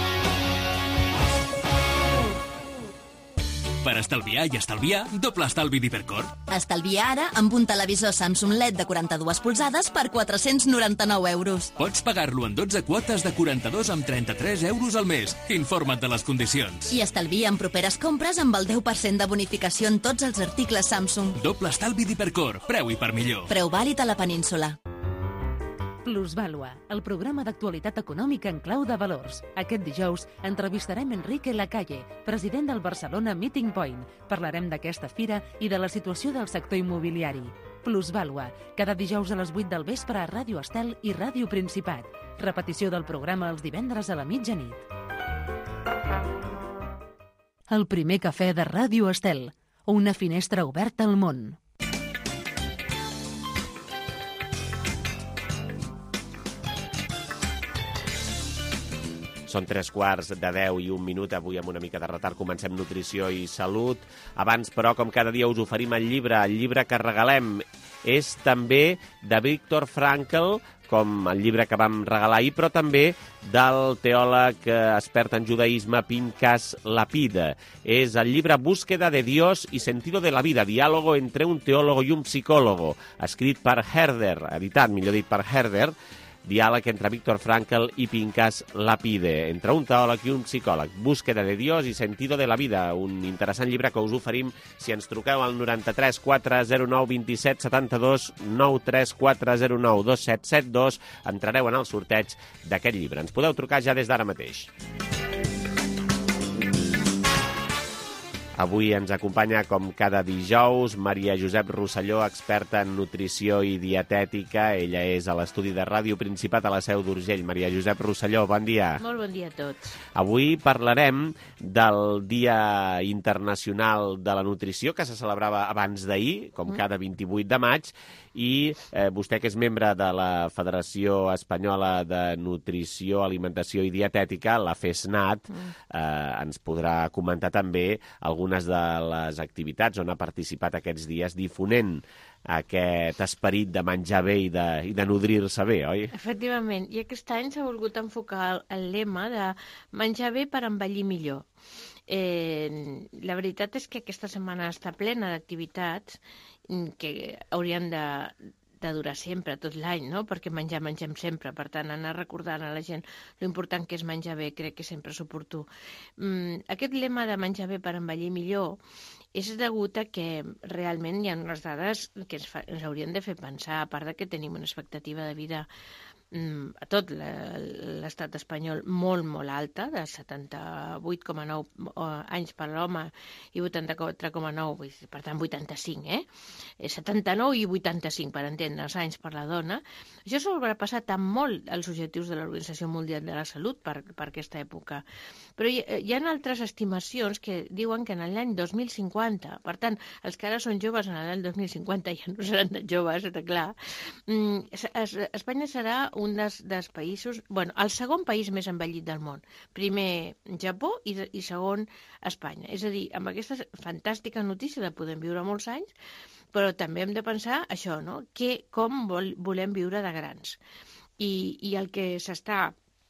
Per estalviar i estalviar, doble estalvi d'Hipercor. Estalvia ara amb un televisor Samsung L E D de quaranta-dues polzades per quatre-cents noranta-nou euros. Pots pagar-lo en dotze quotes de quaranta-dos amb trenta-tres euros al mes. Informa't de les condicions. I estalvia en properes compres amb el deu per cent de bonificació en tots els articles Samsung. Doble estalvi d'Hipercor. Preu i per millor. Preu vàlid a la península. Plusvàlua, el programa d'actualitat econòmica en clau de valors. Aquest dijous entrevistarem Enrique Lacalle, president del Barcelona Meeting Point. Parlarem d'aquesta fira i de la situació del sector immobiliari. Plusvàlua, cada dijous a les vuit del vespre a Ràdio Estel i Ràdio Principat. Repetició del programa els divendres a la mitjanit. El primer cafè de Ràdio Estel, una finestra oberta al món. Són tres quarts de deu i un minut. Avui amb una mica de retard comencem nutrició i salut. Abans, però, com cada dia us oferim el llibre. El llibre que regalem és també de Viktor Frankl, com el llibre que vam regalar ahir, però també del teòleg expert en judaïsme Pinchas Lapide. És el llibre Búsqueda de Dios y sentido de la vida, diálogo entre un teólogo y un psicólogo, escrit per Herder, editat, millor dit, per Herder, diàleg entre Viktor Frankl i Pinchas Lapide, entre un teòleg i un psicòleg. Búsqueda de Dios y sentido de la vida, un interessant llibre que us oferim si ens truqueu al noranta-tres quatre zero nou vint-i-set setanta-dos, noranta-tres quatre zero nou dos set set dos, entrareu en el sorteig d'aquest llibre. Ens podeu trucar ja des d'ara mateix. Avui ens acompanya, com cada dijous, Maria Josep Rosselló, experta en nutrició i dietètica. Ella és a l'estudi de Ràdio Principat a la Seu d'Urgell. Maria Josep Rosselló, bon dia. Molt bon dia a tots. Avui parlarem del Dia Internacional de la Nutrició, que se celebrava abans d'ahir, com cada vint-i-vuit de maig, i eh, vostè, que és membre de la Federació Espanyola de Nutrició, Alimentació i Dietètica, la FESNAT, eh, ens podrà comentar també algunes de les activitats on ha participat aquests dies difonent aquest esperit de menjar bé i de, i de nodrir-se bé, oi? Efectivament, i aquest any s'ha volgut enfocar el, el lema de menjar bé per envellir millor. Eh, la veritat és que aquesta setmana està plena d'activitats que haurien de, de durar sempre, tot l'any, no? Perquè menjar, mengem sempre. Per tant, anar recordant a la gent l'important que és menjar bé, crec que sempre és oportú. Mm, aquest lema de menjar bé per envellir millor és degut a que realment hi ha unes dades que ens, fa, ens haurien de fer pensar, a part de que tenim una expectativa de vida a tot l'estat espanyol molt, molt alta, de setanta-vuit coma nou anys per l'home i vuitanta-quatre coma nou, per tant vuitanta-cinc, eh? setanta-nou i vuitanta-cinc, per entendre's, anys per la dona. Això s'ha sobrepassat amb molt els objectius de l'Organització Mundial de la Salut per, per aquesta època. Però hi, hi ha altres estimacions que diuen que en l'any dos mil cinquanta, per tant, els que ara són joves en l'any dos mil cinquanta ja no seran de joves, està clar, Espanya serà un dels, dels països, bueno, el segon país més envellit del món. Primer Japó i, i segon Espanya. És a dir, amb aquesta fantàstica notícia de podem viure molts anys, però també hem de pensar això, no? Que, com vol, volem viure de grans. I, i el que s'està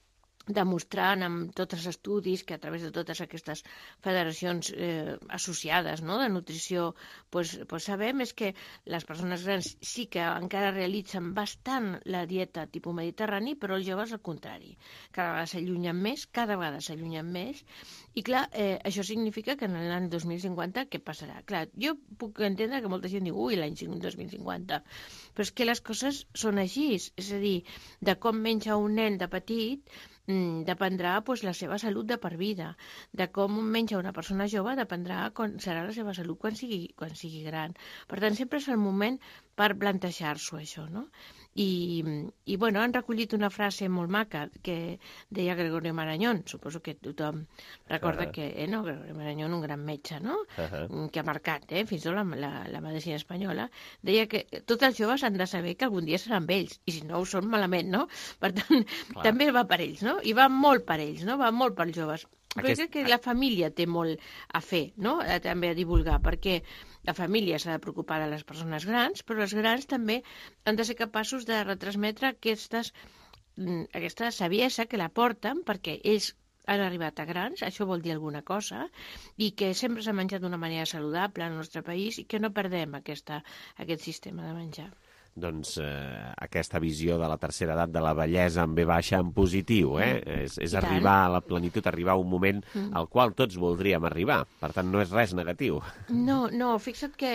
demostrant amb tots els estudis que a través de totes aquestes federacions eh, associades, no?, de nutrició, pues, pues sabem és que les persones grans sí que encara realitzen bastant la dieta tipus mediterrani, però els joves al contrari. Cada vegada s'allunyen més, cada vegada s'allunyen més, i clar, eh, això significa que en l'any dos mil cinquanta què passarà? Clar, jo puc entendre que molta gent diu, ui, l'any dos mil cinquanta, però és que les coses són així, és a dir, de com menja un nen de petit dependrà pues, la seva salut de per vida. De com menja una persona jove dependrà com serà la seva salut quan sigui, quan sigui gran. Per tant, sempre és el moment per plantejar-s'ho, això, no? I, i bueno, han recollit una frase molt maca que deia Gregorio Marañón, suposo que tothom recorda uh-huh. que, eh, no, Gregorio Marañón, un gran metge, no? Uh-huh. Que ha marcat, eh, fins i tot la, la, la medicina espanyola, deia que tots els joves han de saber que algun dia seran vells, i si no ho són malament, no? Per tant, clar, també va per ells, no? I va molt per ells, no? Va molt pels joves. Però Aquest... crec que la família té molt a fer, no? També a divulgar, perquè la família s'ha de preocupar de les persones grans, però els grans també han de ser capaços de retransmetre aquestes, aquesta saviesa que la porten, perquè ells han arribat a grans, això vol dir alguna cosa, i que sempre s'ha menjat d'una manera saludable al nostre país i que no perdem aquesta, aquest sistema de menjar. Doncs eh, aquesta visió de la tercera edat, de la vellesa en ve baixa en positiu, eh? Mm. És, és arribar a la plenitud, arribar a un moment mm. al qual tots voldríem arribar. Per tant, no és res negatiu. No, no, fixa't que,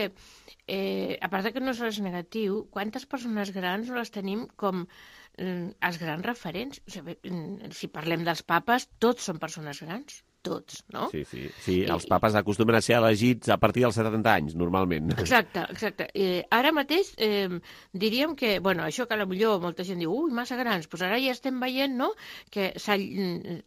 eh, a part de que no és res negatiu, quantes persones grans no les tenim com eh, els grans referents? O sigui, si parlem dels papes, tots són persones grans. Tots, no? Sí, sí, sí. Els papes acostumen a ser elegits a partir dels setanta anys, normalment. Exacte, exacte. Eh, ara mateix eh, diríem que, bueno, això que potser molta gent diu, ui, massa grans, doncs ara ja estem veient, no?, que eh,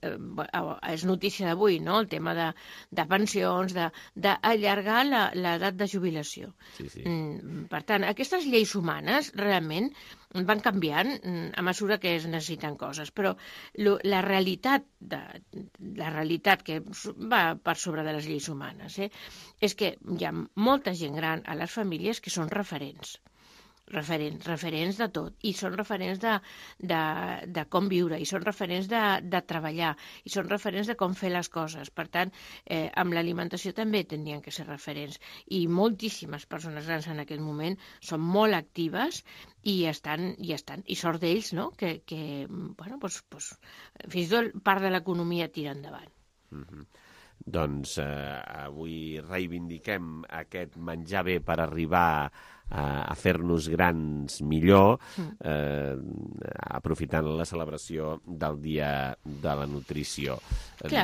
és notícia d'avui, no?, el tema de, de pensions, d'allargar l'edat de jubilació. Sí, sí. Mm, per tant, aquestes lleis humanes, realment, van canviant a mesura que es necessiten coses, però lo, la realitat de, la realitat que va per sobre de les lleis humanes eh, és que hi ha molta gent gran a les famílies que són referents. referents, referents de tot, i són referents de, de, de com viure, i són referents de, de treballar, i són referents de com fer les coses. Per tant, eh, amb l'alimentació també tindrien que ser referents. I moltíssimes persones grans en aquest moment són molt actives i estan, i estan, i sort d'ells, no?, que, que bueno, pues, pues, fins i tot part de l'economia tira endavant. Mm-hmm. Doncs eh, avui reivindiquem aquest menjar bé per arribar a, a fer-nos grans millor, eh, aprofitant la celebració del Dia de la Nutrició. Clar,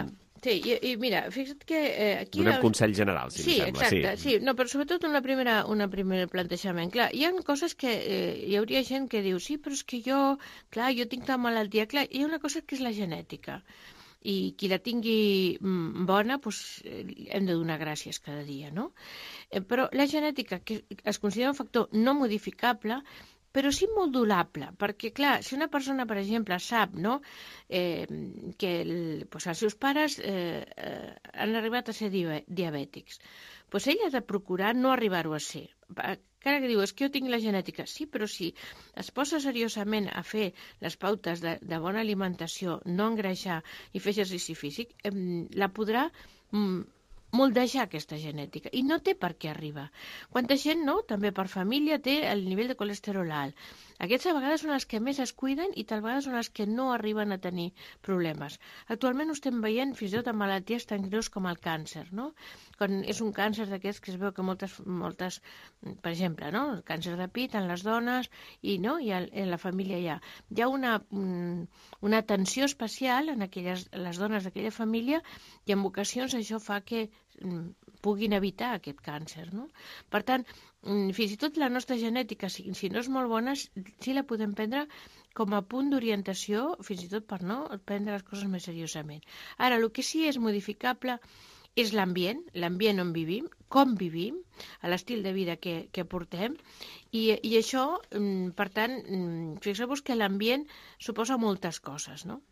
Sí, i, i mira, fixa't que... Eh, aquí Donem el... consell general, si sí, em sembla. Exacte, sí, sí. No, però sobretot una primera, una primera plantejament. Clar, hi ha coses que eh, hi hauria gent que diu, sí, però és que jo, clar, jo tinc tal malaltia. Clar, hi ha una cosa que és la genètica. I qui la tingui bona, doncs, hem de donar gràcies cada dia, no? Eh, però la genètica, que es considera un factor no modificable, però sí molt dolable, perquè, clar, si una persona, per exemple, sap, no?, eh, que el, pues, els seus pares eh, eh, han arribat a ser diabètics, doncs ell ha de procurar no arribar-ho a ser. Encara que diu, és que jo tinc la genètica. Sí, però si es posa seriosament a fer les pautes de, de bona alimentació, no engreixar i fer exercici físic, eh, la podrà... Mm, moldejar aquesta genètica, i no té per què arribar. Quanta gent, no?, també per família té el nivell de colesterol alt. Aquests a vegades són els que més es cuiden i tal vegades són els que no arriben a tenir problemes. Actualment ho estem veient fins i tot amb malalties tan greus com el càncer, no? Quan és un càncer d'aquests que es veu que moltes, moltes per exemple, no?, el càncer de pit en les dones i, no?, i en la família hi ha. Hi ha una, una atenció especial en aquelles, les dones d'aquella família i en ocasions això fa que puguin evitar aquest càncer, no? Per tant, fins i tot la nostra genètica, si, si no és molt bona, sí la podem prendre com a punt d'orientació, fins i tot per no prendre les coses més seriosament. Ara, el que sí és modificable és l'ambient, l'ambient on vivim, com vivim, l'estil de vida que, que portem, i, i això, per tant, fixeu-vos que l'ambient suposa moltes coses, no?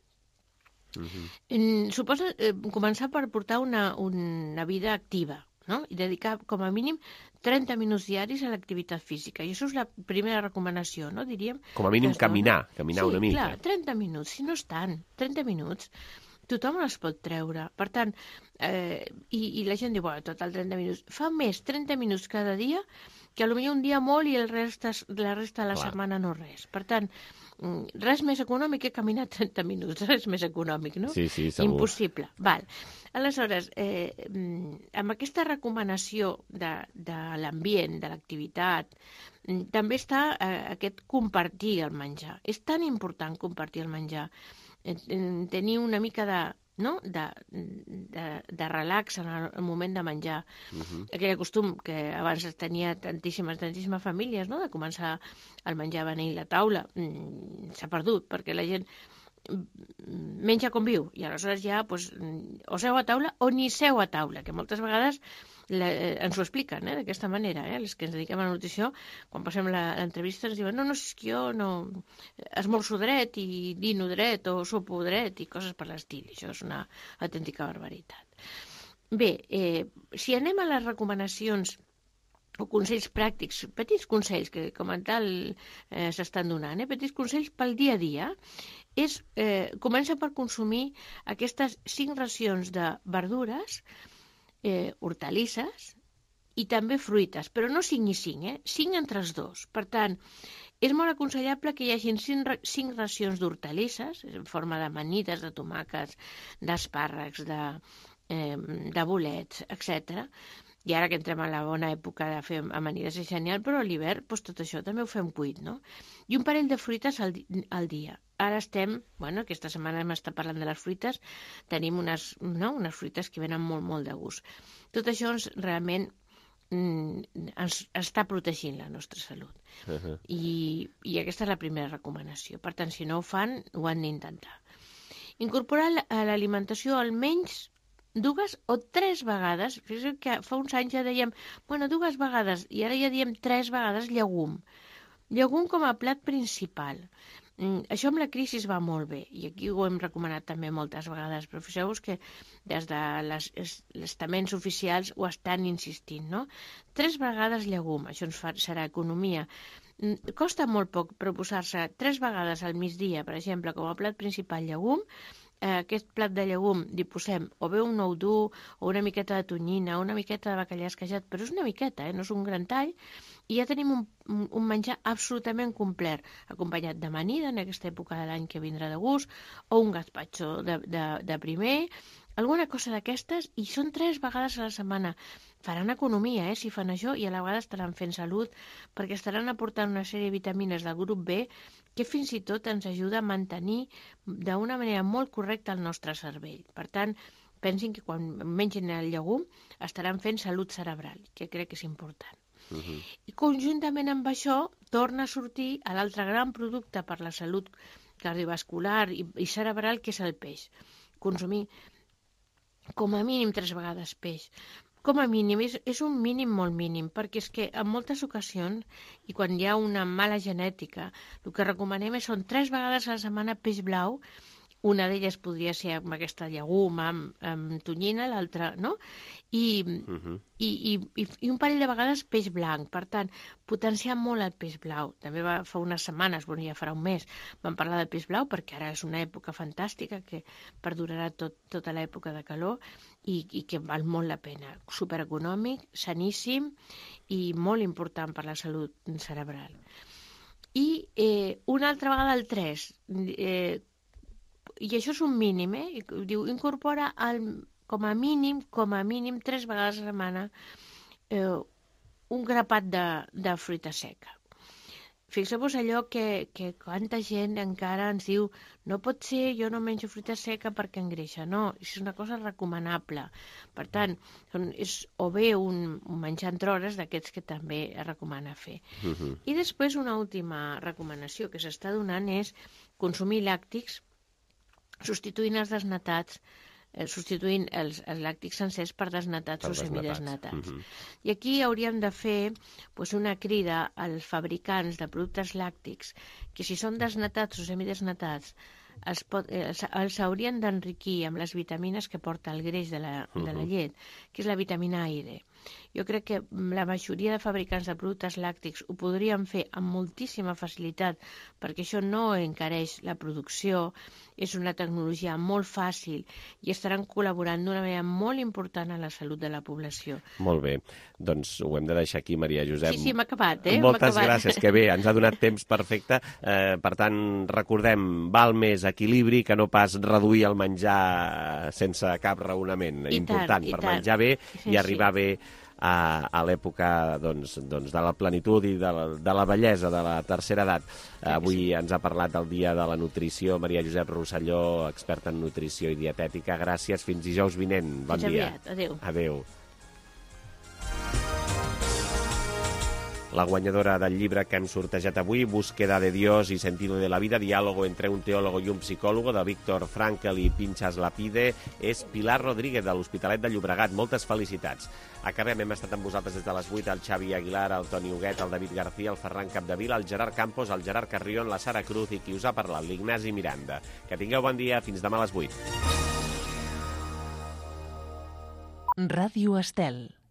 Uh-huh. Suposa eh, començar per portar una, una vida activa, no? I dedicar com a mínim trenta minuts diaris a l'activitat física. I això és la primera recomanació, no? Diríem. Com a mínim caminar, caminar sí, una mica. Sí, clar, trenta minuts, si no és tant, trenta minuts. Tothom les pot treure. Per tant, eh, i, i la gent diu, bueno, total trenta minuts. Fa més trenta minuts cada dia que potser un dia molt i el resta, la resta de la clar. Setmana no res. Per tant, res més econòmic que caminar trenta minuts, res més econòmic, no? Sí, sí, segur. Impossible. Val. Aleshores, eh, amb aquesta recomanació de, de l'ambient, de l'activitat, també està eh, aquest compartir el menjar. És tan important compartir el menjar. Eh, tenir una mica de, no? de, de, de relax en el moment de menjar. Uh-huh. Aquell costum que abans es tenia tantíssimes, tantíssimes famílies, no? De començar el menjar a beneir la taula, s'ha perdut, perquè la gent menja com viu, i aleshores ja pues, o seu a taula o ni seu a taula, que moltes vegades la, eh, ens ho expliquen eh, d'aquesta manera, eh? Les que ens dediquem a la nutrició, quan passem l'entrevista ens diuen no, no, és que jo no esmorzo dret i dino dret o sopo dret i coses per l'estil, això és una autèntica barbaritat. Bé, eh, si anem a les recomanacions o consells pràctics, petits consells que com a tal eh, s'estan donant, eh, petits consells pel dia a dia, és, eh, comença per consumir aquestes cinc racions de verdures, eh, hortalisses i també fruites, però no cinc i cinc, eh? cinc entre els dos. Per tant, és molt aconsellable que hi hagi cinc, cinc racions d'hortalisses, en forma d'amanides, de tomàquets, d'espàrrecs, de, eh, de bolets, etcètera. I ara que entrem a la bona època de fer amanides és genial, però a l'hivern doncs, tot això també ho fem cuit, no? I un parell de fruites al, al dia. Ara estem, bueno, aquesta setmana hem estat parlant de les fruites, tenim unes, no, unes fruites que venen molt, molt de gust. Tot això ens, realment mm, ens està protegint la nostra salut. Uh-huh. I, I aquesta és la primera recomanació. Per tant, si no ho fan, ho han d'intentar. Incorporar a l'alimentació almenys dues o tres vegades, fixeu que fa uns anys ja dèiem, bueno, dues vegades, i ara ja diem tres vegades llegum. Llegum com a plat principal. Mm, això amb la crisi va molt bé, i aquí ho hem recomanat també moltes vegades, però fixeu-vos que des de les estaments oficials ho estan insistint, no? Tres vegades llegum, això ens fa, serà economia. Mm, costa molt poc proposar-se tres vegades al migdia, per exemple, com a plat principal llegum. Aquest plat de llegum li posem o bé un ou dur o una miqueta de tonyina, una miqueta de bacallà esqueixat, però és una miqueta, eh? No és un gran tall, i ja tenim un, un menjar absolutament complet, acompanyat d'amanida en aquesta època de l'any que vindrà de gust, o un gazpacho de, de, de primer, alguna cosa d'aquestes, i són tres vegades a la setmana. Faran economia, eh, si fan això, i a la vegada estaran fent salut, perquè estaran aportant una sèrie de vitamines del grup B que fins i tot ens ajuda a mantenir d'una manera molt correcta el nostre cervell. Per tant, pensin que quan mengen el llegum estaran fent salut cerebral, que crec que és important. Uh-huh. I conjuntament amb això torna a sortir a l'altre gran producte per la salut cardiovascular i, i cerebral, que és el peix. Consumir com a mínim tres vegades peix. Com a mínim, és, és un mínim molt mínim, perquè és que en moltes ocasions, i quan hi ha una mala genètica, el que recomanem és són tres vegades a la setmana peix blau. Una d'elles podria ser amb aquesta llegum, amb, amb tonyina, l'altra, no? I, uh-huh. i, i, i, i un parell de vegades peix blanc. Per tant, potenciar molt el peix blau. També va fa unes setmanes, bueno, ja farà un mes, vam parlar del peix blau, perquè ara és una època fantàstica que perdurarà tot, tota l'època de calor i, i que val molt la pena. Supereconòmic, saníssim i molt important per la salut cerebral. I eh, una altra vegada el tres, eh, i això és un mínim, eh? Diu, incorpora el, com a mínim, com a mínim, tres vegades a la setmana eh, un grapat de, de fruita seca. Fixeu-vos allò que, que quanta gent encara ens diu no pot ser, jo no menjo fruita seca perquè engreixa. No, és una cosa recomanable. Per tant, és o bé un, un menjar entre hores d'aquests que també es recomana fer. Uh-huh. I després una última recomanació que s'està donant és consumir làctics substituint els desnatats, eh, substituint els, els làctics sencers per desnatats per o semidesnatats. Uh-huh. I aquí hauríem de fer pues, una crida als fabricants de productes làctics que si són desnatats o semidesnatats els, pot, els, els haurien d'enriquir amb les vitamines que porta el greix de la, uh-huh. de la llet, que és la vitamina A i D. Jo crec que la majoria de fabricants de productes làctics ho podrien fer amb moltíssima facilitat perquè això no encareix la producció, és una tecnologia molt fàcil i estaran col·laborant d'una manera molt important a la salut de la població. Molt bé, doncs ho hem de deixar aquí, Maria Josep. Sí, sí, m'ha acabat, eh? Moltes acabat. gràcies, que bé, ens ha donat temps perfecte. Eh, per tant, recordem, val més equilibri que no pas reduir el menjar sense cap raonament. I important tant, i per tant. menjar bé Sí, i arribar sí. bé a, a l'època doncs, doncs, de la plenitud i de la, de la bellesa, de la tercera edat. Avui ens ha parlat del Dia de la Nutrició Maria Josep Rosselló, experta en nutrició i dietètica. Gràcies, fins dijous vinent. Bon Fins dia. aviat, adéu. Adéu. La guanyadora del llibre que hem sortejat avui, Búsqueda de Dios y sentido de la vida, diálogo entre un teólogo y un psicólogo, de Víctor Frankl i Pinchas Lapide, és Pilar Rodríguez, de l'Hospitalet de Llobregat. Moltes felicitats. Acabem, hem estat amb vosaltres des de les vuit, el Xavi Aguilar, el Toni Huguet, el David García, el Ferran Capdevila, el Gerard Campos, el Gerard Carrión, la Sara Cruz i qui us ha parlat, l'Ignasi Miranda. Que tingueu bon dia, fins demà a les vuit. Ràdio Estel.